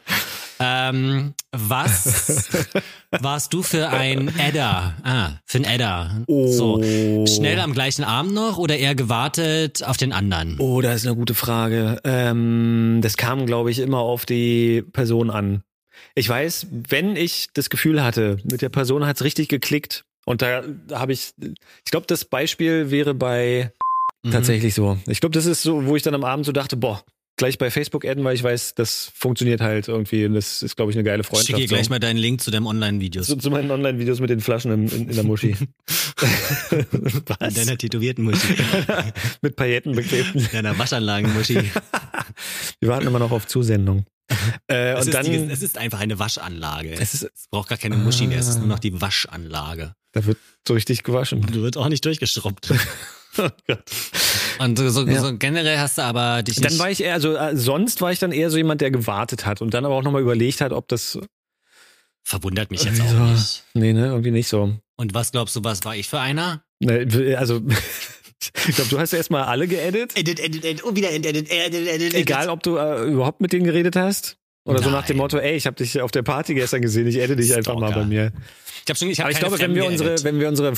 Was warst du für ein Adder? Für ein Adder. Oh. So, schnell am gleichen Abend noch oder eher gewartet auf den anderen? Oh, das ist eine gute Frage. Das kam, glaube ich, immer auf die Person an. Ich weiß, wenn ich das Gefühl hatte, mit der Person hat's richtig geklickt und da habe ich glaube, das Beispiel wäre bei tatsächlich so. Ich glaube, das ist so, wo ich dann am Abend so dachte, gleich bei Facebook adden, weil ich weiß, das funktioniert halt irgendwie und das ist, glaube ich, eine geile Freundschaft. Schick dir gleich mal deinen Link zu deinen Online-Videos. Zu meinen Online-Videos mit den Flaschen in der Muschi. Was? In deiner tätowierten Muschi. Mit Pailletten beklebt. In deiner Waschanlagen-Muschi. Wir warten immer noch auf Zusendung. Es ist einfach eine Waschanlage. Es braucht gar keine Muschi mehr, es ist nur noch die Waschanlage. Da wird so richtig gewaschen. Du wird auch nicht durchgeschrubbt. Oh Gott. Und so generell hast du aber dich nicht... Dann war ich eher, sonst war ich dann eher so jemand, der gewartet hat und dann aber auch nochmal überlegt hat, ob das... Verwundert mich jetzt auch nicht. Nee, ne, irgendwie nicht so. Und was glaubst du, was war ich für einer? Also... Ich glaube, du hast erstmal alle geedit. Edit, und wieder edit. Egal, ob du überhaupt mit denen geredet hast. Oder so nach dem Motto, ey, ich habe dich auf der Party gestern gesehen, ich edit dich einfach mal bei mir. Aber ich glaube, wenn wir unsere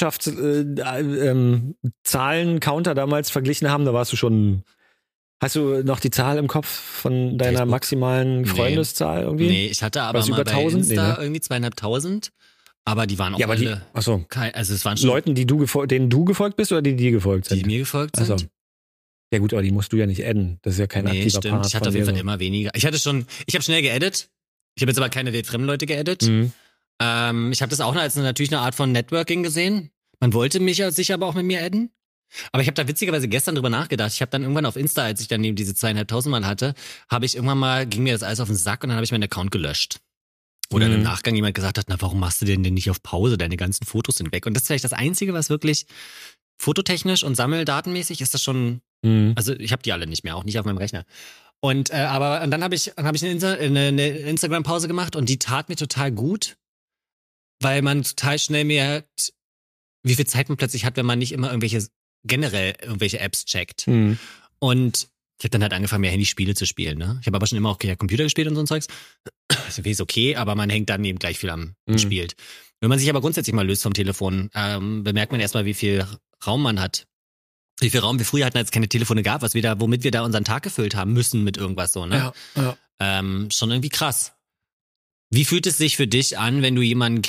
Freundschaftszahlen-Counter damals verglichen haben, da warst du schon... Hast du noch die Zahl im Kopf von deiner Facebook? Maximalen Freundeszahl irgendwie? Nee, ich hatte aber mal über bei 1000? Insta irgendwie 2.500. Aber die waren auch alle... Achso. Also es waren schon... Leuten, denen du gefolgt bist oder die dir gefolgt sind? Die mir gefolgt sind. Also. Ja gut, aber die musst du ja nicht adden. Das ist ja kein aktiver stimmt. Part. Ich hatte auf jeden Fall immer weniger. Ich habe schnell geaddet. Ich habe jetzt aber keine wildfremden Leute geaddet. Ich habe das auch als natürlich eine Art von Networking gesehen. Man wollte sich aber auch mit mir adden. Aber ich habe da witzigerweise gestern drüber nachgedacht. Ich habe dann irgendwann auf Insta, als ich dann eben diese 2.500 Mal hatte, ging mir das alles auf den Sack und dann habe ich meinen Account gelöscht. Wo dann im Nachgang jemand gesagt hat, na, warum machst du denn nicht auf Pause? Deine ganzen Fotos sind weg. Und das ist vielleicht das Einzige, was wirklich fototechnisch und sammeldatenmäßig ist das schon, also ich habe die alle nicht mehr, auch nicht auf meinem Rechner. Und dann habe ich eine Instagram-Pause gemacht und die tat mir total gut, weil man total schnell merkt, wie viel Zeit man plötzlich hat, wenn man nicht immer generell irgendwelche Apps checkt. Und ich habe dann halt angefangen, mehr Handyspiele zu spielen. Ne? Ich habe aber schon immer auch Computer gespielt und so ein Zeugs. Das ist okay, aber man hängt dann eben gleich viel am spielt. Wenn man sich aber grundsätzlich mal löst vom Telefon, bemerkt man erstmal, wie viel Raum man hat. Wie viel Raum wir früher hatten, als es keine Telefone gab, womit wir da unseren Tag gefüllt haben müssen mit irgendwas so. Ne? Ja. Schon irgendwie krass. Wie fühlt es sich für dich an, wenn du jemanden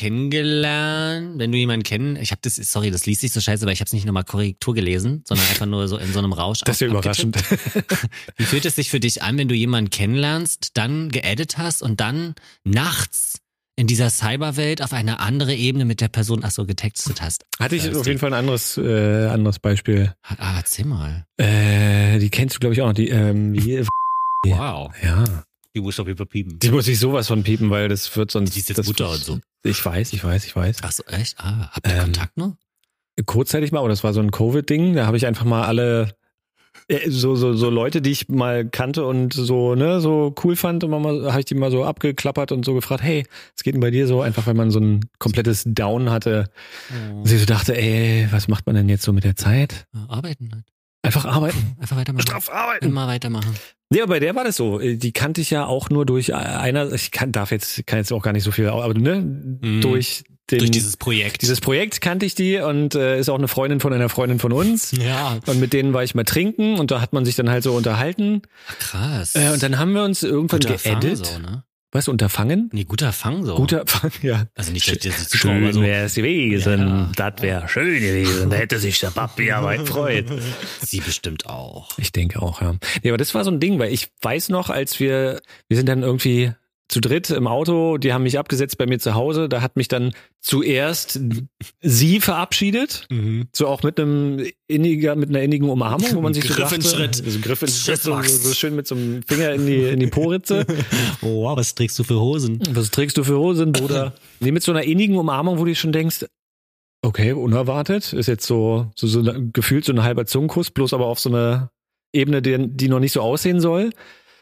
das liest sich so scheiße, weil ich habe es nicht nochmal Korrektur gelesen, sondern einfach nur so in so einem Rausch. Das ist ja überraschend. Wie fühlt es sich für dich an, wenn du jemanden kennenlernst, dann geaddet hast und dann nachts in dieser Cyberwelt auf eine andere Ebene mit der Person, getextet hast? Hatte ich auf jeden Fall ein anderes Beispiel. Erzähl mal. Die kennst du, glaube ich, auch noch. Wow. Ja. Die muss doch piepen. Die muss ich sowas von piepen, weil das wird sonst... Die ist jetzt Mutter und so. Ich weiß. Ach so, echt? Habt ihr Kontakt noch? Kurzzeitig mal, aber das war so ein Covid-Ding. Da habe ich einfach mal alle so Leute, die ich mal kannte und so cool fand, und habe ich die mal so abgeklappert und so gefragt, hey, was geht denn bei dir so? Einfach, weil man so ein komplettes Down hatte. Und ich so dachte, ey, was macht man denn jetzt so mit der Zeit? Arbeiten halt. Einfach arbeiten. Einfach weitermachen. Straff arbeiten. Immer weitermachen. Nee, aber bei der war das so. Die kannte ich ja auch nur durch kann jetzt auch gar nicht so viel, aber durch dieses Projekt. Dieses Projekt kannte ich die und ist auch eine Freundin von einer Freundin von uns. Ja. Und mit denen war ich mal trinken und da hat man sich dann halt so unterhalten. Krass. Und dann haben wir uns irgendwann geedit. So, ne? Was, unterfangen? Nee, guter Fang so. Guter Fang, ja. Also nicht, dass das so schön so. wäre es gewesen. Ja. Das wäre schön gewesen. Da hätte sich der Papi aber gefreut. Sie bestimmt auch. Ich denke auch, ja. Nee, aber das war so ein Ding, weil ich weiß noch, als wir sind dann irgendwie zu dritt im Auto, die haben mich abgesetzt bei mir zu Hause, da hat mich dann zuerst sie verabschiedet, so auch mit einer innigen Umarmung, wo man sich Griff in Schritt. So Griff in Schritt, so schön mit so einem Finger in die Po-Ritze. Oh, was trägst du für Hosen? Was trägst du für Hosen, Bruder? Nee, mit so einer innigen Umarmung, wo du schon denkst, okay, unerwartet, ist jetzt so gefühlt so ein halber Zungenkuss, bloß aber auf so einer Ebene, die noch nicht so aussehen soll.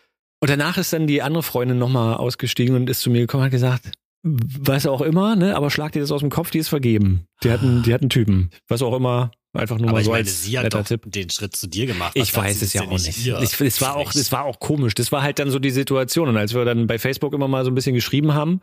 Und danach ist dann die andere Freundin nochmal ausgestiegen und ist zu mir gekommen und hat gesagt, was auch immer, ne, aber schlag dir das aus dem Kopf, die ist vergeben. Die hat einen Typen. Was auch immer, einfach nur aber mal so meine, als sie hat doch Tipp. Den Schritt zu dir gemacht. Ich weiß es ja auch nicht. Es war auch komisch. Das war halt dann so die Situation. Und als wir dann bei Facebook immer mal so ein bisschen geschrieben haben,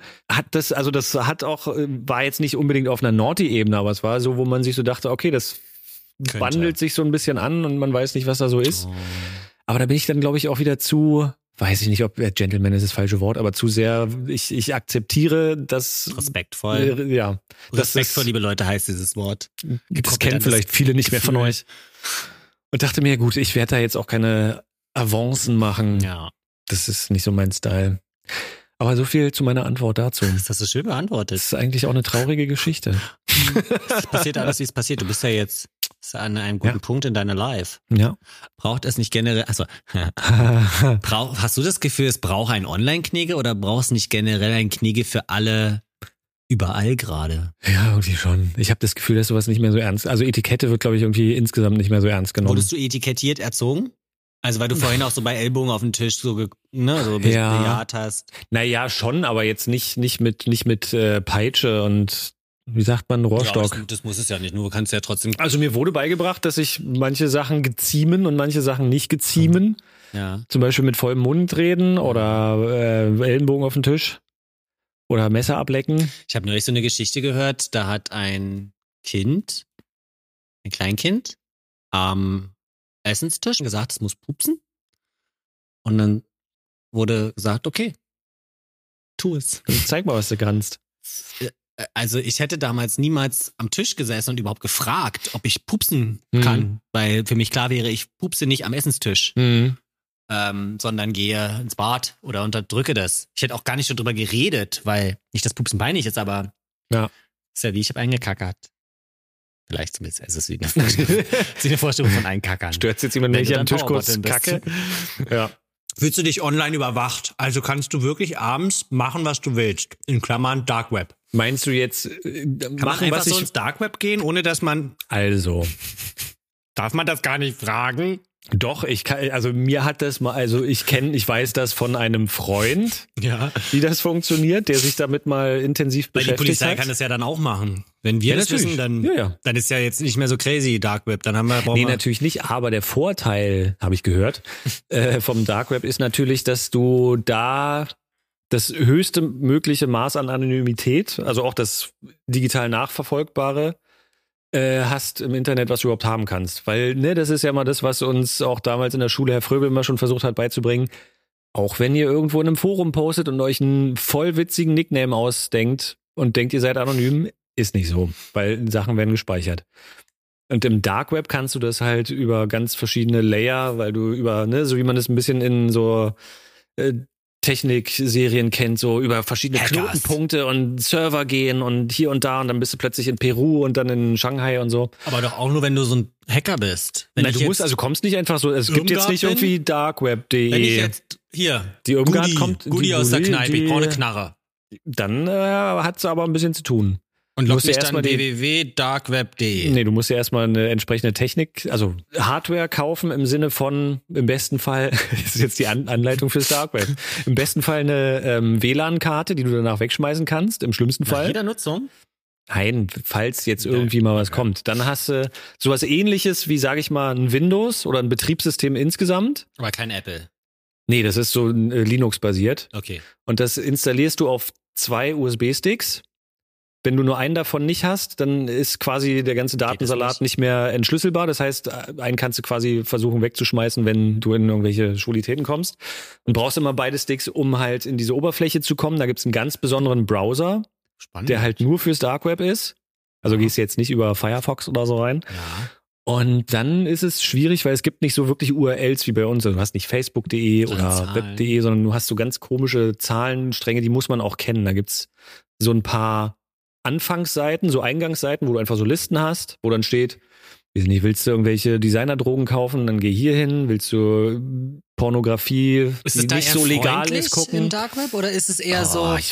war jetzt nicht unbedingt auf einer Naughty-Ebene, aber es war so, wo man sich so dachte, okay, das wandelt sich so ein bisschen an und man weiß nicht, was da so ist. Oh. Aber da bin ich dann, glaube ich, auch wieder weiß ich nicht, ob Gentleman ist das falsche Wort, aber zu sehr, ich akzeptiere das. Respektvoll. Ja. Respektvoll, liebe Leute, heißt dieses Wort. Das kennen vielleicht viele nicht mehr von euch. Und dachte mir, gut, ich werde da jetzt auch keine Avancen machen. Ja. Das ist nicht so mein Style. Aber so viel zu meiner Antwort dazu. Das hast du schön beantwortet. Das ist eigentlich auch eine traurige Geschichte. Es passiert alles, wie es passiert. Du bist ja jetzt an einem guten Punkt in deiner Life. Ja. Braucht es nicht generell, hast du das Gefühl, es braucht ein Online-Knigge oder brauchst nicht generell ein Knigge für alle überall gerade? Ja, irgendwie schon. Ich habe das Gefühl, dass sowas nicht mehr so ernst, also Etikette wird, glaube ich, irgendwie insgesamt nicht mehr so ernst genommen. Wurdest du etikettiert erzogen? Also weil du vorhin auch so bei Ellbogen auf den Tisch so bejaht hast. Naja, schon, aber jetzt nicht mit Peitsche und wie sagt man, Rohrstock. Ja, das muss es ja nicht, nur du kannst ja trotzdem... Also mir wurde beigebracht, dass ich manche Sachen geziemen und manche Sachen nicht geziemen. Ja. Zum Beispiel mit vollem Mund reden oder Ellenbogen auf den Tisch oder Messer ablecken. Ich habe neulich so eine Geschichte gehört, da hat ein Kleinkind am Essenstisch gesagt, es muss pupsen. Und dann wurde gesagt, okay, tu es. Zeig mal, was du kannst. Also ich hätte damals niemals am Tisch gesessen und überhaupt gefragt, ob ich pupsen kann, weil für mich klar wäre, ich pupse nicht am Essenstisch, sondern gehe ins Bad oder unterdrücke das. Ich hätte auch gar nicht darüber geredet, weil nicht das Pupsen peinlich ist, aber ist ja wie, ich habe eingekackert. Vielleicht zumindest, es ist wie eine Vorstellung von einkackern. Stört jetzt jemand, wenn ich am Tisch kurz kacke? Ja. Fühlst du dich online überwacht? Also kannst du wirklich abends machen, was du willst. In Klammern Dark Web. Meinst du jetzt kann man einfach so ins Dark Web gehen, ohne dass man... Also. Darf man das gar nicht fragen? Doch, ich weiß das von einem Freund, wie das funktioniert, der sich damit mal intensiv beschäftigt hat. Weil die Polizei kann das ja dann auch machen. Wenn wir das wissen, dann ist ja jetzt nicht mehr so crazy Dark Web. Dann natürlich nicht, aber der Vorteil, habe ich gehört, vom Dark Web ist natürlich, dass du da das höchste mögliche Maß an Anonymität, also auch das digital Nachverfolgbare, hast im Internet, was du überhaupt haben kannst. Weil, das ist ja mal das, was uns auch damals in der Schule Herr Fröbel immer schon versucht hat beizubringen. Auch wenn ihr irgendwo in einem Forum postet und euch einen voll witzigen Nickname ausdenkt und denkt, ihr seid anonym, ist nicht so, weil Sachen werden gespeichert. Und im Dark Web kannst du das halt über ganz verschiedene Layer, weil du über, so wie man das ein bisschen in so Technik-Serien kennt, so über verschiedene Knotenpunkte und Server gehen und hier und da und dann bist du plötzlich in Peru und dann in Shanghai und so. Aber doch auch nur, wenn du so ein Hacker bist. Nein, du kommst nicht einfach so, es gibt jetzt nicht irgendwie darkweb.de. Wenn ich jetzt, die Irmgard kommt, Goodie aus der Kneipe, ich brauche eine Knarre. Dann hat es aber ein bisschen zu tun. Und logst dich dann www.darkweb.de. Nee, du musst ja erstmal eine entsprechende Technik, also Hardware kaufen im Sinne von, im besten Fall, das ist jetzt die Anleitung fürs Dark Web, im besten Fall eine WLAN-Karte, die du danach wegschmeißen kannst, im schlimmsten Fall. Nach jeder Nutzung? Nein, falls jetzt irgendwie mal was kommt. Dann hast du sowas Ähnliches wie, sage ich mal, ein Windows oder ein Betriebssystem insgesamt. Aber kein Apple. Nee, das ist so Linux-basiert. Okay. Und das installierst du auf 2 USB-Sticks. Wenn du nur einen davon nicht hast, dann ist quasi der ganze Datensalat nicht mehr entschlüsselbar. Das heißt, einen kannst du quasi versuchen wegzuschmeißen, wenn du in irgendwelche Schwulitäten kommst. Und brauchst immer beide Sticks, um halt in diese Oberfläche zu kommen. Da gibt's einen ganz besonderen Browser, der halt nur fürs Dark Web ist. Also gehst du jetzt nicht über Firefox oder so rein. Ja. Und dann ist es schwierig, weil es gibt nicht so wirklich URLs wie bei uns. Also du hast nicht facebook.de oder web.de, sondern du hast so ganz komische Zahlenstränge, die muss man auch kennen. Da gibt's so ein paar Anfangsseiten, so Eingangsseiten, wo du einfach so Listen hast, wo dann steht, weiß nicht, willst du irgendwelche Designerdrogen kaufen, dann geh hier hin, willst du Pornografie, die nicht so legal ist, gucken? Im Dark Web oder ist es eher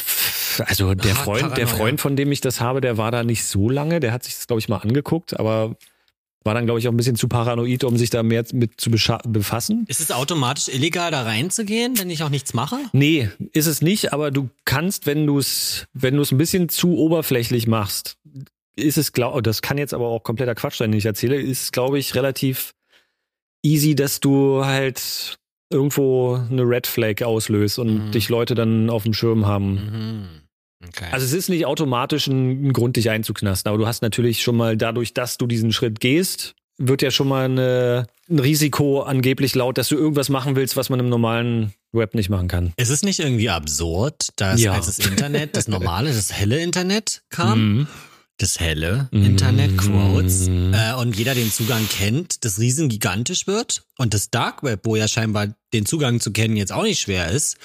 also der Freund, von dem ich das habe, der war da nicht so lange, der hat sich das, glaube ich, mal angeguckt, aber war dann, glaube ich, auch ein bisschen zu paranoid, um sich da mehr mit zu befassen. Ist es automatisch illegal, da reinzugehen, wenn ich auch nichts mache? Nee, ist es nicht, aber du kannst, wenn du es ein bisschen zu oberflächlich machst, ist es, das kann jetzt aber auch kompletter Quatsch sein, den ich erzähle, ist, glaube ich, relativ easy, dass du halt irgendwo eine Red Flag auslöst und dich Leute dann auf dem Schirm haben. Okay. Also es ist nicht automatisch ein Grund, dich einzuknasten, aber du hast natürlich schon mal dadurch, dass du diesen Schritt gehst, wird ja schon mal ein Risiko angeblich laut, dass du irgendwas machen willst, was man im normalen Web nicht machen kann. Ist es nicht irgendwie absurd, dass als das Internet, das normale, das helle Internet kam, das helle Internet, Quotes, und jeder den Zugang kennt, das riesengigantisch wird und das Dark Web, wo ja scheinbar den Zugang zu kennen jetzt auch nicht schwer ist,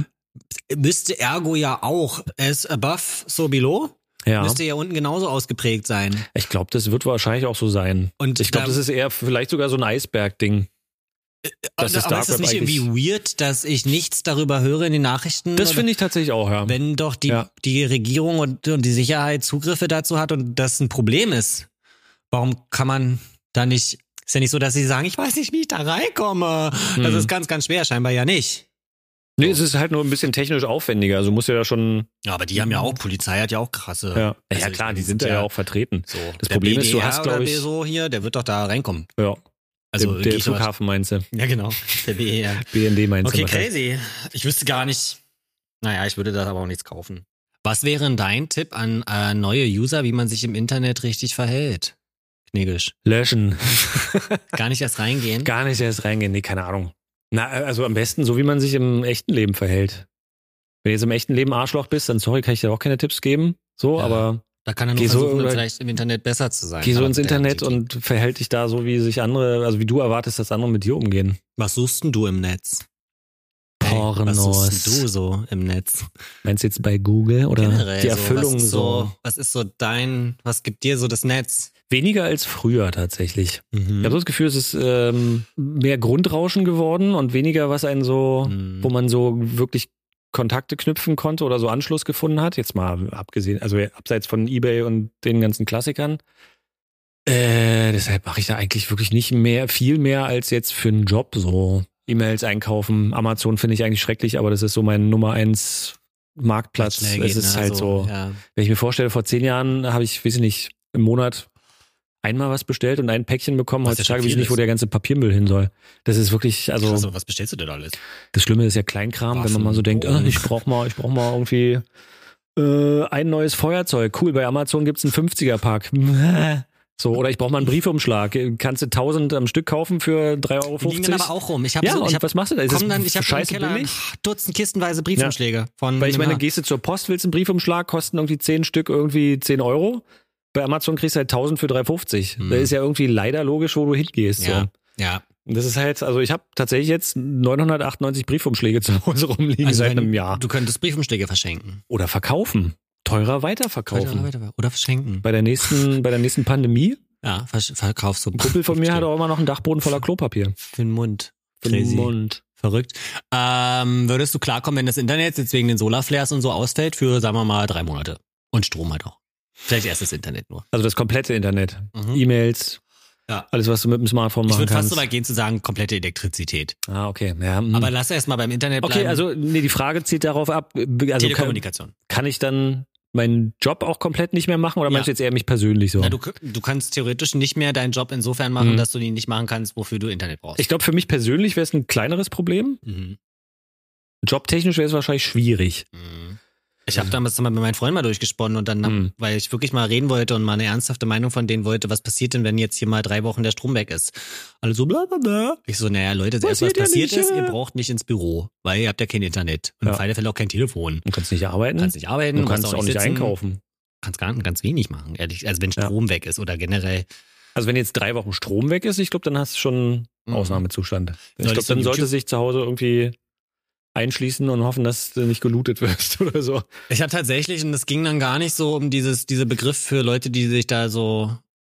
müsste ergo ja auch as above, so below. Ja. Müsste ja unten genauso ausgeprägt sein. Ich glaube, das wird wahrscheinlich auch so sein. Und ich glaube, das ist eher vielleicht sogar so ein Eisberg-Ding. Aber ist es nicht irgendwie weird, dass ich nichts darüber höre in den Nachrichten? Das finde ich tatsächlich auch, ja. Wenn doch die Regierung und die Sicherheit Zugriffe dazu hat und das ein Problem ist, warum kann man da nicht, ist ja nicht so, dass sie sagen, ich weiß nicht, wie ich da reinkomme. Das ist ganz, ganz schwer, scheinbar ja nicht. Nee, es ist halt nur ein bisschen technisch aufwendiger. Also muss ja da schon. Ja, aber die haben ja auch, Polizei hat ja auch krasse. Ja, also ja klar, die sind da ja auch vertreten. So. Das Problem ist, du hast, glaube ich. So hier, der wird doch da reinkommen. Ja. Also der Flughafen meinst du? Ja, genau. Der BER. BND meinst du? Okay, crazy. Ich wüsste gar nicht. Naja, ich würde da aber auch nichts kaufen. Was wäre denn dein Tipp an neue User, wie man sich im Internet richtig verhält? Knegisch. Löschen. Gar nicht erst reingehen? Gar nicht erst reingehen, nee, keine Ahnung. Na, also am besten so, wie man sich im echten Leben verhält. Wenn du jetzt im echten Leben Arschloch bist, dann sorry, kann ich dir auch keine Tipps geben. So, aber. Da kann er nur versuchen, vielleicht im Internet besser zu sein. Geh so ins Internet und verhält dich da so, wie sich andere, also wie du erwartest, dass andere mit dir umgehen. Was suchst denn du im Netz? Pornos. Was suchst du so im Netz? Meinst du jetzt bei Google oder generell die Erfüllung was ist so was gibt dir so das Netz? Weniger als früher tatsächlich. Ich habe so das Gefühl, es ist mehr Grundrauschen geworden und weniger, was einen so, wo man so wirklich Kontakte knüpfen konnte oder so Anschluss gefunden hat. Jetzt mal abgesehen, also abseits von eBay und den ganzen Klassikern. Deshalb mache ich da eigentlich wirklich nicht viel mehr als jetzt für einen Job so. E-Mails einkaufen. Amazon finde ich eigentlich schrecklich, aber das ist so mein Nummer 1 Marktplatz. Es ist halt so, wenn ich mir vorstelle, vor 10 Jahren habe ich, weiß ich nicht, im Monat einmal was bestellt und ein Päckchen bekommen. Heutzutage weiß ich nicht, wo der ganze Papiermüll hin soll. Das ist wirklich, also. Krass, was bestellst du denn alles? Das Schlimme ist ja Kleinkram, wenn man mal so denkt, ich brauch mal irgendwie ein neues Feuerzeug. Cool, bei Amazon gibt's einen 50er-Pack. So, oder ich brauche mal einen Briefumschlag. Kannst du 1000 am Stück kaufen für 3,50 €? Die liegen dann aber auch rum. Was machst du da? Ich habe im Keller Dutzend kistenweise Briefumschläge. Weil ich meine, gehst du zur Post, willst einen Briefumschlag, kosten irgendwie 10 Stück irgendwie 10 €. Bei Amazon kriegst du halt 1000 für 3,50. Das ist ja irgendwie leider logisch, wo du hingehst. Ja, so. ja. Und das ist halt, also ich habe tatsächlich jetzt 998 Briefumschläge zu Hause rumliegen seit einem Jahr. Du könntest Briefumschläge verschenken. Oder verkaufen. Teurer weiterverkaufen. Oder verschenken. Bei der nächsten Pandemie. Ja, verkaufst du. Ein Kumpel von mir hat auch immer noch einen Dachboden voller Klopapier. Für den Mund. Für den Mund. Verrückt. Würdest du klarkommen, wenn das Internet jetzt wegen den Solarflares und so ausfällt für, sagen wir mal, 3 Monate? Und Strom halt auch. Vielleicht erst das Internet nur. Also das komplette Internet. E-Mails. Ja. Alles, was du mit dem Smartphone machen kannst. Ich würde fast so weit gehen zu sagen, komplette Elektrizität. Ah, okay. Ja. Aber lass erst mal beim Internet bleiben. Okay, also die Frage zielt darauf ab. Also Telekommunikation. Kann ich dann meinen Job auch komplett nicht mehr machen oder meinst du jetzt eher mich persönlich so? Na, du kannst theoretisch nicht mehr deinen Job insofern machen, dass du ihn nicht machen kannst, wofür du Internet brauchst. Ich glaube, für mich persönlich wäre es ein kleineres Problem. Jobtechnisch wäre es wahrscheinlich schwierig. Ich habe damals mit meinen Freunden mal durchgesponnen und dann, weil ich wirklich mal reden wollte und mal eine ernsthafte Meinung von denen wollte, was passiert denn, wenn jetzt hier mal 3 Wochen der Strom weg ist? Alle so bla bla bla. Ich so, naja Leute, was passiert ist, ihr braucht nicht ins Büro, weil ihr habt ja kein Internet und auf alle Fälle auch kein Telefon. Du kannst nicht arbeiten. Du kannst auch nicht einkaufen. Du kannst ganz wenig machen, ehrlich. Also wenn Strom weg ist oder generell. Also wenn jetzt 3 Wochen Strom weg ist, ich glaube, dann hast du schon Ausnahmezustand. Ich glaube, dann sollte sich zu Hause irgendwie einschließen und hoffen, dass du nicht gelootet wirst oder so. Ich habe tatsächlich, und es ging dann gar nicht so um diese Begriff für Leute, die sich da so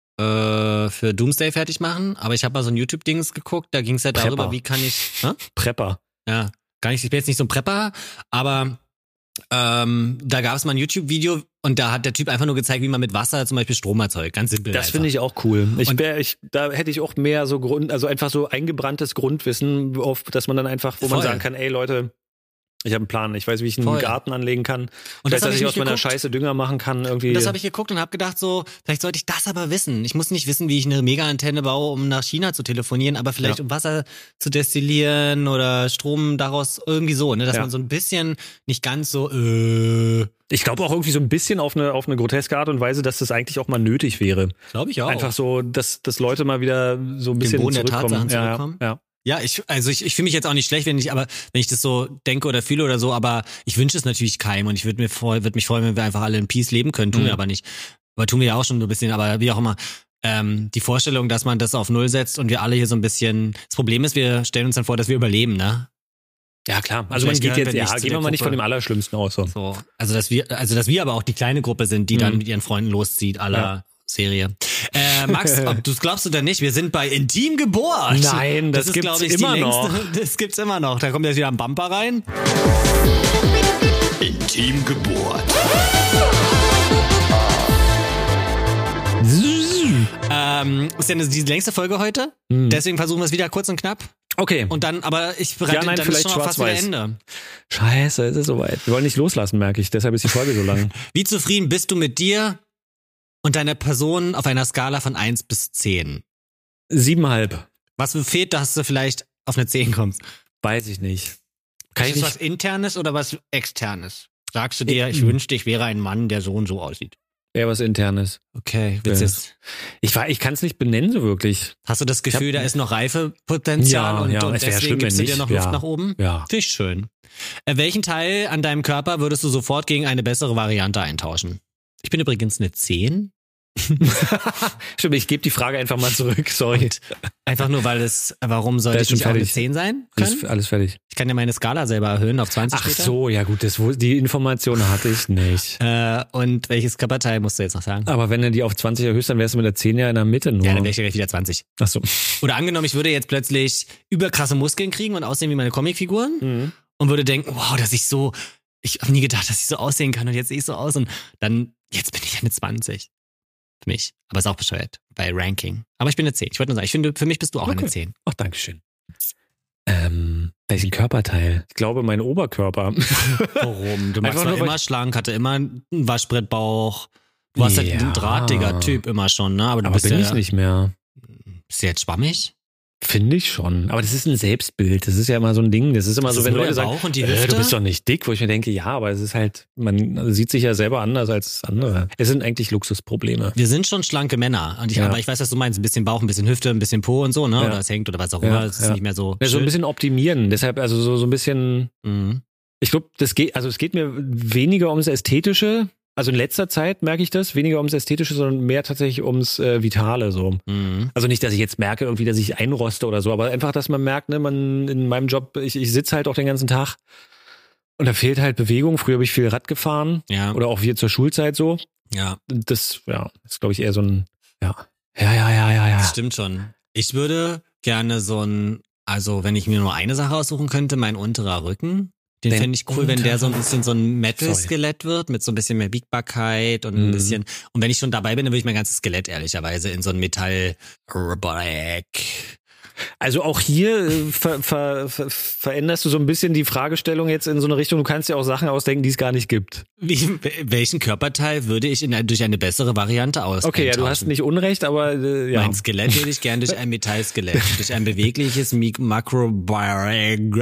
für Doomsday fertig machen, aber ich habe mal so ein YouTube-Dings geguckt, da ging es halt darüber, wie kann ich... Prepper. Ja, ich bin jetzt nicht so ein Prepper, aber da gab es mal ein YouTube-Video Und da hat der Typ einfach nur gezeigt, wie man mit Wasser zum Beispiel Strom erzeugt. Ganz simpel. Das finde ich auch cool. Da hätte ich auch mehr so also einfach so eingebranntes Grundwissen, auf dass man dann einfach, wo man sagen kann, ey Leute, ich habe einen Plan. Ich weiß, wie ich einen Garten anlegen kann. Und dass ich aus meiner Scheiße Dünger machen kann. Irgendwie. Und das habe ich geguckt und habe gedacht so, vielleicht sollte ich das aber wissen. Ich muss nicht wissen, wie ich eine Mega-Antenne baue, um nach China zu telefonieren, aber vielleicht um Wasser zu destillieren oder Strom daraus irgendwie so, ne, dass man so ein bisschen nicht ganz so Ich glaube auch irgendwie so ein bisschen auf eine groteske Art und Weise, dass das eigentlich auch mal nötig wäre. Glaube ich auch. Einfach so, dass Leute mal wieder so ein bisschen zurückkommen. Ja, ich fühle mich jetzt auch nicht schlecht, wenn ich das so denke oder fühle oder so, aber ich wünsche es natürlich keinem und ich würde mich freuen, wenn wir einfach alle in Peace leben können. Tun wir aber nicht. Aber tun wir ja auch schon so ein bisschen, aber wie auch immer. Die Vorstellung, dass man das auf Null setzt und wir alle hier so ein bisschen, das Problem ist, wir stellen uns dann vor, dass wir überleben, ne? Ja, klar. Also man geht jetzt, gehen wir mal nicht von dem Allerschlimmsten aus. So. Also, dass wir aber auch die kleine Gruppe sind, die dann mit ihren Freunden loszieht, Serie. Max, ob du es glaubst oder nicht, wir sind bei Intim gebohrt. Nein, das gibt's immer noch. Das gibt's immer noch. Da kommt jetzt wieder ein Bumper rein. Intim gebohrt. Ist ja die längste Folge heute. Deswegen versuchen wir es wieder kurz und knapp. Okay. Und dann, aber ich bereite dann vielleicht schon fast wieder Ende. Scheiße, es ist soweit. Wir wollen nicht loslassen, merke ich. Deshalb ist die Folge so lang. Wie zufrieden bist du mit dir und deiner Person auf einer Skala von 1 bis 10? 7,5. Was fehlt, dass du vielleicht auf eine 10 kommst? Weiß ich nicht. Ist das was Internes oder was Externes? Sagst du dir, ich wünschte, ich wäre ein Mann, der so und so aussieht? Eher was Internes. Okay, ich kann es nicht benennen so wirklich. Hast du das Gefühl, da ist noch Reifepotenzial und deswegen gibst du dir noch Luft nach oben? Ja. Finde ich schön. Welchen Teil an deinem Körper würdest du sofort gegen eine bessere Variante eintauschen? Ich bin übrigens eine 10. Stimmt, ich gebe die Frage einfach mal zurück, sorry. Und einfach nur, warum soll ich nicht auch eine 10 sein können? Alles fertig. Ich kann ja meine Skala selber erhöhen auf 20 Ach so, ja gut, die Information hatte ich nicht. Und welches Körperteil musst du jetzt noch sagen? Aber wenn du die auf 20 erhöhst, dann wärst du mit der 10 ja in der Mitte nur. Ja, dann wäre ich ja gleich wieder 20. Ach so. Oder angenommen, ich würde jetzt plötzlich überkrasse Muskeln kriegen und aussehen wie meine Comicfiguren und würde denken, wow, ich habe nie gedacht, dass ich so aussehen kann und jetzt sehe ich so aus und dann, jetzt bin ich eine 20. Für mich. Aber ist auch bescheuert bei Ranking. Aber ich bin eine 10. Ich wollte nur sagen, ich finde, für mich bist du auch eine 10. Ach, dankeschön. Welchen Körperteil? Ich glaube, mein Oberkörper. Warum? Du warst immer schlank, hatte immer einen Waschbrettbauch. Du warst halt ein drahtiger Typ immer schon, ne? Aber bin ich nicht mehr. Bist du jetzt schwammig? Finde ich schon. Aber das ist ein Selbstbild. Das ist ja immer so ein Ding. Das ist immer so, wenn Leute sagen, und die Hüfte? Du bist doch nicht dick. Wo ich mir denke, ja, aber es ist halt, man sieht sich ja selber anders als andere. Es sind eigentlich Luxusprobleme. Wir sind schon schlanke Männer. Aber ich weiß, was du meinst. Ein bisschen Bauch, ein bisschen Hüfte, ein bisschen Po und so, ne? Ja. Oder es hängt oder was auch immer. Es ist nicht mehr so. Ja, so ein bisschen optimieren. Deshalb, also so ein bisschen. Ich glaube, es geht mir weniger ums Ästhetische. Also in letzter Zeit merke ich das, weniger ums Ästhetische, sondern mehr tatsächlich ums Vitale so. Also nicht, dass ich jetzt merke irgendwie, dass ich einroste oder so, aber einfach, dass man merkt, ne, in meinem Job, ich sitze halt auch den ganzen Tag und da fehlt halt Bewegung. Früher habe ich viel Rad gefahren oder auch wir zur Schulzeit so. Ja. Das ist glaube ich eher so ein, Ja. Das stimmt schon. Ich würde gerne also wenn ich mir nur eine Sache aussuchen könnte, mein unterer Rücken. Den fände ich cool, wenn der so ein bisschen so ein Metal-Skelett wird, mit so ein bisschen mehr Biegbarkeit und ein bisschen, und wenn ich schon dabei bin, dann würde ich mein ganzes Skelett ehrlicherweise in so ein Metall-Robotic. Also auch hier veränderst du so ein bisschen die Fragestellung jetzt in so eine Richtung, du kannst dir auch Sachen ausdenken, die es gar nicht gibt. Welchen Körperteil würde ich durch eine bessere Variante austauschen? Okay, ja, du hast nicht Unrecht, aber Mein Skelett würde ich gern durch ein Metallskelett, durch ein bewegliches Macro-Bionic,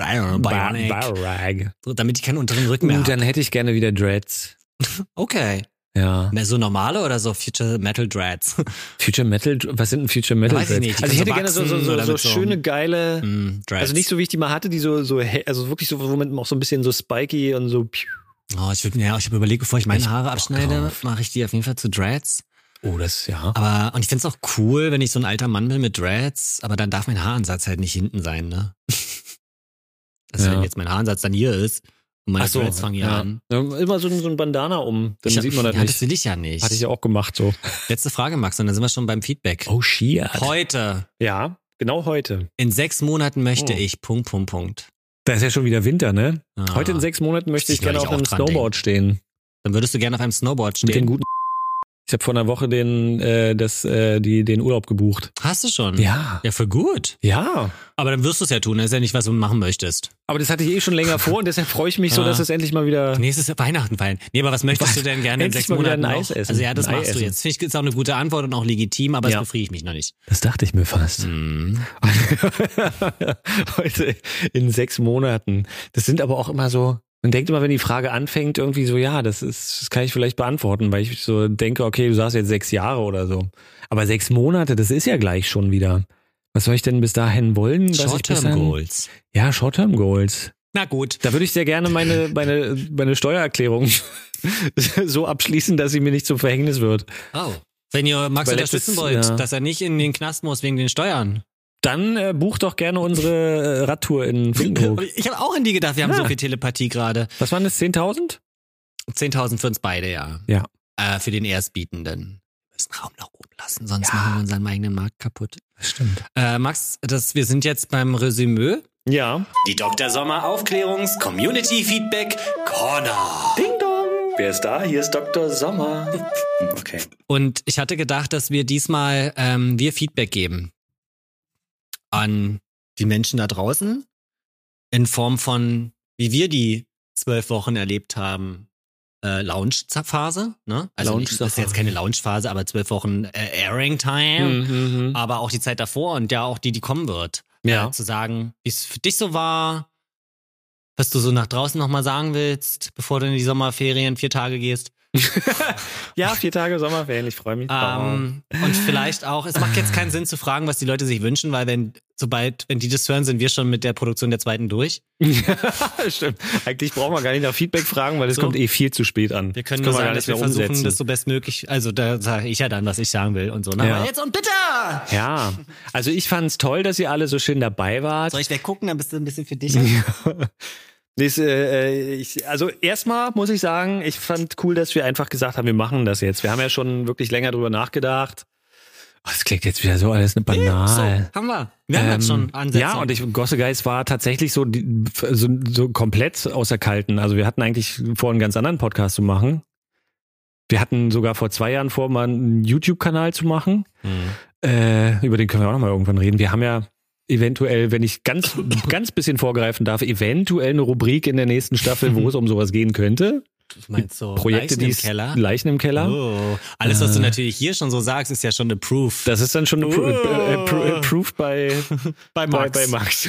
damit ich keinen unteren Rücken mehr habe. Dann hätte ich gerne wieder Dreads. Okay. Ja. Mehr so normale oder so Future Metal Dreads? Future Metal, was sind denn Future Metal Dreads? Weiß ich nicht. Also ich hätte gerne so schöne, geile, Dreads. Also nicht so wie ich die mal hatte, die so also wirklich so, womit auch so ein bisschen so spiky und so. Oh, ich habe überlegt, bevor ich meine Haare abschneide, mache ich die auf jeden Fall zu Dreads. Oh, das, ja. Und ich finde es auch cool, wenn ich so ein alter Mann bin mit Dreads, aber dann darf mein Haaransatz halt nicht hinten sein, ne? Wenn jetzt mein Haaransatz dann hier ist, und meine Dreads fangen hier an. Immer so ein Bandana um, dann sieht man das nicht. Das will ich ja nicht. Hatte ich ja auch gemacht, so. Letzte Frage, Max, und dann sind wir schon beim Feedback. Oh, shit. Heute. Ja, genau heute. In 6 Monaten möchte ich... Da ist ja schon wieder Winter, ne? Heute in 6 Monaten möchte ich gerne auf einem Snowboard stehen. Dann würdest du gerne auf einem Snowboard stehen. Mit den guten Ich habe vor einer Woche den Urlaub gebucht. Hast du schon? Ja. Ja, für gut. Ja. Aber dann wirst du es ja tun. Das ist ja nicht, was du machen möchtest. Aber das hatte ich schon länger vor und deshalb freue ich mich so, dass es endlich mal wieder... Nächstes Weihnachten feiern. Nee, aber was möchtest du denn gerne in 6 Monaten ein Eis essen? Also ja, das machst du jetzt. Finde ich, ist auch eine gute Antwort und auch legitim, aber das befriedigt mich noch nicht. Das dachte ich mir fast. Heute in 6 Monaten. Das sind aber auch immer so... Man denkt immer, wenn die Frage anfängt, irgendwie so, ja, das kann ich vielleicht beantworten, weil ich so denke, okay, du sagst jetzt 6 Jahre oder so. Aber 6 Monate, das ist ja gleich schon wieder. Was soll ich denn bis dahin wollen? Short-Term Goals. Ja, Short-Term Goals. Na gut. Da würde ich sehr gerne meine Steuererklärung so abschließen, dass sie mir nicht zum Verhängnis wird. Oh. Wenn ihr Max unterstützen wollt, dass er nicht in den Knast muss wegen den Steuern. Dann buch doch gerne unsere Radtour in Finkenkrug. Ich habe auch an die gedacht, wir haben so viel Telepathie gerade. Was waren das, 10.000? 10.000 für uns beide, ja. Ja. Für den Erstbietenden. Wir müssen Raum nach oben lassen, sonst machen wir unseren eigenen Markt kaputt. Das stimmt. Max, wir sind jetzt beim Resümee. Ja. Die Dr. Sommer Aufklärungs-Community-Feedback Corner. Ding dong. Wer ist da? Hier ist Dr. Sommer. Okay. Und ich hatte gedacht, dass wir diesmal wir Feedback geben an die Menschen da draußen in Form von, wie wir die 12 Wochen erlebt haben, Launch-Phase, ne? Also das ist jetzt keine Launch-Phase, aber 12 Wochen Airing-Time, aber auch die Zeit davor und ja auch die kommen wird. Ja. Zu sagen, wie es für dich so war, was du so nach draußen nochmal sagen willst, bevor du in die Sommerferien 4 Tage gehst. Ja, 4 Tage Sommerferien, ich freue mich drauf. Und vielleicht auch, es macht jetzt keinen Sinn zu fragen, was die Leute sich wünschen, weil wenn die das hören, sind wir schon mit der Produktion der 2. durch. Ja, stimmt. Eigentlich brauchen wir gar nicht nach Feedback fragen, weil das kommt viel zu spät an. Wir können nur sagen, dass wir versuchen, das so bestmöglich, also da sage ich ja dann, was ich sagen will und so. Na, aber jetzt und bitte! Ja, also ich fand's toll, dass ihr alle so schön dabei wart. Soll ich weggucken, dann bist du ein bisschen für dich. Also erstmal muss ich sagen, ich fand cool, dass wir einfach gesagt haben, wir machen das jetzt. Wir haben ja schon wirklich länger drüber nachgedacht. Das klingt jetzt wieder so alles eine banal. So, haben wir. Wir haben jetzt schon Ansätze. Ja, und Gossegeist war tatsächlich so komplett außer Kalten. Also wir hatten eigentlich vor, einen ganz anderen Podcast zu machen. Wir hatten sogar vor 2 Jahren vor, mal einen YouTube-Kanal zu machen. Über den können wir auch noch mal irgendwann reden. Wir haben ja eventuell, wenn ich ganz bisschen vorgreifen darf, eventuell eine Rubrik in der nächsten Staffel, wo es um sowas gehen könnte. Du meinst so Projekte, Leichen im Keller. Oh. Alles, was du natürlich hier schon so sagst, ist ja schon eine Proof. Das ist dann schon eine Proof bei Max.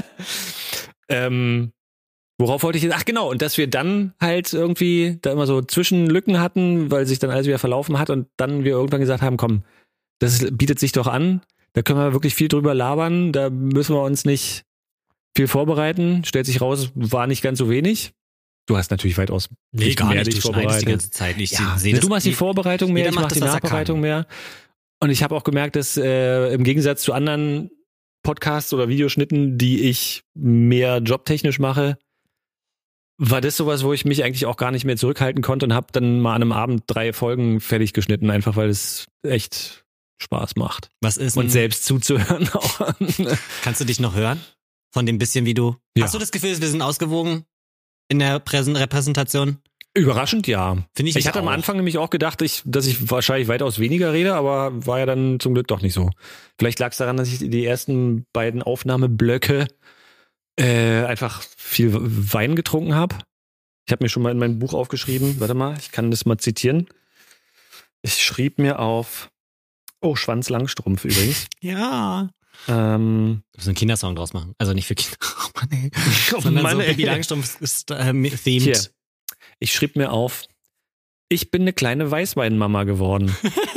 Worauf wollte ich jetzt? Ach genau, und dass wir dann halt irgendwie da immer so Zwischenlücken hatten, weil sich dann alles wieder verlaufen hat und dann wir irgendwann gesagt haben, komm, das bietet sich doch an. Da können wir wirklich viel drüber labern. Da müssen wir uns nicht viel vorbereiten. Stellt sich raus, war nicht ganz so wenig. Du hast natürlich weitaus gar mehr nicht, dich du vorbereitet. Die ganze Zeit. Du machst die Vorbereitung mehr, ich mach die Nachbereitung mehr. Und ich habe auch gemerkt, dass im Gegensatz zu anderen Podcasts oder Videoschnitten, die ich mehr jobtechnisch mache, war das sowas, wo ich mich eigentlich auch gar nicht mehr zurückhalten konnte und habe dann mal an einem Abend 3 Folgen fertig geschnitten, einfach weil es echt Spaß macht. Was ist und selbst zuzuhören auch. Kannst du dich noch hören? Von dem bisschen, wie du... Ja. Hast du das Gefühl, wir sind ausgewogen in der Repräsentation? Überraschend, ja. Finde ich. Ich hatte am Anfang nämlich auch gedacht, dass ich wahrscheinlich weitaus weniger rede, aber war ja dann zum Glück doch nicht so. Vielleicht lag es daran, dass ich die ersten beiden Aufnahmeblöcke einfach viel Wein getrunken habe. Ich habe mir schon mal in mein Buch aufgeschrieben, warte mal, ich kann das mal zitieren. Ich schrieb mir auf... Oh, Schwanz-Langstrumpf übrigens. Ja. Du musst einen Kindersong draus machen. Also nicht für Kinder. Oh Mann, ey. Sondern so Baby Langstrumpf ist themed. Hier. Ich schrieb mir auf, ich bin eine kleine Weißweinmama geworden.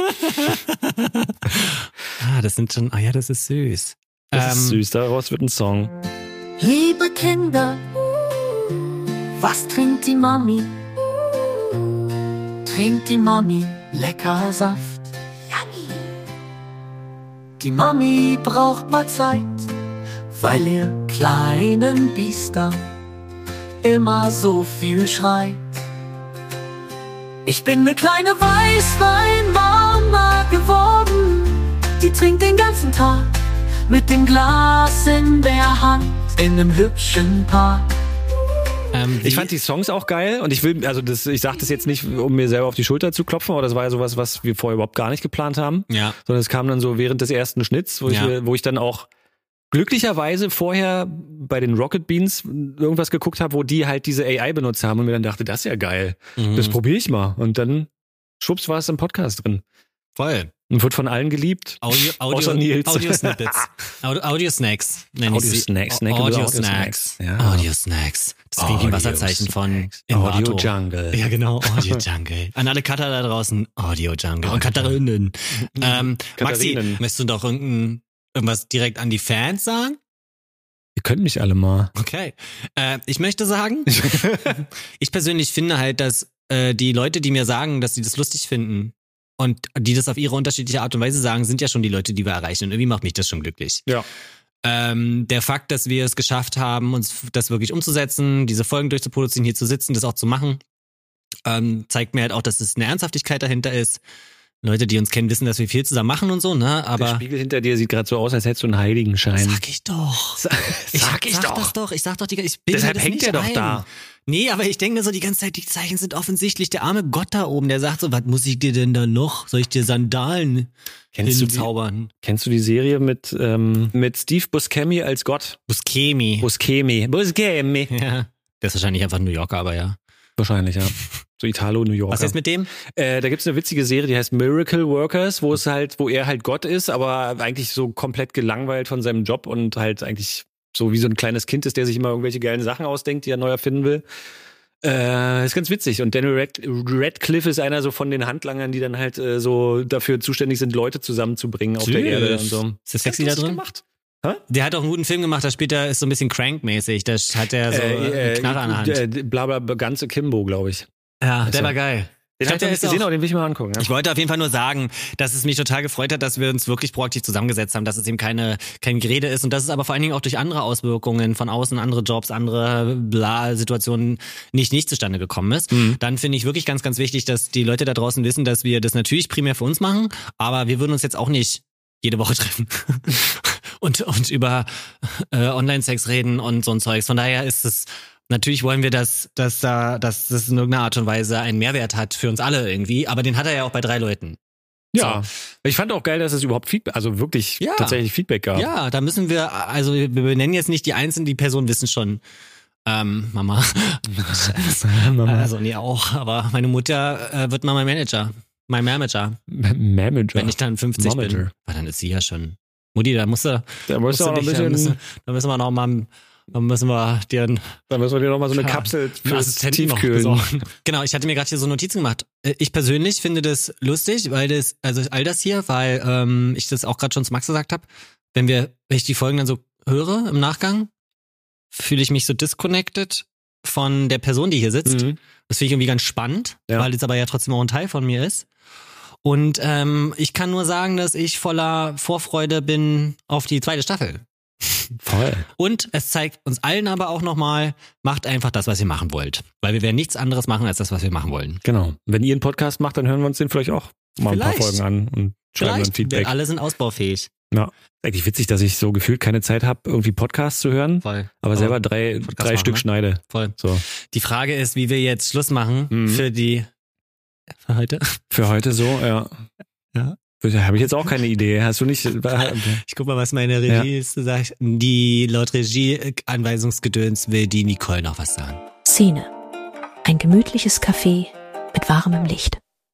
Das ist süß. Das ist süß, daraus wird ein Song. Liebe Kinder, was trinkt die Mami? Trinkt die Mami lecker Saft? Die Mami braucht mal Zeit, weil ihr kleinen Biester immer so viel schreit. Ich bin eine kleine Weißweinmama geworden, die trinkt den ganzen Tag mit dem Glas in der Hand in nem hübschen Park. Ich fand die Songs auch geil und ich sage das jetzt nicht, um mir selber auf die Schulter zu klopfen, aber das war ja sowas, was wir vorher überhaupt gar nicht geplant haben. Ja. Sondern es kam dann so während des ersten Schnitts, wo ich dann auch glücklicherweise vorher bei den Rocket Beans irgendwas geguckt habe, wo die halt diese AI benutzt haben und mir dann dachte, das ist ja geil. Das probiere ich mal. Und dann schwupps war es im Podcast drin. Voll. Und wird von allen geliebt. Außer Nils. Audio-Snippets. Audio-Snacks. Audio-Snacks. Audio-Snacks. Audio-Snacks. Das klingt wie ein Wasserzeichen von Audio-Jungle. Ja, genau. Audio-Jungle. An alle Cutter da draußen. Audio-Jungle. Und Cutterinnen. Maxi, möchtest du doch irgendwas direkt an die Fans sagen? Ihr könnt mich alle mal. Okay. Ich möchte sagen, ich persönlich finde halt, dass die Leute, die mir sagen, dass sie das lustig finden, und die das auf ihre unterschiedliche Art und Weise sagen, sind ja schon die Leute, die wir erreichen. Und irgendwie macht mich das schon glücklich. Ja. Der Fakt, dass wir es geschafft haben, uns das wirklich umzusetzen, diese Folgen durchzuproduzieren, hier zu sitzen, das auch zu machen, zeigt mir halt auch, dass es eine Ernsthaftigkeit dahinter ist. Leute, die uns kennen, wissen, dass wir viel zusammen machen und so, ne? Aber der Spiegel hinter dir sieht gerade so aus, als hättest du einen Heiligenschein. Sag ich doch. Ich sag doch, ich bin deshalb hängt er doch da. Nee, aber ich denke mir so die ganze Zeit, die Zeichen sind offensichtlich. Der arme Gott da oben, der sagt so, was muss ich dir denn da noch? Soll ich dir Sandalen hinzaubern? Kennst du die Serie mit Steve Buscemi als Gott? Buscemi. Ja. Der ist wahrscheinlich einfach New Yorker, aber ja. Wahrscheinlich, ja. So Italo-New Yorker. Was ist mit dem? Da gibt's eine witzige Serie, die heißt Miracle Workers, wo er halt Gott ist, aber eigentlich so komplett gelangweilt von seinem Job und halt eigentlich so wie so ein kleines Kind ist, der sich immer irgendwelche geilen Sachen ausdenkt, die er neu erfinden will. Ist ganz witzig. Und Daniel Radcliffe ist einer so von den Handlangern, die dann halt so dafür zuständig sind, Leute zusammenzubringen auf der Erde und so. Ist das sexy da drin? Gemacht. Der hat auch einen guten Film gemacht, da später ist so ein bisschen Crank-mäßig. Da hat er so eine Knarre an der Hand. Blabla, ganze Kimbo, glaube ich. Ja, der war geil. Den habe ich gesehen, aber den will ich mal angucken. Ja? Ich wollte auf jeden Fall nur sagen, dass es mich total gefreut hat, dass wir uns wirklich proaktiv zusammengesetzt haben, dass es eben kein Gerede ist und dass es aber vor allen Dingen auch durch andere Auswirkungen von außen, andere Jobs, andere Situationen nicht zustande gekommen ist. Dann finde ich wirklich ganz, ganz wichtig, dass die Leute da draußen wissen, dass wir das natürlich primär für uns machen, aber wir würden uns jetzt auch nicht jede Woche treffen und über Online-Sex reden und so ein Zeugs. Von daher ist es natürlich wollen wir, dass das in irgendeiner Art und Weise einen Mehrwert hat für uns alle irgendwie, aber den hat er ja auch bei 3 Leuten. Ja, so. Ich fand auch geil, dass es überhaupt Feedback, also wirklich tatsächlich Feedback gab. Ja, da müssen wir benennen jetzt nicht die Einzelnen, die Personen wissen schon, Mama. Mama. Also nee, auch, aber meine Mutter wird mal mein Manager. Mein Manager. Wenn ich dann 50 bin. Aber dann ist sie ja schon. Mutti, da müssen wir dir noch mal so eine Kapsel fürs Tiefkühlen. Genau, ich hatte mir gerade hier so Notizen gemacht. Ich persönlich finde das lustig, weil ich das auch gerade schon zu Max gesagt habe, wenn ich die Folgen dann so höre im Nachgang, fühle ich mich so disconnected von der Person, die hier sitzt. Das finde ich irgendwie ganz spannend, weil es aber ja trotzdem auch ein Teil von mir ist. Und ich kann nur sagen, dass ich voller Vorfreude bin auf die 2. Staffel. Voll. Und es zeigt uns allen aber auch nochmal, macht einfach das, was ihr machen wollt. Weil wir werden nichts anderes machen, als das, was wir machen wollen. Genau. Wenn ihr einen Podcast macht, dann hören wir uns den vielleicht auch mal ein paar Folgen an und schreiben dann Feedback. Alle sind ausbaufähig. Ja. Eigentlich witzig, dass ich so gefühlt keine Zeit habe, irgendwie Podcasts zu hören. Voll. Aber selber drei Stück schneide. Voll. So. Die Frage ist, wie wir jetzt Schluss machen für heute. Für heute so, ja. Ja. Da habe ich jetzt auch keine Idee. Hast du nicht? Ich guck mal, was meine Regie sagt. Laut Regie-Anweisungsgedöns will die Nicole noch was sagen. Szene. Ein gemütliches Café mit warmem Licht.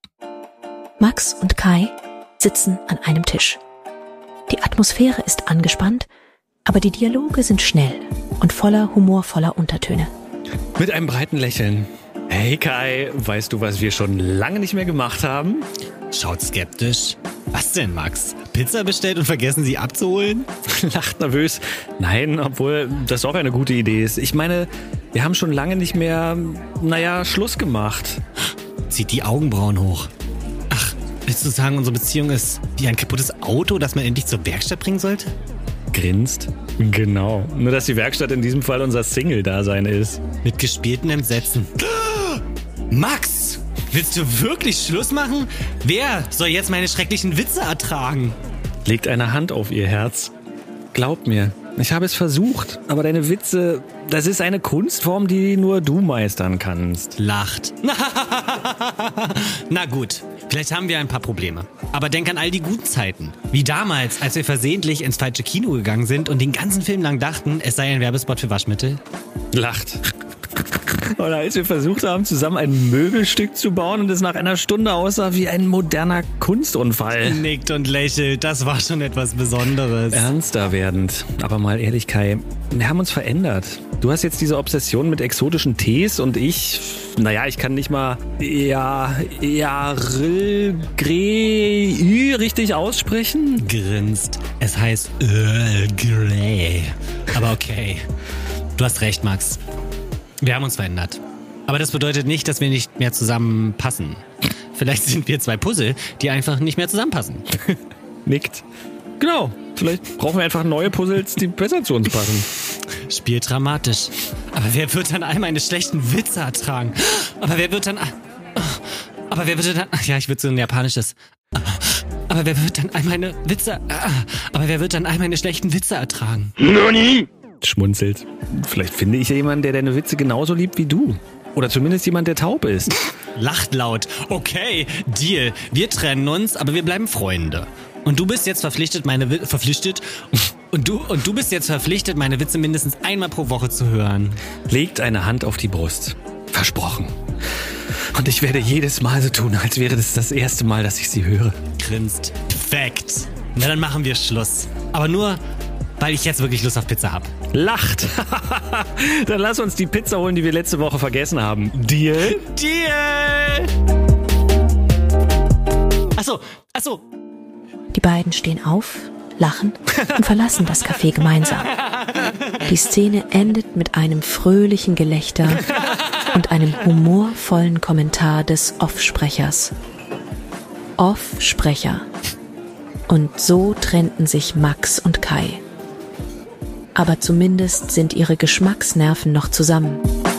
Max und Kai sitzen an einem Tisch. Die Atmosphäre ist angespannt, aber die Dialoge sind schnell und voller humorvoller Untertöne. Mit einem breiten Lächeln. Hey Kai, weißt du, was wir schon lange nicht mehr gemacht haben? Schaut skeptisch. Was denn, Max? Pizza bestellt und vergessen sie abzuholen? Lacht nervös. Nein, obwohl das auch eine gute Idee ist. Ich meine, wir haben schon lange nicht mehr, Schluss gemacht. Zieht die Augenbrauen hoch. Ach, willst du sagen, unsere Beziehung ist wie ein kaputtes Auto, das man endlich zur Werkstatt bringen sollte? Grinst. Genau. Nur, dass die Werkstatt in diesem Fall unser Single-Dasein ist. Mit gespieltem Entsetzen. Max! Willst du wirklich Schluss machen? Wer soll jetzt meine schrecklichen Witze ertragen? Legt eine Hand auf ihr Herz. Glaub mir, Ich habe es versucht, aber deine Witze, das ist eine Kunstform, die nur du meistern kannst. Lacht. Na gut, vielleicht haben wir ein paar Probleme. Aber denk an all die guten Zeiten. Wie damals, als wir versehentlich ins falsche Kino gegangen sind und den ganzen Film lang dachten, es sei ein Werbespot für Waschmittel. Lacht. Oder als wir versucht haben, zusammen ein Möbelstück zu bauen und es nach einer Stunde aussah wie ein moderner Kunstunfall. Nickt und lächelt, das war schon etwas Besonderes. Ernster werdend. Aber mal ehrlich, Kai, wir haben uns verändert. Du hast jetzt diese Obsession mit exotischen Tees und ich kann nicht mal richtig aussprechen. Grinst. Es heißt Earl Grey. Aber okay. Du hast recht, Max. Wir haben uns verändert. Aber das bedeutet nicht, dass wir nicht mehr zusammenpassen. Vielleicht sind wir zwei Puzzle, die einfach nicht mehr zusammenpassen. Nickt. Genau. Vielleicht brauchen wir einfach neue Puzzles, die besser zu uns passen. Spielt dramatisch. Aber wer wird dann all meine schlechten Witze ertragen? Aber wer wird dann... Ja, ich würde so ein japanisches... Aber wer wird dann all meine Witze... Aber wer wird dann all meine schlechten Witze ertragen? Nani? Schmunzelt. Vielleicht finde ich ja jemanden, der deine Witze genauso liebt wie du. Oder zumindest jemand, der taub ist. Lacht laut. Okay, Deal. Wir trennen uns, aber wir bleiben Freunde. Und du bist jetzt verpflichtet, meine Witze mindestens einmal pro Woche zu hören. Legt eine Hand auf die Brust. Versprochen. Und ich werde jedes Mal so tun, als wäre das erste Mal, dass ich sie höre. Grinst. Perfekt. Na, dann machen wir Schluss. Aber nur... weil ich jetzt wirklich Lust auf Pizza habe. Lacht. Dann lass uns die Pizza holen, die wir letzte Woche vergessen haben. Deal? Deal! Achso. Die beiden stehen auf, lachen und verlassen das Café gemeinsam. Die Szene endet mit einem fröhlichen Gelächter und einem humorvollen Kommentar des Offsprechers. Offsprecher. Und so trennten sich Max und Kai. Aber zumindest sind ihre Geschmacksnerven noch zusammen.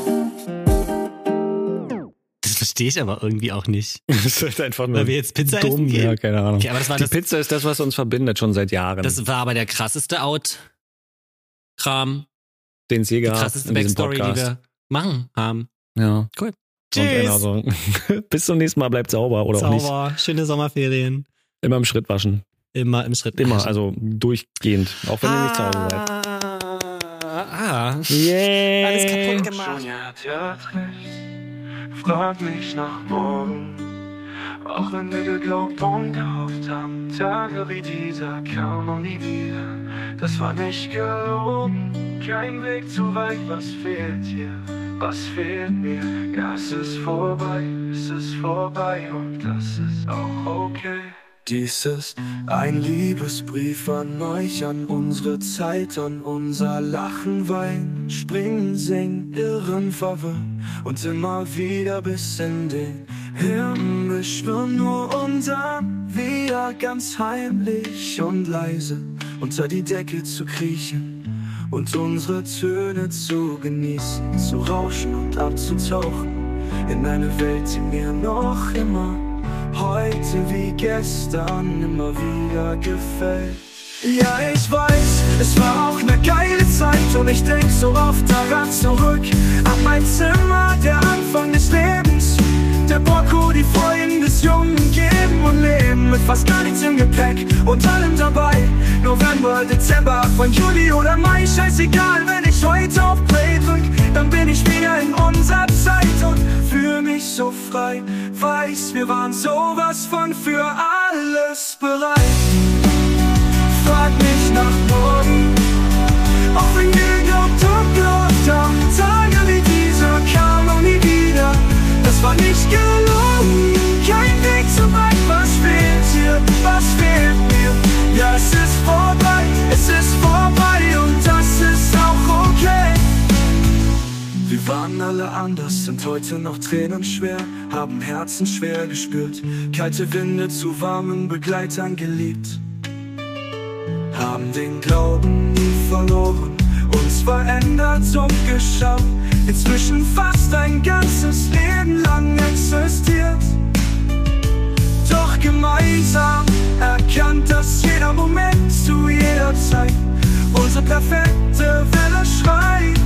Das verstehe ich aber irgendwie auch nicht. Das ist halt einfach nur weil wir jetzt Pizza dumm, essen gehen. Ja, keine Ahnung. Okay, aber das war Pizza ist das, was uns verbindet, schon seit Jahren. Das war aber der krasseste Out-Kram. Den es je gab. Die krasseste Backstory, die wir machen haben. Ja. Cool. Tschüss. Also, bis zum nächsten Mal, bleibt sauber oder auch nicht. Sauber, schöne Sommerferien. Immer im Schritt waschen. Immer im Schritt waschen. Immer, also durchgehend. Auch wenn ihr nicht zu Hause seid. Yeah. Alles kaputt gemacht. Sonja hat ja recht, frag mich nach morgen. Auch wenn wir geglaubt und gehofft haben, Tage wie dieser kamen nie wieder. Das war nicht gelogen, kein Weg zu weit. Was fehlt hier? Was fehlt mir? Ja, es ist vorbei und das ist auch okay. Dies ist ein Liebesbrief an euch, an unsere Zeit, an unser Lachen, Weinen, Springen, Singen, Irren, Verwirren und immer wieder bis in den Himmel schwirren. Nur und dann wieder ganz heimlich und leise unter die Decke zu kriechen und unsere Töne zu genießen, zu rauschen und abzutauchen in eine Welt, die mir noch immer heute wie gestern immer wieder gefällt. Ja, ich weiß, es war auch eine geile Zeit und ich denk so oft daran zurück. An mein Zimmer, der Anfang des Lebens, der Bock, wo die Freunde des Jungen geben und leben mit fast gar nichts im Gepäck und allem dabei. November, Dezember, von Juli oder Mai, scheißegal, wenn ich heute auf Play drück, dann bin ich wieder in unserer Zeit und fühl mich so frei. Weiß, wir waren sowas von für alles bereit. Frag mich nach morgen, auch wenn wir geglaubt und geglaubt haben, Tage wie dieser kamen nie wieder. Das war nicht gelogen, kein Weg zu weit. Was fehlt hier, was fehlt mir? Ja, es ist vorbei und das ist auch okay. Wir waren alle anders, sind heute noch tränenschwer, haben Herzen schwer gespürt, kalte Winde zu warmen Begleitern geliebt, haben den Glauben nie verloren, uns verändert und geschafft, inzwischen fast ein ganzes Leben lang existiert. Doch gemeinsam erkannt, dass jeder Moment zu jeder Zeit Unsere perfekte Welle schreit.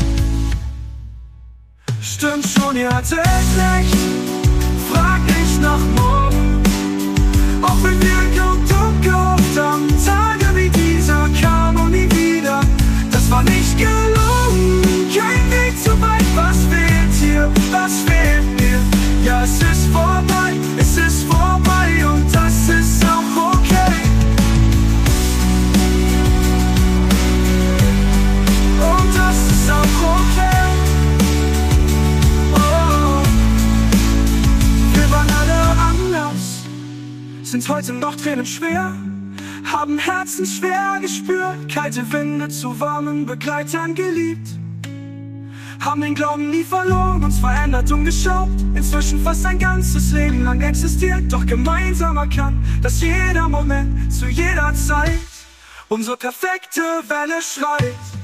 Stimmt schon, ihr hattet recht, frag nicht nach morgen. Auch wenn wir geglaubt haben, Tage wie dieser kamen nie wieder. Das war nicht gelungen, kein Weg zu weit. Was fehlt hier, was fehlt mir? Ja, es ist vorbei und das ist auch okay. Und das ist auch okay. Oh, wir waren alle anders, sind heute noch Tränen schwer, haben Herzen schwer gespürt, kalte Winde zu warmen Begleitern geliebt. Haben den Glauben nie verloren, uns verändert und geschaubt. Inzwischen fast ein ganzes Leben lang existiert, doch gemeinsam erkannt, dass jeder Moment zu jeder Zeit unsere perfekte Welle schreit.